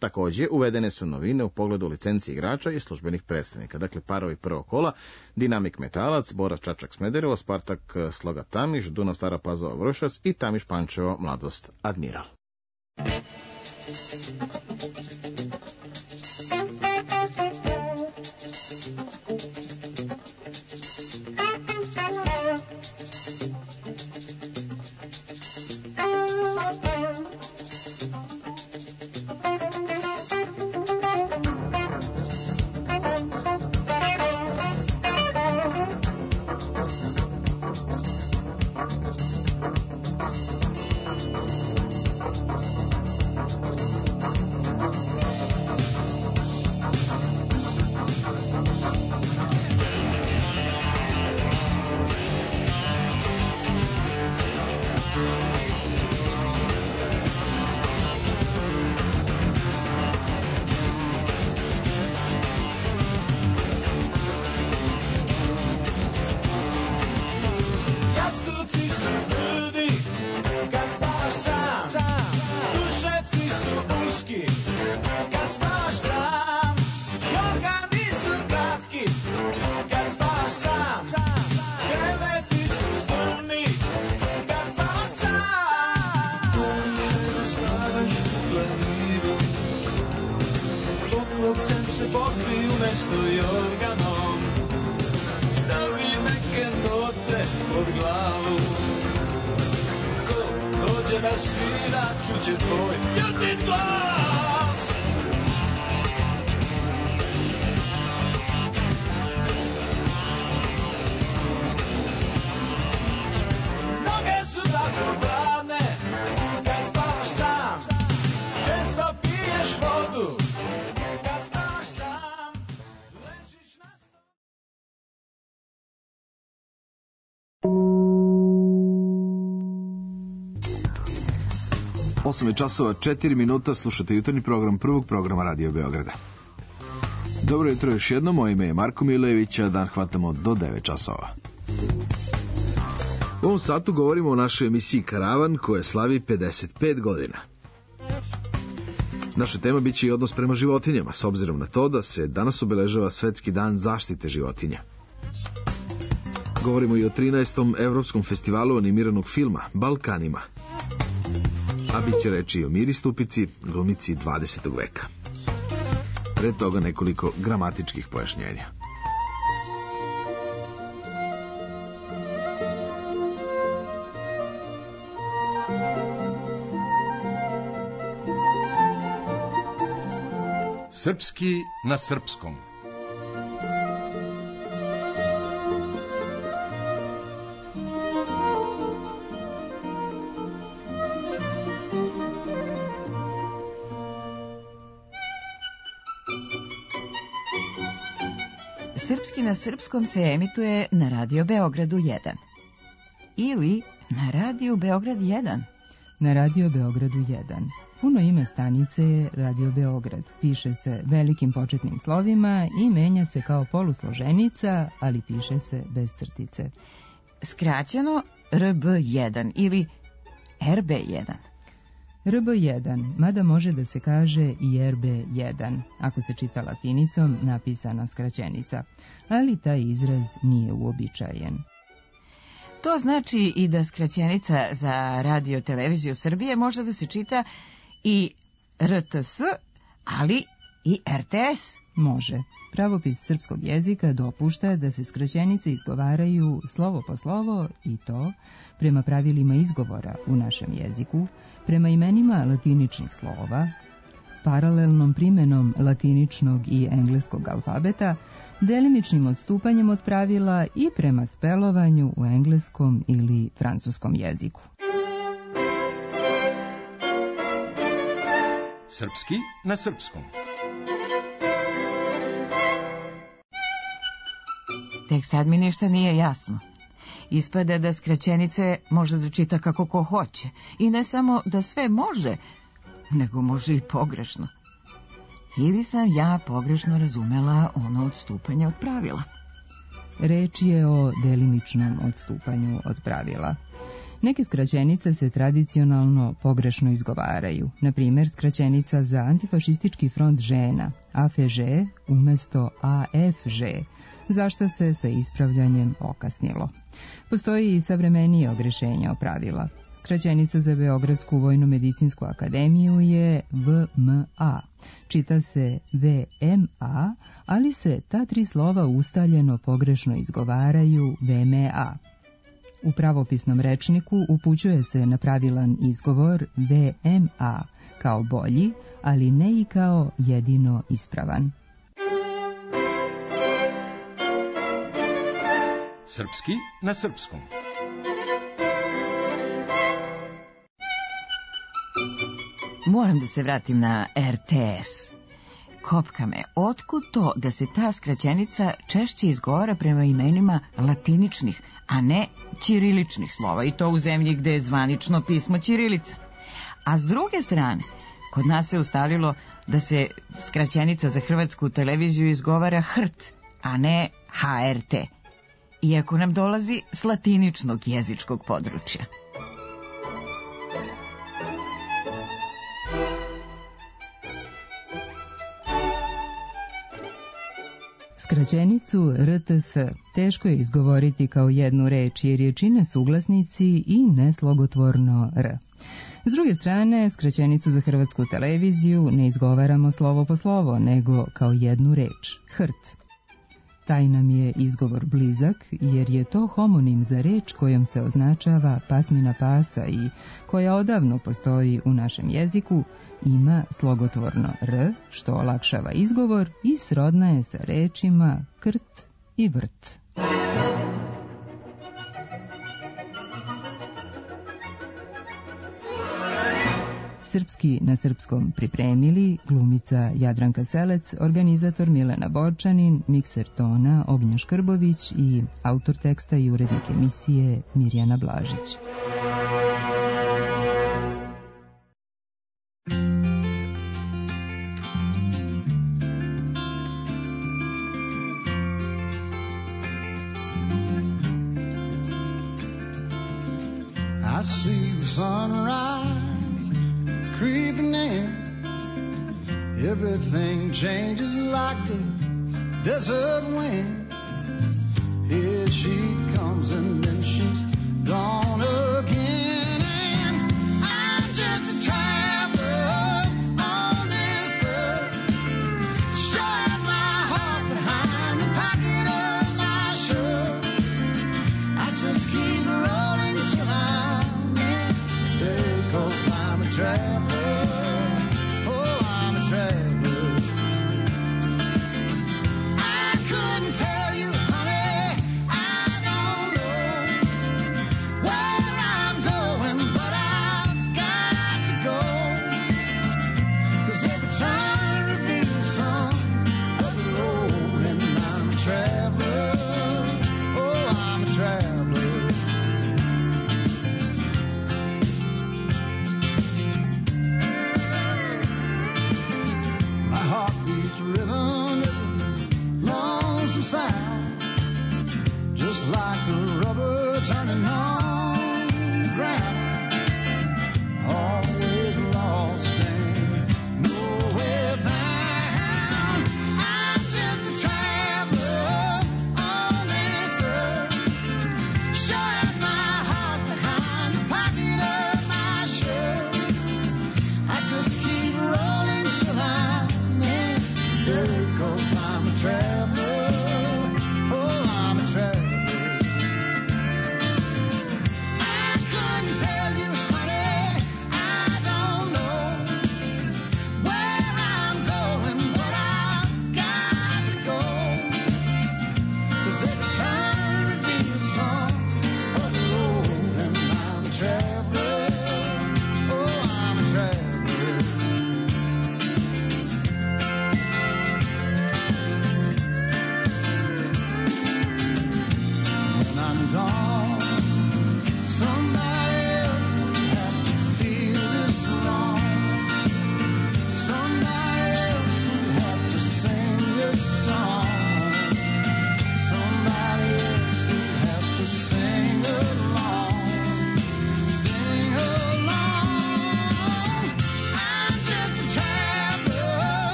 Također, uvedene su novine u pogledu licenci igrača i službenih predstavnika. Dakle, parovi prvog kola, Dinamik Metalac, Bora Čačak Smederevo, Spartak Sloga Tamiš, Dunav Stara Pazova Vršac i Tamiš Pančevo Mladost Admiral. Osam je časova 4 minuta, slušate jutarnji program prvog programa Radio Beograda. Dobro jutro još jedno, moje ime je Marko Milević, a dan hvatamo do 9 časova. U ovom satu govorimo o našoj emisiji Karavan koja slavi 55 godina. Naša tema biće i odnos prema životinjama, s obzirom na to da se danas obeležava Svetski dan zaštite životinja. Govorimo i o 13. Evropskom festivalu animiranog filma Balkanima. A bit će reći i o Miri Stupici, glumici 20. veka. Pred toga nekoliko gramatičkih pojašnjenja. Srpski na srpskom. Srpski na srpskom se emituje na Radio Beogradu 1 ili na Radio Beograd 1. Na Radio Beogradu 1. Puno ime stanice je Radio Beograd. Piše se velikim početnim slovima i menja se kao polusloženica, ali piše se bez crtice. Skraćeno RB1 ili RB1. RB1, mada može da se kaže i RB1, ako se čita latinicom napisana skraćenica, ali taj izraz nije uobičajen. To znači i da skraćenica za Radio Televiziju Srbije može da se čita i RTS, ali i RTS. Može. Pravopis srpskog jezika dopušta da se skraćenice izgovaraju slovo po slovo i to prema pravilima izgovora u našem jeziku, prema imenima latiničnih slova, paralelnom primenom latiničnog i engleskog alfabeta, delimičnim odstupanjem od pravila i prema spelovanju u engleskom ili francuskom jeziku. Srpski na srpskom. Tek sad mi ništa nije jasno. Ispada da skraćenice može da čita kako ko hoće. I ne samo da sve može, nego može i pogrešno. Ili sam ja pogrešno razumela ono odstupanje od pravila? Reč je o delimičnom odstupanju od pravila. Neke skraćenice se tradicionalno pogrešno izgovaraju. Na primjer, skraćenica za antifašistički front žena, AFŽ, umjesto AFŽ, zašto se sa ispravljanjem okasnilo. Postoji i savremenije ogrešenja o pravila. Skraćenica za Beogradsku vojno-medicinsku akademiju je VMA. Čita se VMA, ali se ta tri slova ustaljeno pogrešno izgovaraju VMA. U pravopisnom rečniku upućuje se na pravilan izgovor VMA kao bolji, ali ne i kao jedino ispravan. Srpski na srpskom. Moram da se vratim na RTS. Kopka me, otkud to da se ta skraćenica češće izgovara prema imenima latiničnih, a ne ćiriličnih slova, i to u zemlji gde je zvanično pismo ćirilica. A s druge strane, kod nas se ustalilo da se skraćenica za hrvatsku televiziju izgovara HRT, a ne HRT, iako nam dolazi s latiničnog jezičkog područja. Skraćenicu RTS teško je izgovoriti kao jednu reč jer je čine suglasnici i neslogotvorno R. S druge strane, skraćenicu za hrvatsku televiziju ne izgovaramo slovo po slovo, nego kao jednu reč, HRT. Taj nam je izgovor blizak jer je to homonim za reč kojom se označava pasmina pasa i koja odavno postoji u našem jeziku, ima slogotvorno R, što olakšava izgovor i srodna je sa rečima krt i vrt. Srpski na srpskom pripremili glumica Jadranka Selec, organizator Milena Borčanin, mikser tona Ognjen Škrbović i autor teksta i urednik emisije Mirjana Blažić. I see the sunrise creeping in. Everything changes like the desert wind. Here she comes and then she's gone again. And I'm just a traveler on this earth, showing my heart behind the pocket of my shirt. I just keep rolling till I'm in there, 'cause I'm a traveler. Tell you, honey, I don't know where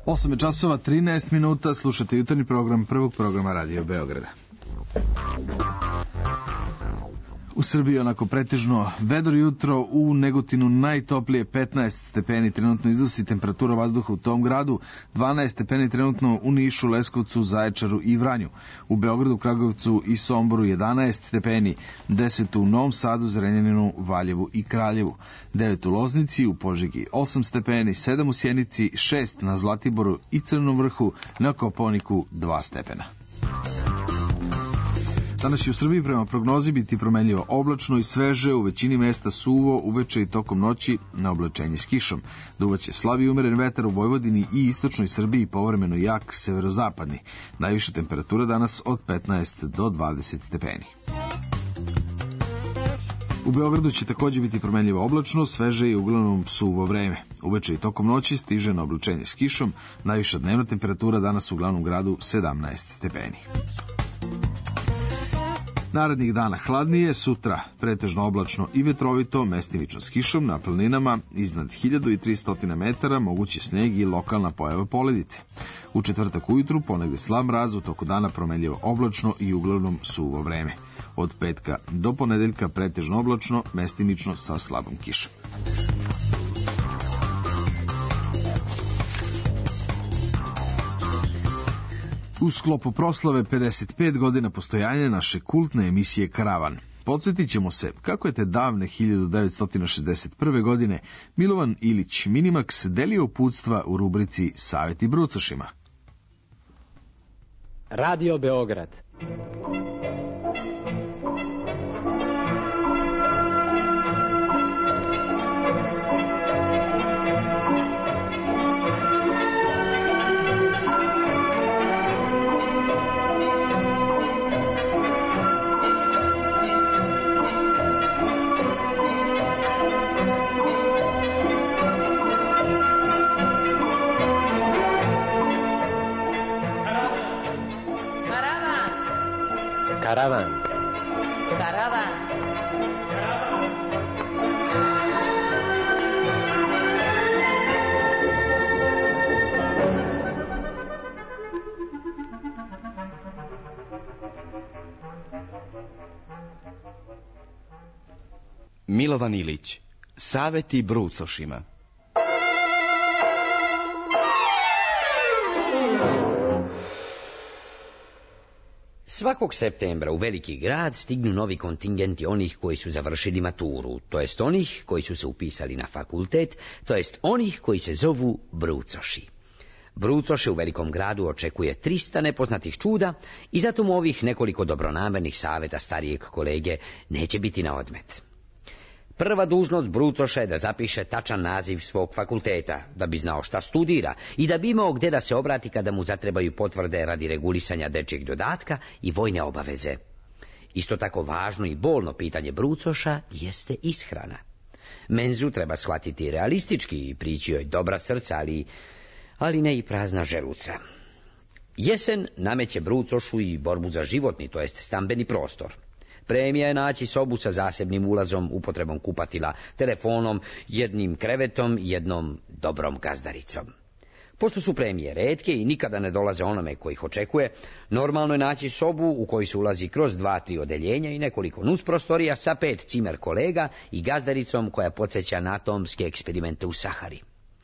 8 časova 13 minuta, slušate jutarnji program prvog programa Radio Beograda. U Srbiji onako pretežno vedro jutro, u Negotinu najtoplije 15 stepeni trenutno iznosi temperatura vazduha u tom gradu, 12 stepeni trenutno u Nišu, Leskovcu, Zaječaru i Vranju. U Beogradu, Kragujevcu i Somboru 11 stepeni, 10 u Novom Sadu, Zrenjaninu, Valjevu i Kraljevu, 9 u Loznici, u Požegi 8 stepeni, 7 u Sjenici, 6 na Zlatiboru i Crnom Vrhu, na Kopaoniku 2 stepena. Danas će u Srbiji prema prognozi biti promenljivo oblačno i sveže, u većini mesta suvo, uveče i tokom noći na oblačenje s kišom. Duvaće slabi umeren vetar u Vojvodini i istočnoj Srbiji, povremeno jak severozapadni. Najviša temperatura danas od 15 do 20 stepeni. U Beogradu će također biti promenljivo oblačno, sveže i uglavnom suvo vreme. Uveče i tokom noći stiže na oblačenje s kišom, najviša dnevna temperatura danas u glavnom gradu 17 stepeni. Narednih dana hladnije, sutra pretežno oblačno i vetrovito, mestimično s kišom, na planinama iznad 1300 metara mogući sneg i lokalna pojava poledice. U četvrtak ujutru ponegde slab mraz, u toku dana promenljivo oblačno i uglavnom suvo vreme. Od petka do ponedeljka pretežno oblačno, mestimično sa slabom kišom. U sklopu proslave 55 godina postojanja naše kultne emisije Karavan. Podsjetit ćemo se kako je te davne 1961. godine Milovan Ilić Minimax delio uputstva u rubrici Saveti brucošima. Radio Beograd. Karavan. Karavan. Milovan Ilić. Saveti brucošima. Svakog septembra u veliki grad stignu novi kontingenti onih koji su završili maturu, to jest onih koji su se upisali na fakultet, to jest onih koji se zovu brucoši. Brucoše u velikom gradu očekuje 300 nepoznatih čuda i zato mu ovih nekoliko dobronamernih saveta starijeg kolege neće biti na odmet. Prva dužnost brucoša je da zapiše tačan naziv svog fakulteta, da bi znao šta studira i da bi imao gde da se obrati kada mu zatrebaju potvrde radi regulisanja dečjeg dodatka i vojne obaveze. Isto tako važno i bolno pitanje brucoša jeste ishrana. Menzu treba shvatiti realistički i prići joj dobra srca, ali ne i prazna želuca. Jesen nameće brucošu i borbu za životni, to jest stambeni prostor. Premija je naći sobu sa zasebnim ulazom, upotrebom kupatila, telefonom, jednim krevetom, jednom dobrom gazdaricom. Pošto su premije retke i nikada ne dolaze onome koji ih očekuje, normalno je naći sobu u kojoj se ulazi kroz 2-3 odeljenja i nekoliko nusprostorija sa 5 cimer kolega i gazdaricom koja podsjeća na atomske eksperimente u Sahari.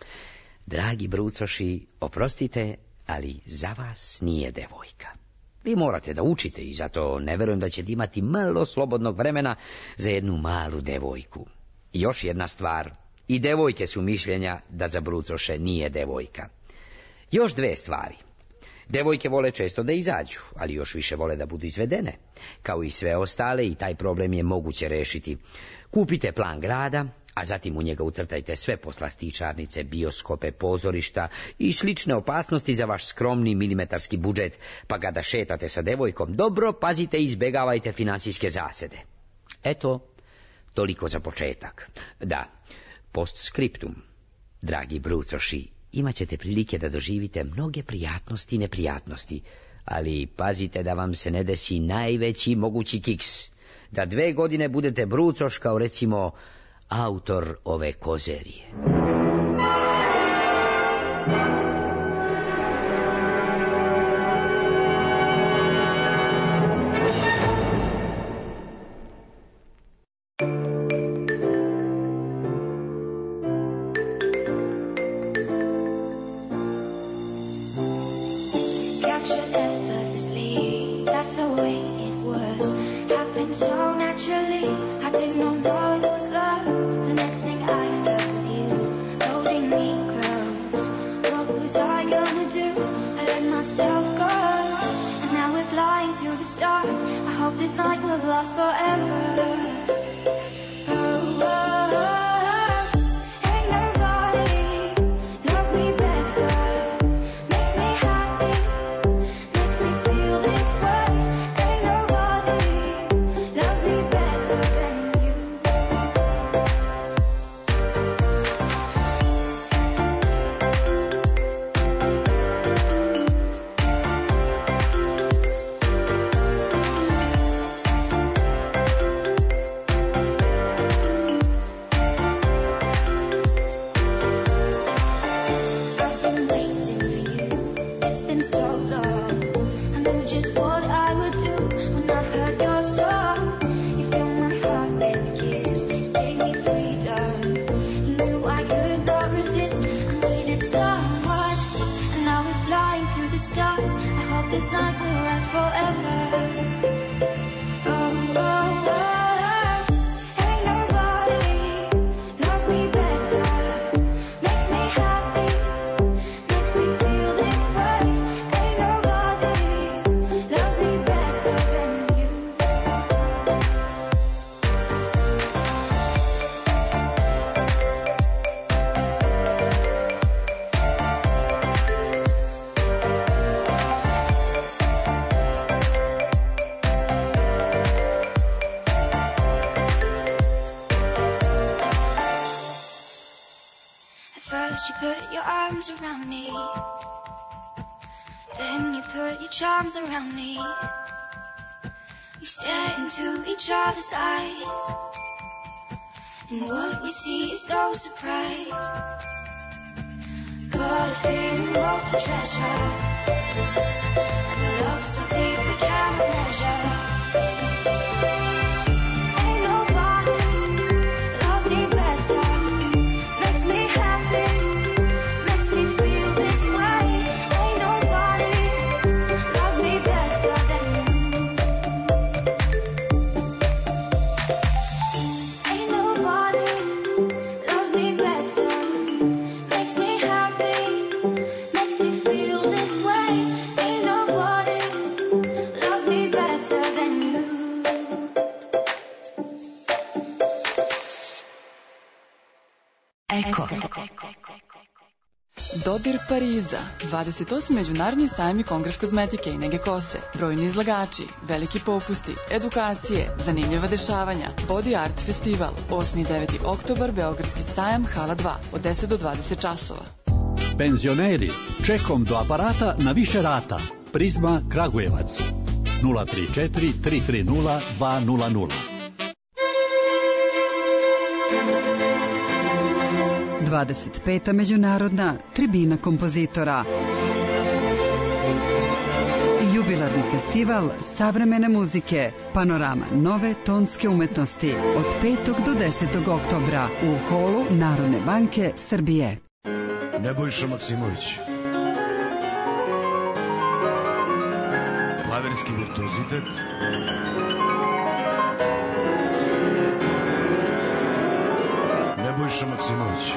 Dragi brucoši, oprostite, ali za vas nije devojka. Vi morate da učite i zato ne verujem da ćete imati malo slobodnog vremena za jednu malu devojku. I još jedna stvar, i devojke su mišljenja da za brucoše nije devojka. Još 2 stvari. Devojke vole često da izađu, ali još više vole da budu izvedene. Kao i sve ostale, i taj problem je moguće rešiti. Kupite plan grada, a zatim u njega ucrtajte sve poslastičarnice, bioskope, pozorišta i slične opasnosti za vaš skromni milimetarski budžet, pa kada šetate sa devojkom, dobro pazite i izbegavajte finansijske zasede. Eto, toliko za početak. Da, postscriptum. Dragi brucoši, imat ćete prilike da doživite mnoge prijatnosti i neprijatnosti, ali pazite da vam se ne desi najveći mogući kiks. Da 2 godine budete brucoš kao recimo autor ove kozerije. last forever. Around me, then you put your charms around me. We stare into each other's eyes, and what we see is no surprise. Got a feeling lost for treasure, and a love so deep we cannot measure. Dodir Pariza, 28. međunarodni sajam i kongres kozmetike i nege kose, brojni izlagači, veliki popusti, edukacije, zanimljiva dešavanja, Body Art Festival, 8. i 9. oktobar, Beogradski sajam, hala 2, od 10 do 20 časova. Penzioneri, čekom do aparata na više rata. Prizma Kragujevac, 034 330 200. 25. međunarodna tribina kompozitora. Jubilarni festival savremene muzike, panorama nove tonske umetnosti od 5. do 10. oktobra u holu Narodne banke Srbije. Nebojša Maksimović. Klaverski virtuozitet. Nebojša Maksimović.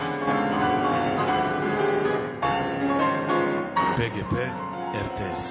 PGP RTS.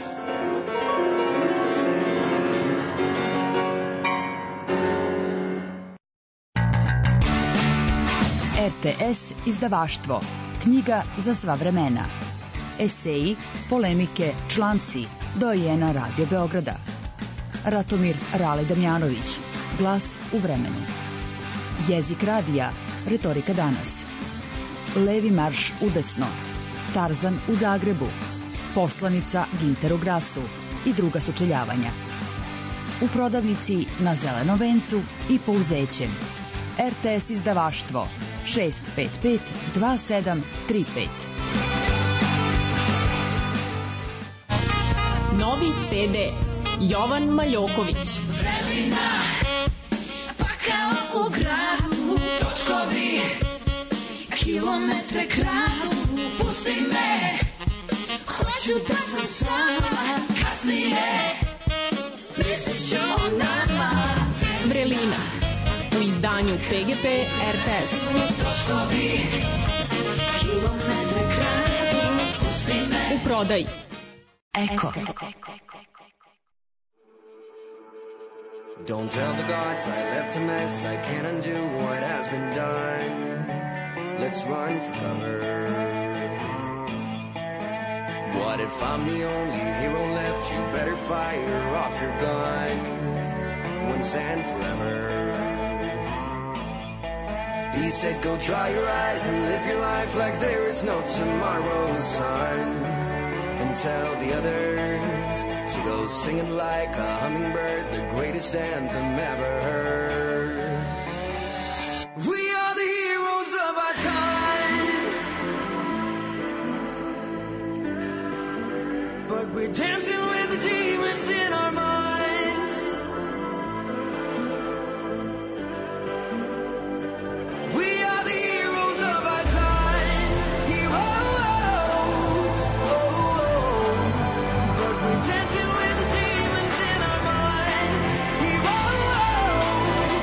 RTS izdavaštvo. Knjiga za sva vremena. Eseji, polemike, članci. Dojena Radio Beograda. Ratomir Rale Damjanović. Glas u vremenu. Jezik radija. Retorika danas. Levi marš udesno. Tarzan u Zagrebu. Poslanica Ginter u Grasu i druga sučeljavanja. U prodavnici na Zelenom vencu i Pouzećem. RTS izdavaštvo 655 2735. Novi CD Jovan Maljoković. Vrelina, pa kao u gradu, točkovi, kilometre kradu, pusti me, hoću da sam sama, kasnije, mislit ću o nama. Vrelina, u izdanju PGP RTS. Točkovi, kilometre kradu, pusti me. U prodaji Eko. Don't tell the gods I left a mess, I can't undo what has been done. Let's run for cover. What if I'm the only hero left? You better fire off your gun once and forever. He said go dry your eyes and live your life like there is no tomorrow, son. And tell the others to go singing like a hummingbird, the greatest anthem ever heard. We are the heroes of our time, but we're dancing with the demons in our minds. We are the heroes of our time, heroes, but we're dancing with the demons in our minds, heroes.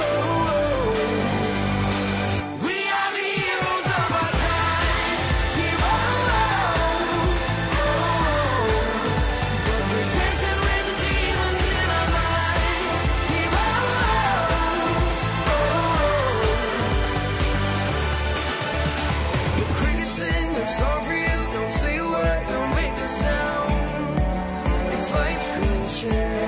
We are the heroes of our time, heroes, but we're dancing with the demons in our minds, heroes. The crickets sing a song for you. Don't say a word, don't make a sound. It's life's creation.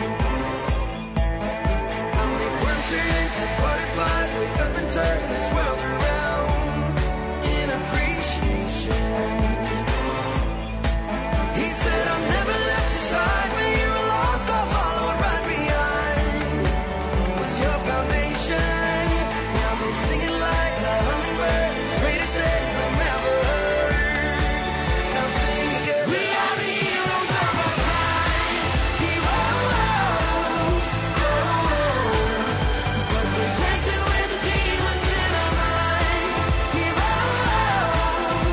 I'll make worms turn into butterflies, wake up and turn this world around in appreciation. He said, I've never left your side when you were lost. I'll follow right behind. Was your foundation? Now go singing like a hummingbird, greatest anthem ever heard. Now sing together. We are the heroes of our time, heroes. But we're dancing with the demons in our minds, heroes.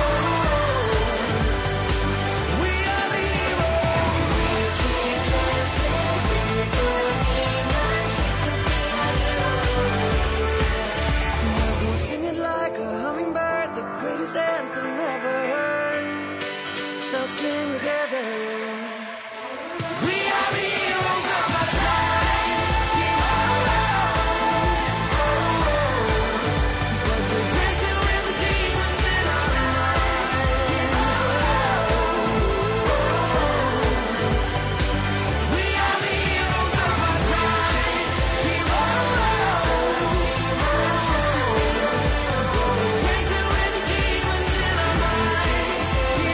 We are the heroes. We keep dancing with the demons. Now go singing like a hummingbird, the greatest anthem ever heard. Now sing together. We are the heroes of our time, heroes. But we're dancing with the demons in our minds, we are the heroes of our time, heroes. Dancing with the demons in our minds,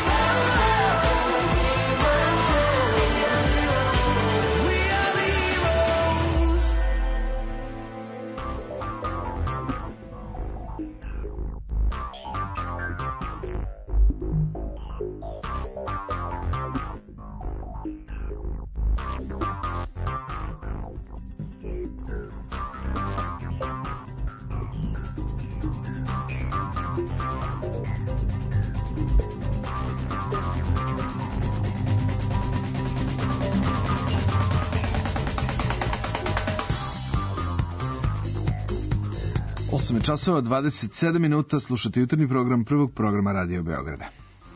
we are the heroes. Osam je časova, 27 minuta, slušate jutarnji program prvog programa Radio Beograda.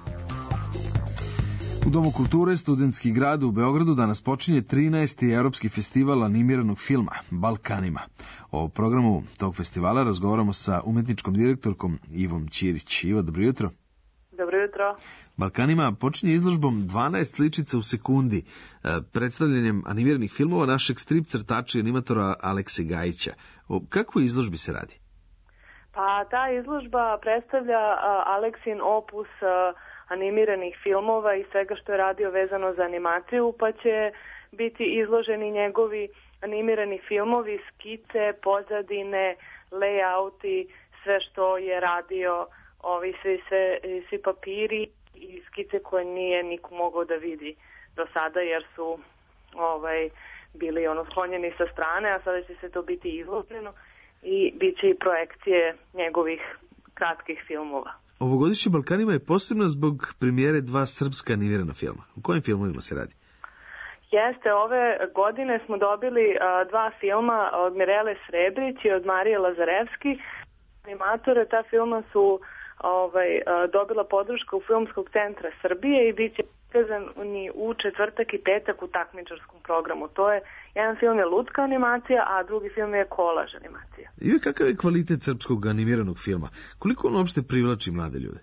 U Domu kulture Studentski grad u Beogradu danas počinje 13. Evropski festival animiranog filma Balkanima. O programu tog festivala razgovaramo sa umetničkom direktorkom Ivom Ćirić. Ivo, dobro jutro. Dobro jutro. Balkanima počinje izložbom 12 sličica u sekundi, predstavljanjem animiranih filmova našeg strip crtača i animatora Alekse Gajića. O kakvoj izložbi se radi? Pa ta izložba predstavlja Aleksin opus animiranih filmova i svega što je radio vezano za animaciju, pa će biti izloženi njegovi animirani filmovi, skice, pozadine, layouti, sve što je radio, svi papiri i skice koje nije niko mogao da vidi do sada jer su bili sklonjeni sa strane, a sada će se to biti izloženo i bit će i projekcije njegovih kratkih filmova. Ovogodišnji Balkanima je posebno zbog premijere 2 srpska animirana filma. U kojim filmovima se radi? Jeste, ove godine smo dobili 2 filma od Mirele Srebrić i od Marije Lazarevski. Animatore ta filma su dobila podršku Filmskog centra Srbije i bit će prikazani u četvrtak i petak u takmičarskom programu. To je, jedan film je lutska animacija, a drugi film je kolaž animacija. I kakav je kvalitet srpskog animiranog filma? Koliko on uopšte privlači mlade ljude?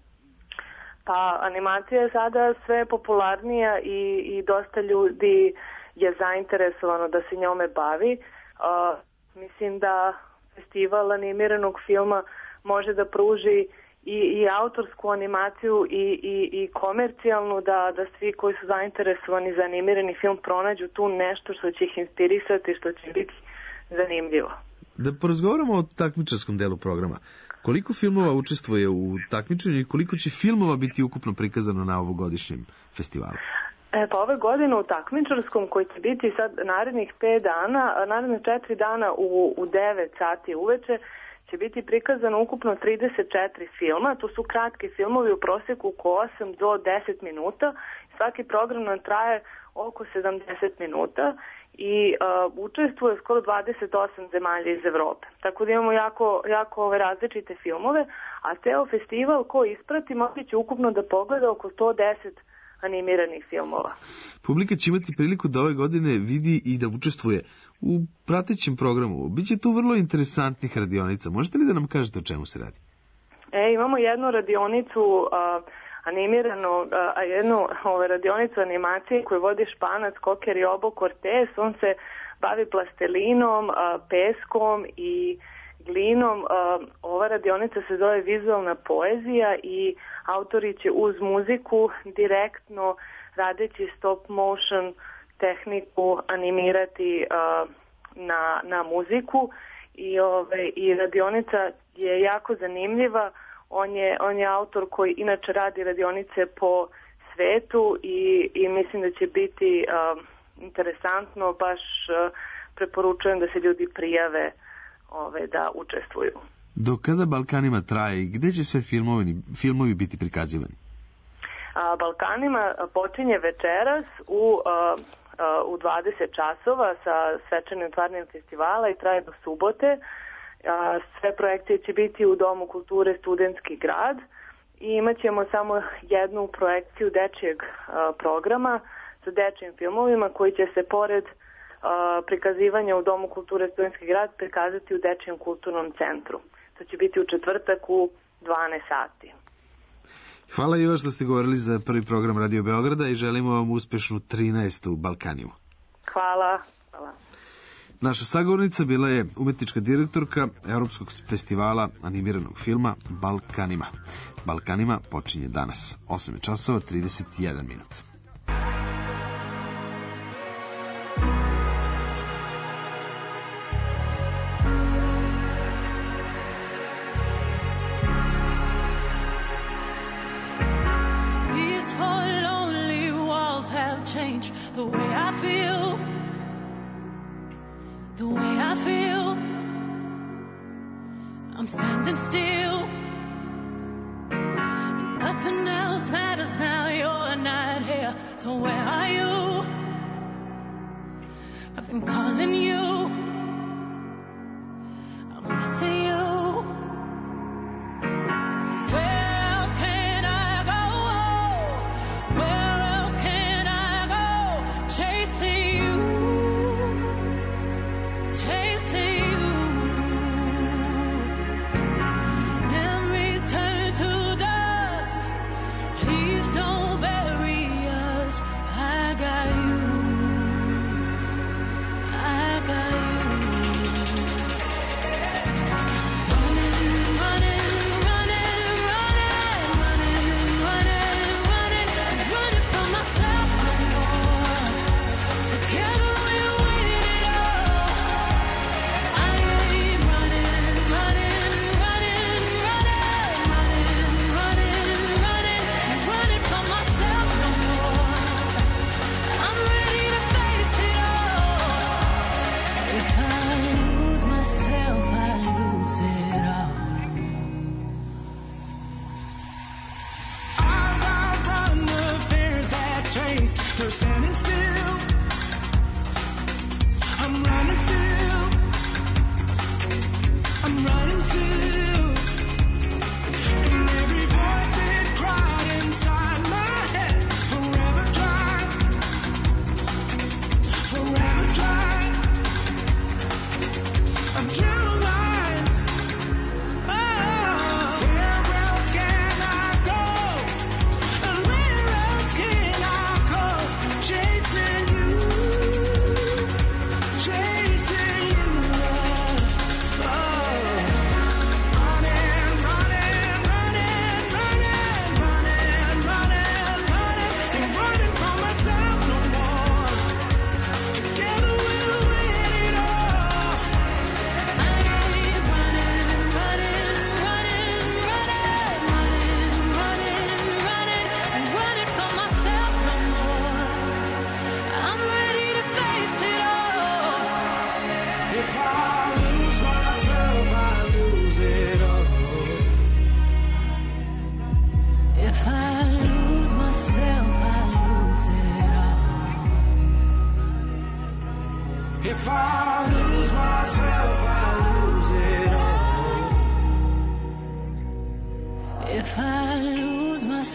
Pa animacija je sada sve popularnija i dosta ljudi je zainteresovano da se njome bavi. Mislim da festival animiranog filma može da pruži i autorsku animaciju i komercijalnu, da svi koji su zainteresovani za animirani film pronađu tu nešto što će ih inspirisati, što će biti zanimljivo. Da porazgovaramo o takmičarskom delu programa. Koliko filmova učestvuje u takmičenju i koliko će filmova biti ukupno prikazano na ovogodišnjem festivalu? Pa ove godine u takmičarskom, koji će biti sad narednih 5 dana, narednih 4 dana u 9 sati uveče, će biti prikazano ukupno 34 filma. To su kratki filmovi u proseku oko 8 do 10 minuta. Svaki program nam traje oko 70 minuta i učestvuje skoro 28 zemalja iz Evrope. Tako da imamo jako ove različite filmove, a ceo festival ko isprati moći će ukupno da pogleda oko 110 animiranih filmova. Publika će imati priliku da ove godine vidi i da učestvuje u pratećem programu. Biće tu vrlo interesantnih radionica. Možete li da nam kažete o čemu se radi? Imamo jednu radionicu animiranu, jednu radionicu animacije koju vodi Španac Koker i Obo Cortez. On se bavi plastelinom, peskom i glinom. Ova radionica se zove Vizualna poezija i autori će uz muziku direktno radeći stop motion tehniku animirati na muziku i radionica je jako zanimljiva. On je autor koji inače radi radionice po svetu i mislim da će biti interesantno, baš preporučujem da se ljudi prijave da učestvuju. Do kada Balkanima traje i gde će sve filmovi biti prikazivani? Balkanima počinje večeras u 20 časova sa svečanim otvaranjem festivala i traje do subote. Sve projekcije će biti u Domu kulture Studentski grad i imat ćemo samo jednu projekciju dečijeg programa sa dečijim filmovima koji će se pored prikazivanja u Domu kulture Studentski grad prikazati u Dečijem kulturnom centru. To će biti u četvrtak u 12 sati. Hvala i vas što ste govorili za prvi program Radio Beograda i želimo vam uspešnu 13. Balkanimu. Hvala. Naša sagovornica bila je umetnička direktorka Evropskog festivala animiranog filma Balkanima. Balkanima počinje danas, 8 časova 31 minut. The way I feel, the way I feel, I'm standing still. Nothing else matters now, you're not here. So where are you? I've been calling you, I'm missing you.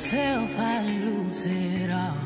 myself, I lose it all.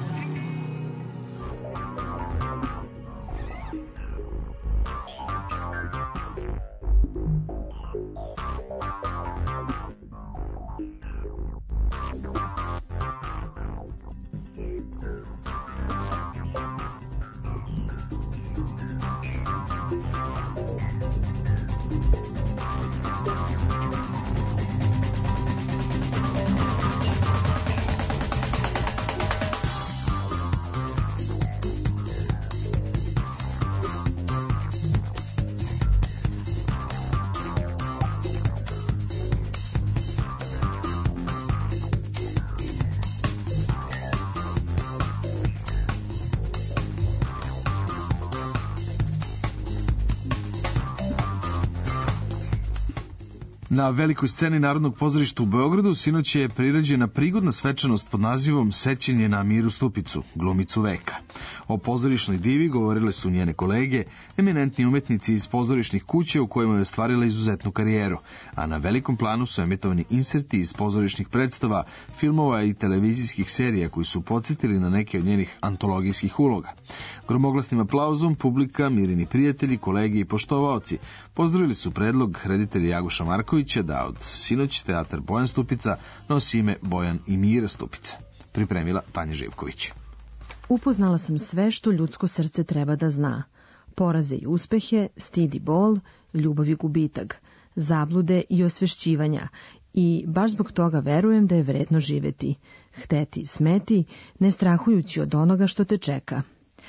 Na velikoj sceni Narodnog pozorišta u Beogradu sinoć je priređena prigodna svečanost pod nazivom Sećanje na Miru Stupicu, glumicu veka. O pozorišnoj divi govorile su njene kolege, eminentni umetnici iz pozorišnih kuća u kojima je ostvarila izuzetnu karijeru, a na velikom planu su emitovani inserti iz pozorišnih predstava, filmova i televizijskih serija koji su podsjetili na neke od njenih antologijskih uloga. Gromoglasnim aplauzom publika, Mirini prijatelji, kolege i poštovaoci pozdravili su predlog reditelja Jagoša Markovića da od sinoć teatar Bojan Stupica nosi ime Bojan i Mira Stupica. Pripremila Tanja Živković. Upoznala sam sve što ljudsko srce treba da zna. Poraze i uspehe, stid i bol, ljubav i gubitak, zablude i osvešćivanja. I baš zbog toga verujem da je vredno živeti, hteti i smeti, ne strahujući od onoga što te čeka.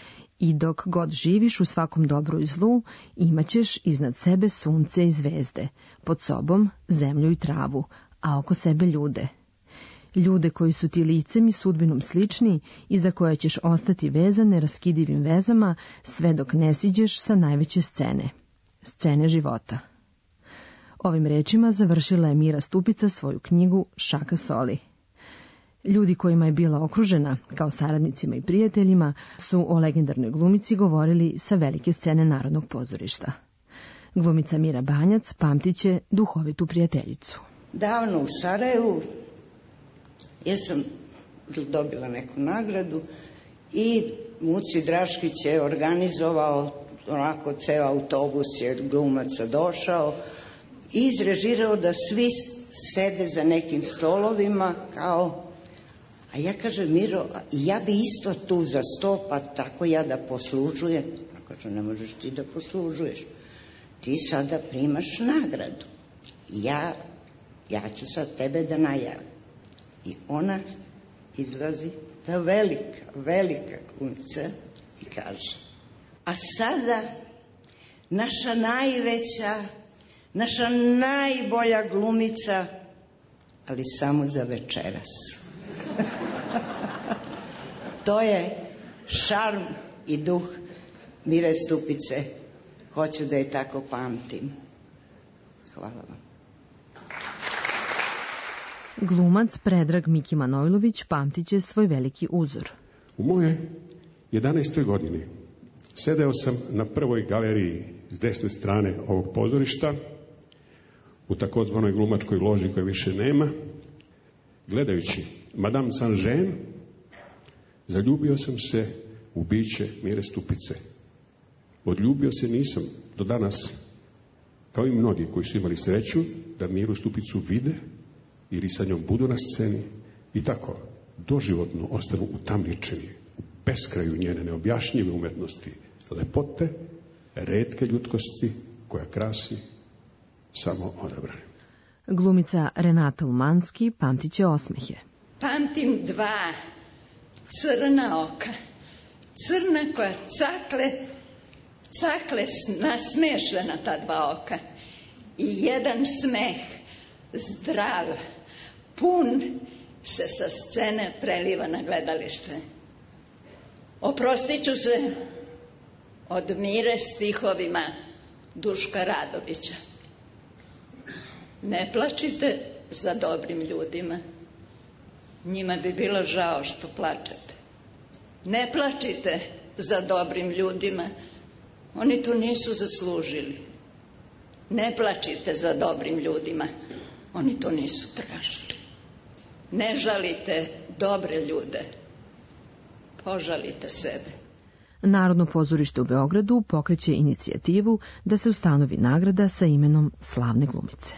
I dok god živiš u svakom dobru i zlu, imaćeš iznad sebe sunce i zvezde, pod sobom zemlju i travu, a oko sebe ljude. Ljude koji su ti licem i sudbinom slični i za koje ćeš ostati vezan neraskidivim vezama sve dok ne siđeš sa najveće scene, scene života. Ovim rečima završila je Mira Stupica svoju knjigu Šaka soli. Ljudi kojima je bila okružena, kao saradnicima i prijateljima, su o legendarnoj glumici govorili sa velike scene Narodnog pozorišta. Glumica Mira Banjac pamtiće duhovitu prijateljicu. Davno u Sarajevu ja sam dobila neku nagradu i Muci Draškić je organizovao, onako ceo autobus je glumaca došao i izrežirao da svi sede za nekim stolovima kao. A ja kažem, Miro, ja bi isto tu za sto, pa tako ja da poslužujem. A kažem, ne možeš ti da poslužuješ. Ti sada primaš nagradu. Ja ću sad tebe da najavim. I ona izlazi, ta velika glumica i kaže, a sada naša najveća, naša najbolja glumica, ali samo za večeras. To je šarm i duh Mire Stupice. Hoću da je tako pamtim. Hvala vam. Glumac Predrag Miki Manojlović pamtiće svoj veliki uzor. U moje 11. godini sedeo sam na prvoj galeriji s desne strane ovog pozorišta, u takozvanoj glumačkoj loži koje više nema, gledajući Madame Saint-Jean, zaljubio sam se u biće Mire Stupice. Odljubio se nisam do danas, kao i mnogi koji su imali sreću da Miru Stupicu vide ili sa njom budu na sceni i tako doživotno ostanu utamničeni u beskraju njene neobjašnjive umetnosti, lepote, retke ljudskosti koja krasi samo odabrane. Glumica Renata Umanski pamtiće osmehe. Pamtim dva crna oka, crna koja cakle nasmešena ta dva oka i jedan smeh zdrav, pun se sa scene preliva na gledalište. Oprostit ću se od Mire stihovima Duška Radovića. Ne plačite za dobrim ljudima. Njima bi bilo žao što plačete. Ne plačite za dobrim ljudima. Oni to nisu zaslužili. Ne plačite za dobrim ljudima. Oni to nisu tražili. Ne žalite dobre ljude. Požalite sebe. Narodno pozorište u Beogradu pokreće inicijativu da se ustanovi nagrada sa imenom slavne glumice.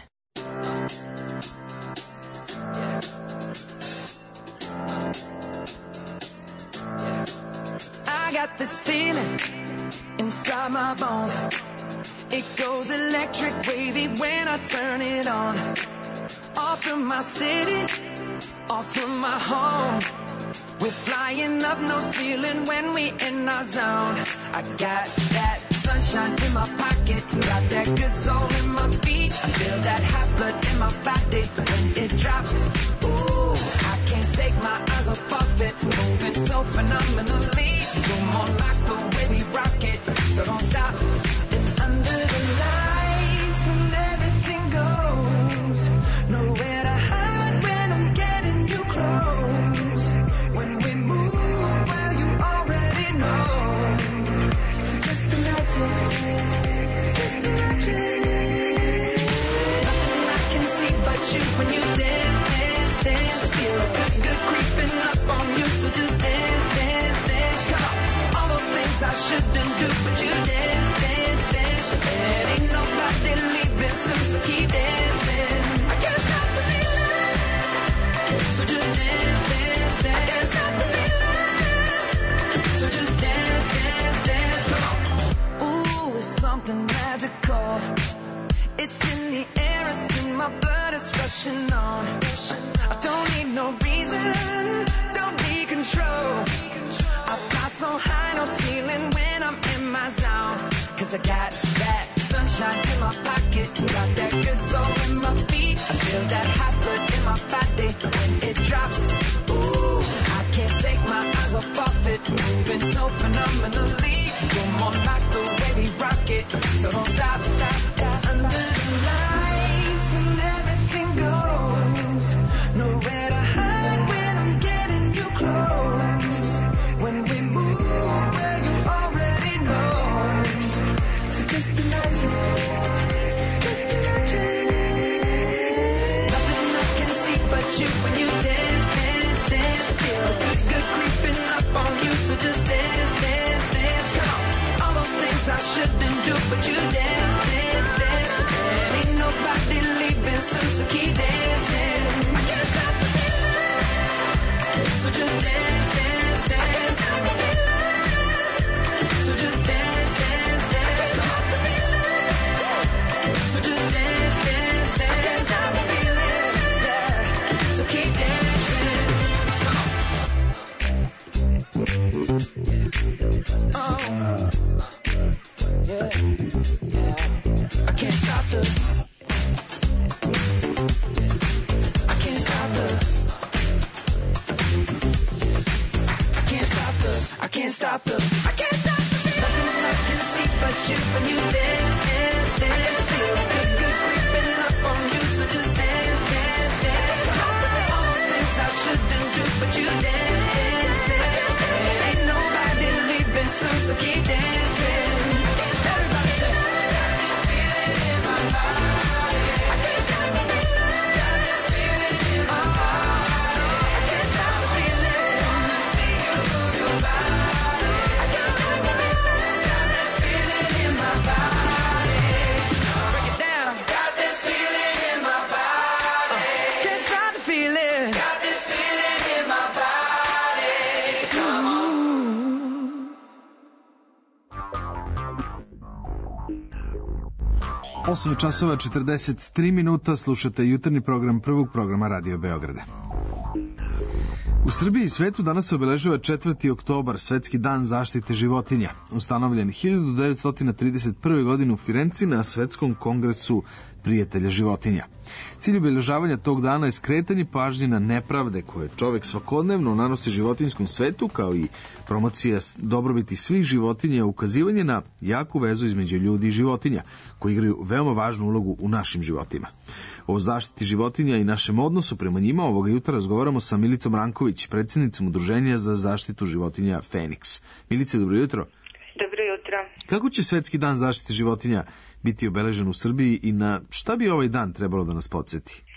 I got this feeling inside my bones. It goes electric wavy when I turn it on. Off from my city, off from my home. We're flying up no ceiling when we in our zone. I got that sunshine in my pocket, got that good soul in my feet. I feel that hot blood in my body when it drops. Ooh, I can't take my eyes off it, moving so phenomenally. You're more like the way we rock it, so don't stop. And under the lights when everything goes, nowhere to hide when I'm getting you close. When we move, well, you already know. So just imagine, nothing I can see but you when you dance, dance, dance. Feel good creeping up on you, so just dance, dance, dance. Come on, all those things I shouldn't do, but you dance, dance, dance. And ain't nobody leaving soon, so keep dancing. I can't stop the feeling, so just dance, dance, dance. I can't stop the feeling, so just dance, dance, dance. Come on. Ooh, it's something magical. It's in the air, it's in my blood, it's rushing on. I don't need no reason, don't need control. I fly so high, no ceiling when I'm in my zone. Cause I got that sunshine in my pocket, got that good soul in my feet. I feel that hot blood in my body when it drops. Ooh, I can't take my eyes off it, moving so phenomenally. You're more like the way we rock it, so don't stop, stop, stop. Under the lights when everything goes, nowhere to hide when I'm getting you close. When we move, well, you already know. So just imagine, just imagine. Nothing I can see but you when you dance, dance, dance. Feel good creeping up on you, so just dance, dance, dance. Come on, all those things I shouldn't do, but you dance, dance, dance. And ain't nobody leaving soon, so keep dancing. I can't stop the feeling, so just dance, dance, dance. I can't stop the feeling, so just dance, dance, dance. I can't stop the feeling, so just dance, dance, dance. I can't stop the feeling, yeah, so keep dancing. Oh, yeah, yeah. I can't stop the. I can't stop the. I can't stop the. I can't stop the. I can't stop the. Nothing I can see but you when you dance, dance, dance. Feel good, good creeping up on you, so just dance, dance, dance. All those things I shouldn't do, but you dance, dance, dance. And ain't nobody leaving soon, so keep dancing. Everybody say, got this feeling in my body. I can't stop the feeling. Got this feeling in my body. I can't stop the feeling. Wanna see you move your body. I can't stop the feeling. Got this feeling in my body. Break it down. Got this feeling in my body. Can't stop the feeling. Got this feeling in my body. Come on. 8 časova 43 minuta, slušate jutarnji program prvog programa Radio Beograda. U Srbiji i svetu danas se obeležava 4. oktobar, Svetski dan zaštite životinja, ustanovljen 1931. godine u Firenci na Svetskom kongresu prijatelja životinja. Cilj obeležavanja tog dana je skretanje pažnje na nepravde koje čovek svakodnevno nanosi životinjskom svetu, kao i promocija dobrobiti svih životinja i ukazivanje na jaku vezu između ljudi i životinja, koji igraju veoma važnu ulogu u našim životima. O zaštiti životinja i našem odnosu prema njima ovoga jutra razgovaramo sa Milicom Ranković, predsjednicom Udruženja za zaštitu životinja Feniks. Milice, dobro jutro. Dobro jutro. Kako će Svetski dan zaštite životinja biti obeležen u Srbiji i na šta bi ovaj dan trebalo da nas podsjeti?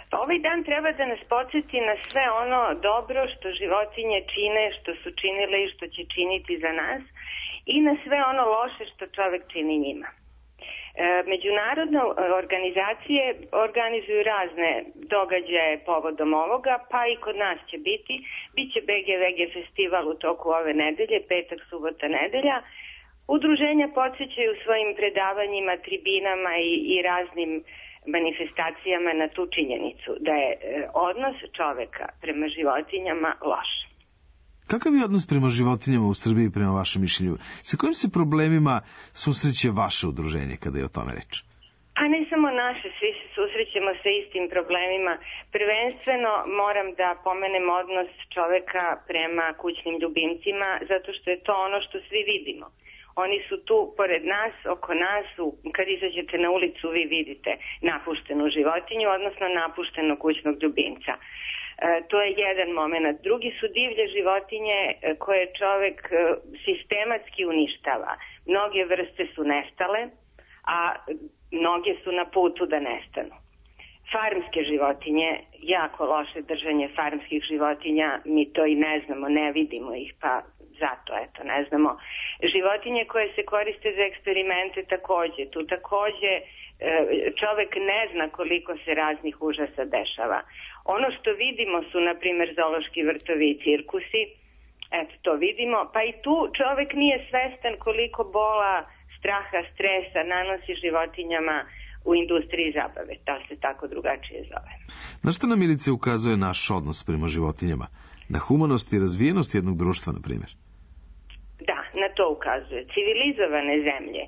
Ovaj dan treba da nas podsjeti na sve ono dobro što životinje čine, što su činile i što će činiti za nas i na sve ono loše što čovek čini njima. Međunarodne organizacije organizuju razne događaje povodom ovoga, pa i kod nas će biti. Biće BGVG festival u toku ove nedelje, petak, subota, nedelja. Udruženja podsjećaju svojim predavanjima, tribinama i raznim manifestacijama na tu činjenicu da je odnos čoveka prema životinjama loš. Kakav je odnos prema životinjama u Srbiji prema vašem mišljenju? Sa kojim se problemima susreće vaše udruženje kada je o tome reč? A ne samo naše, svi se susrećemo sa istim problemima. Prvenstveno moram da pomenem odnos čoveka prema kućnim ljubimcima, zato što je to ono što svi vidimo. Oni su tu pored nas, oko nas, kad izađete na ulicu vi vidite napuštenu životinju, odnosno napuštenog kućnog ljubimca. To je jedan moment. Drugi su divlje životinje koje čovek sistematski uništava. Mnoge vrste su nestale, a mnoge su na putu da nestanu. Farmske životinje, jako loše držanje farmskih životinja, mi to i ne znamo, ne vidimo ih, pa zato, eto, ne znamo. Životinje koje se koriste za eksperimente takođe, tu takođe čovek ne zna koliko se raznih užasa dešava. Ono što vidimo su, na primjer, zoološki vrtovi i cirkusi, eto, to vidimo, pa i tu čovek nije svestan koliko bola, straha, stresa nanosi životinjama u industriji zabave. To se tako drugačije zove. Na šta nam, Milice, ukazuje naš odnos prema životinjama? Na humanost i razvijenost jednog društva, na primjer? Da, na to ukazuje. Civilizovane zemlje,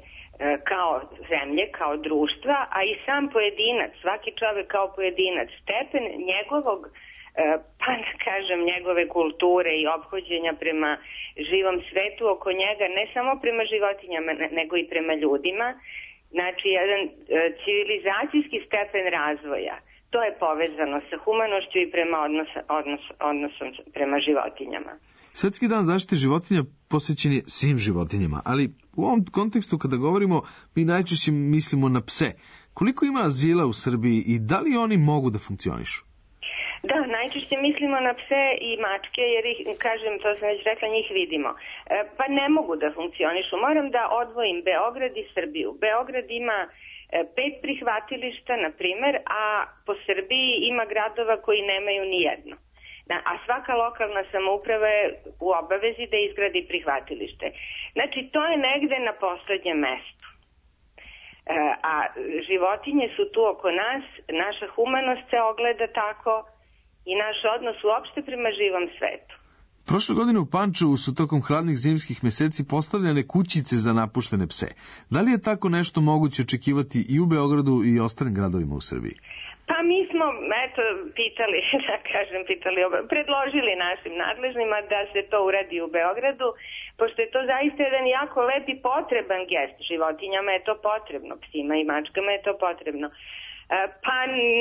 kao društva, a i sam pojedinac, svaki čovek kao pojedinac, stepen njegovog, pa da kažem, njegove kulture i ophođenja prema živom svetu oko njega, ne samo prema životinjama, nego i prema ljudima, znači jedan civilizacijski stepen razvoja, to je povezano sa humanošću i prema odnosom prema životinjama. Svetski dan zaštite životinja posvećen je svim životinjama, ali u ovom kontekstu kada govorimo, mi najčešće mislimo na pse. Koliko ima azila u Srbiji i da li oni mogu da funkcionišu? Da, najčešće mislimo na pse i mačke, jer ih, kažem, to sam već rekla, njih vidimo. Pa ne mogu da funkcionišu. Moram da odvojim Beograd i Srbiju. Beograd ima 5 prihvatilišta, na primer, a po Srbiji ima gradova koji nemaju ni jedno. A svaka lokalna samouprava je u obavezi da izgradi prihvatilište. Znači, to je negde na poslednjem mestu. A životinje su tu oko nas, naša humanost se ogleda tako i naš odnos uopšte prema živom svetu. Prošle godine u Pančevu su tokom hladnih zimskih meseci postavljane kućice za napuštene pse. Da li je tako nešto moguće očekivati i u Beogradu i ostalim gradovima u Srbiji? Pa mi smo, eto, predložili našim nadležnima da se to uradi u Beogradu, pošto je to zaista jedan jako lep i potreban gest. Životinjama je to potrebno, psima i mačkama je to potrebno. Pa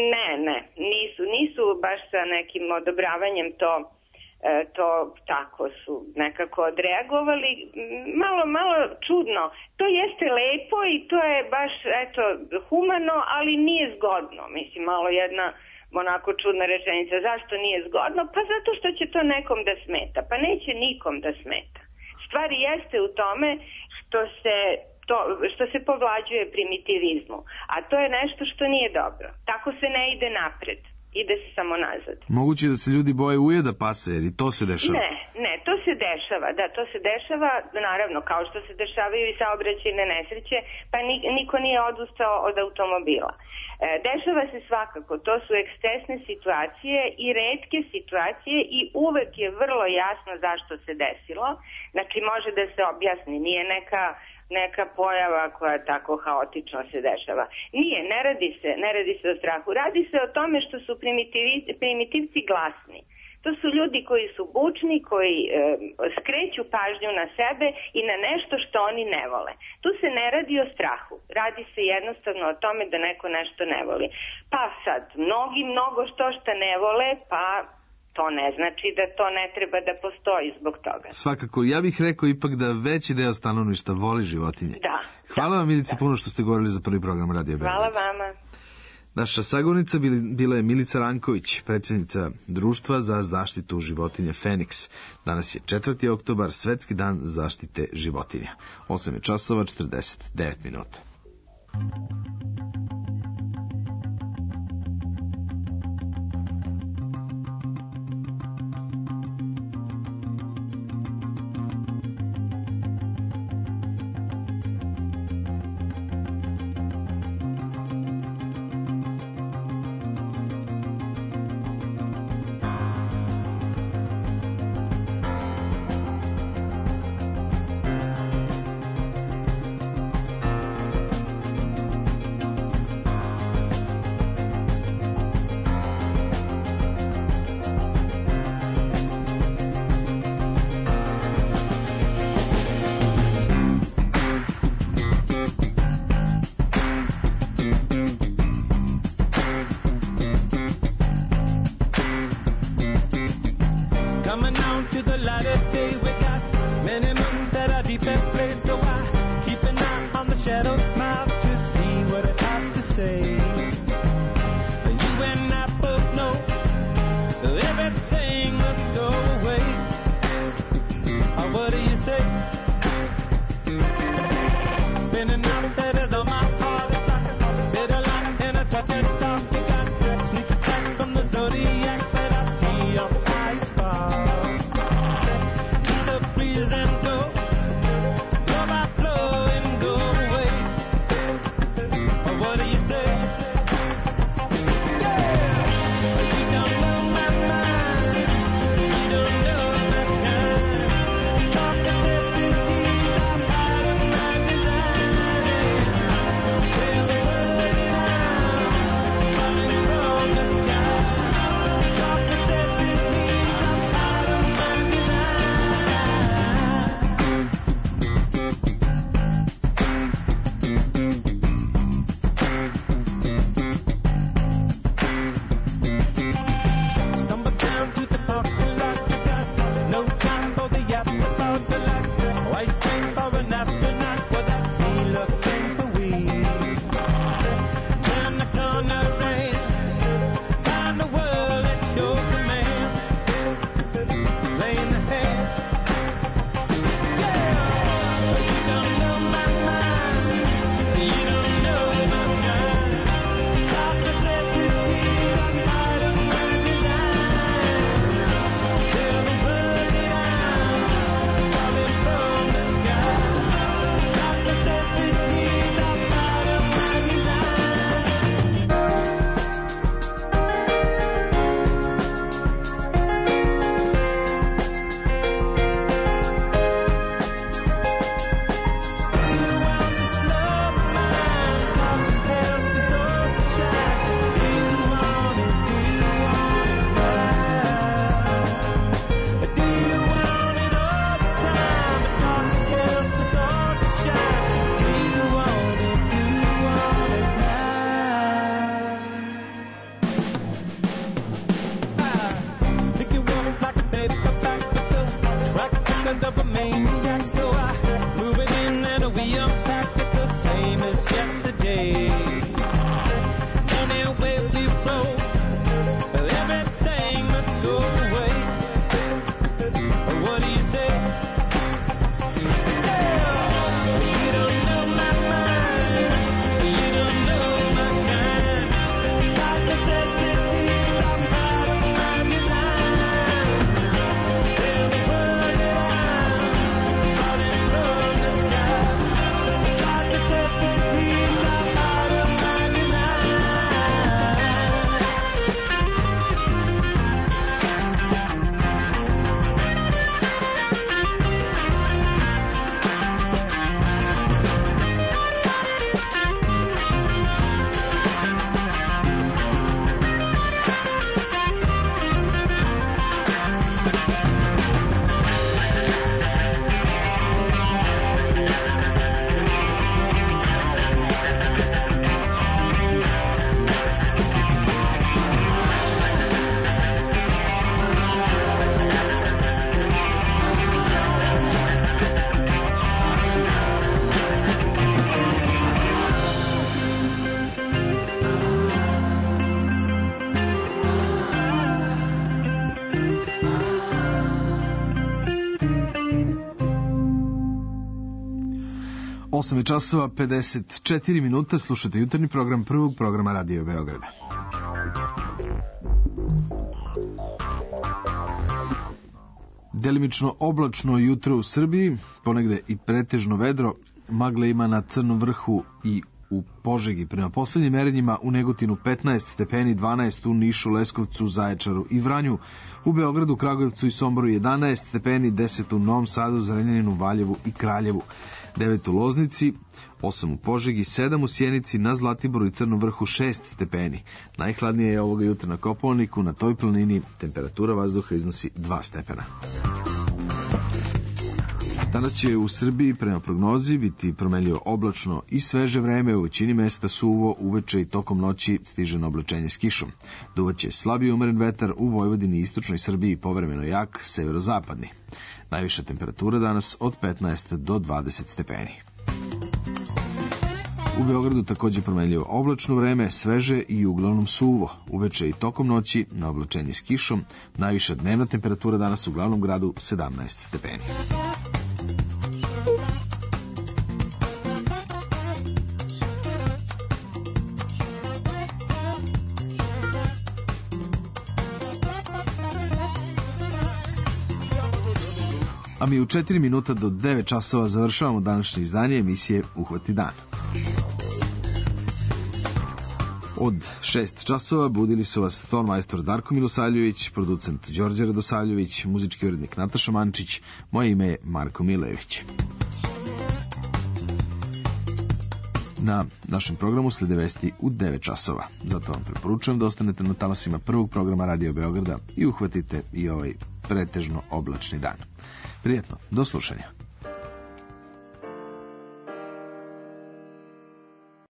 nisu baš sa nekim odobravanjem to tako su nekako odreagovali, malo čudno. To jeste lepo i to je baš, eto, humano, ali nije zgodno. Mislim, malo jedna onako čudna rečenica. Zašto nije zgodno? Pa zato što će to nekom da smeta. Pa neće nikom da smeta. Stvar jeste u tome što se povlađuje primitivizmu. A to je nešto što nije dobro. Tako se ne ide napred. Ide se samo nazad. Moguće da se ljudi boje ujeda pasa, jer i to se dešava? Ne, to se dešava, to se dešava, naravno, kao što se dešavaju i saobraćajne nesreće, pa niko nije odustao od automobila. Dešava se svakako, to su ekscesne situacije i retke situacije i uvek je vrlo jasno zašto se desilo. Znači, može da se objasni, nije neka pojava koja tako haotično se dešava. Ne radi se o strahu. Radi se o tome što su primitivci glasni. To su ljudi koji su bučni, koji skreću pažnju na sebe i na nešto što oni ne vole. Tu se ne radi o strahu. Radi se jednostavno o tome da neko nešto ne voli. Pa sad, mnogo što ne vole, pa to ne znači da to ne treba da postoji zbog toga. Svakako, ja bih rekao ipak da veći deo stanovništva voli životinje. Da. Hvala vam, Milice, puno što ste govorili za prvi program Radio Beograd. Hvala vama. Naša sagovornica bila je Milica Ranković, predsjednica Društva za zaštitu životinja Feniks. Danas je 4. oktobar, Svetski dan zaštite životinja. 8:49. 8 časova 54 minuta, slušate jutarnji program prvog programa Radio Beograda. Delimično oblačno jutro u Srbiji, ponegde i pretežno vedro, magle ima na Crnom vrhu i u Požegi. Prema poslednjim merenjima u Negotinu 15 stepeni, 12 u Nišu, Leskovcu, Zaječaru i Vranju, u Beogradu, Kragujevcu i Somboru 11 stepeni, 10 u Novom Sadu, Zrenjaninu, Valjevu i Kraljevu, 9 u Loznici, 8 u Požegi, 7 u Sjenici, na Zlatiboru i Crnom vrhu 6 stepeni. Najhladnije je ovoga jutra na Kopaoniku, na toj planini temperatura vazduha iznosi 2 stepena. Danas će u Srbiji prema prognozi biti promenljivo oblačno i sveže vreme, u većini mesta suvo, uveče i tokom noći stiže na oblačenje s kišom. Duvaće slabiji umeren vetar, u Vojvodini i istočnoj Srbiji povremeno jak, severozapadni. Najviša temperatura danas od 15 do 20 stepeni. U Beogradu takođe promenljivo oblačno vreme, sveže i uglavnom suvo. Uveče i tokom noći na oblačenje s kišom. Najviša dnevna temperatura danas u glavnom gradu 17 stepeni. A mi u 4 minuta do 9 časova završavamo današnje izdanje emisije Uhvati dan. Od 6 časova budili su vas ton majstor Darko Milosavljević, producent Đorđe Radosavljević, muzički urednik Nataša Mančić, moje ime je Marko Milević. Na našem programu slede vesti u 9 časova. Zato vam preporučujem da ostanete na talasima prvog programa Radio Beograda i uhvatite i ovaj pretežno oblačni dan. Prijetno, do slušanja.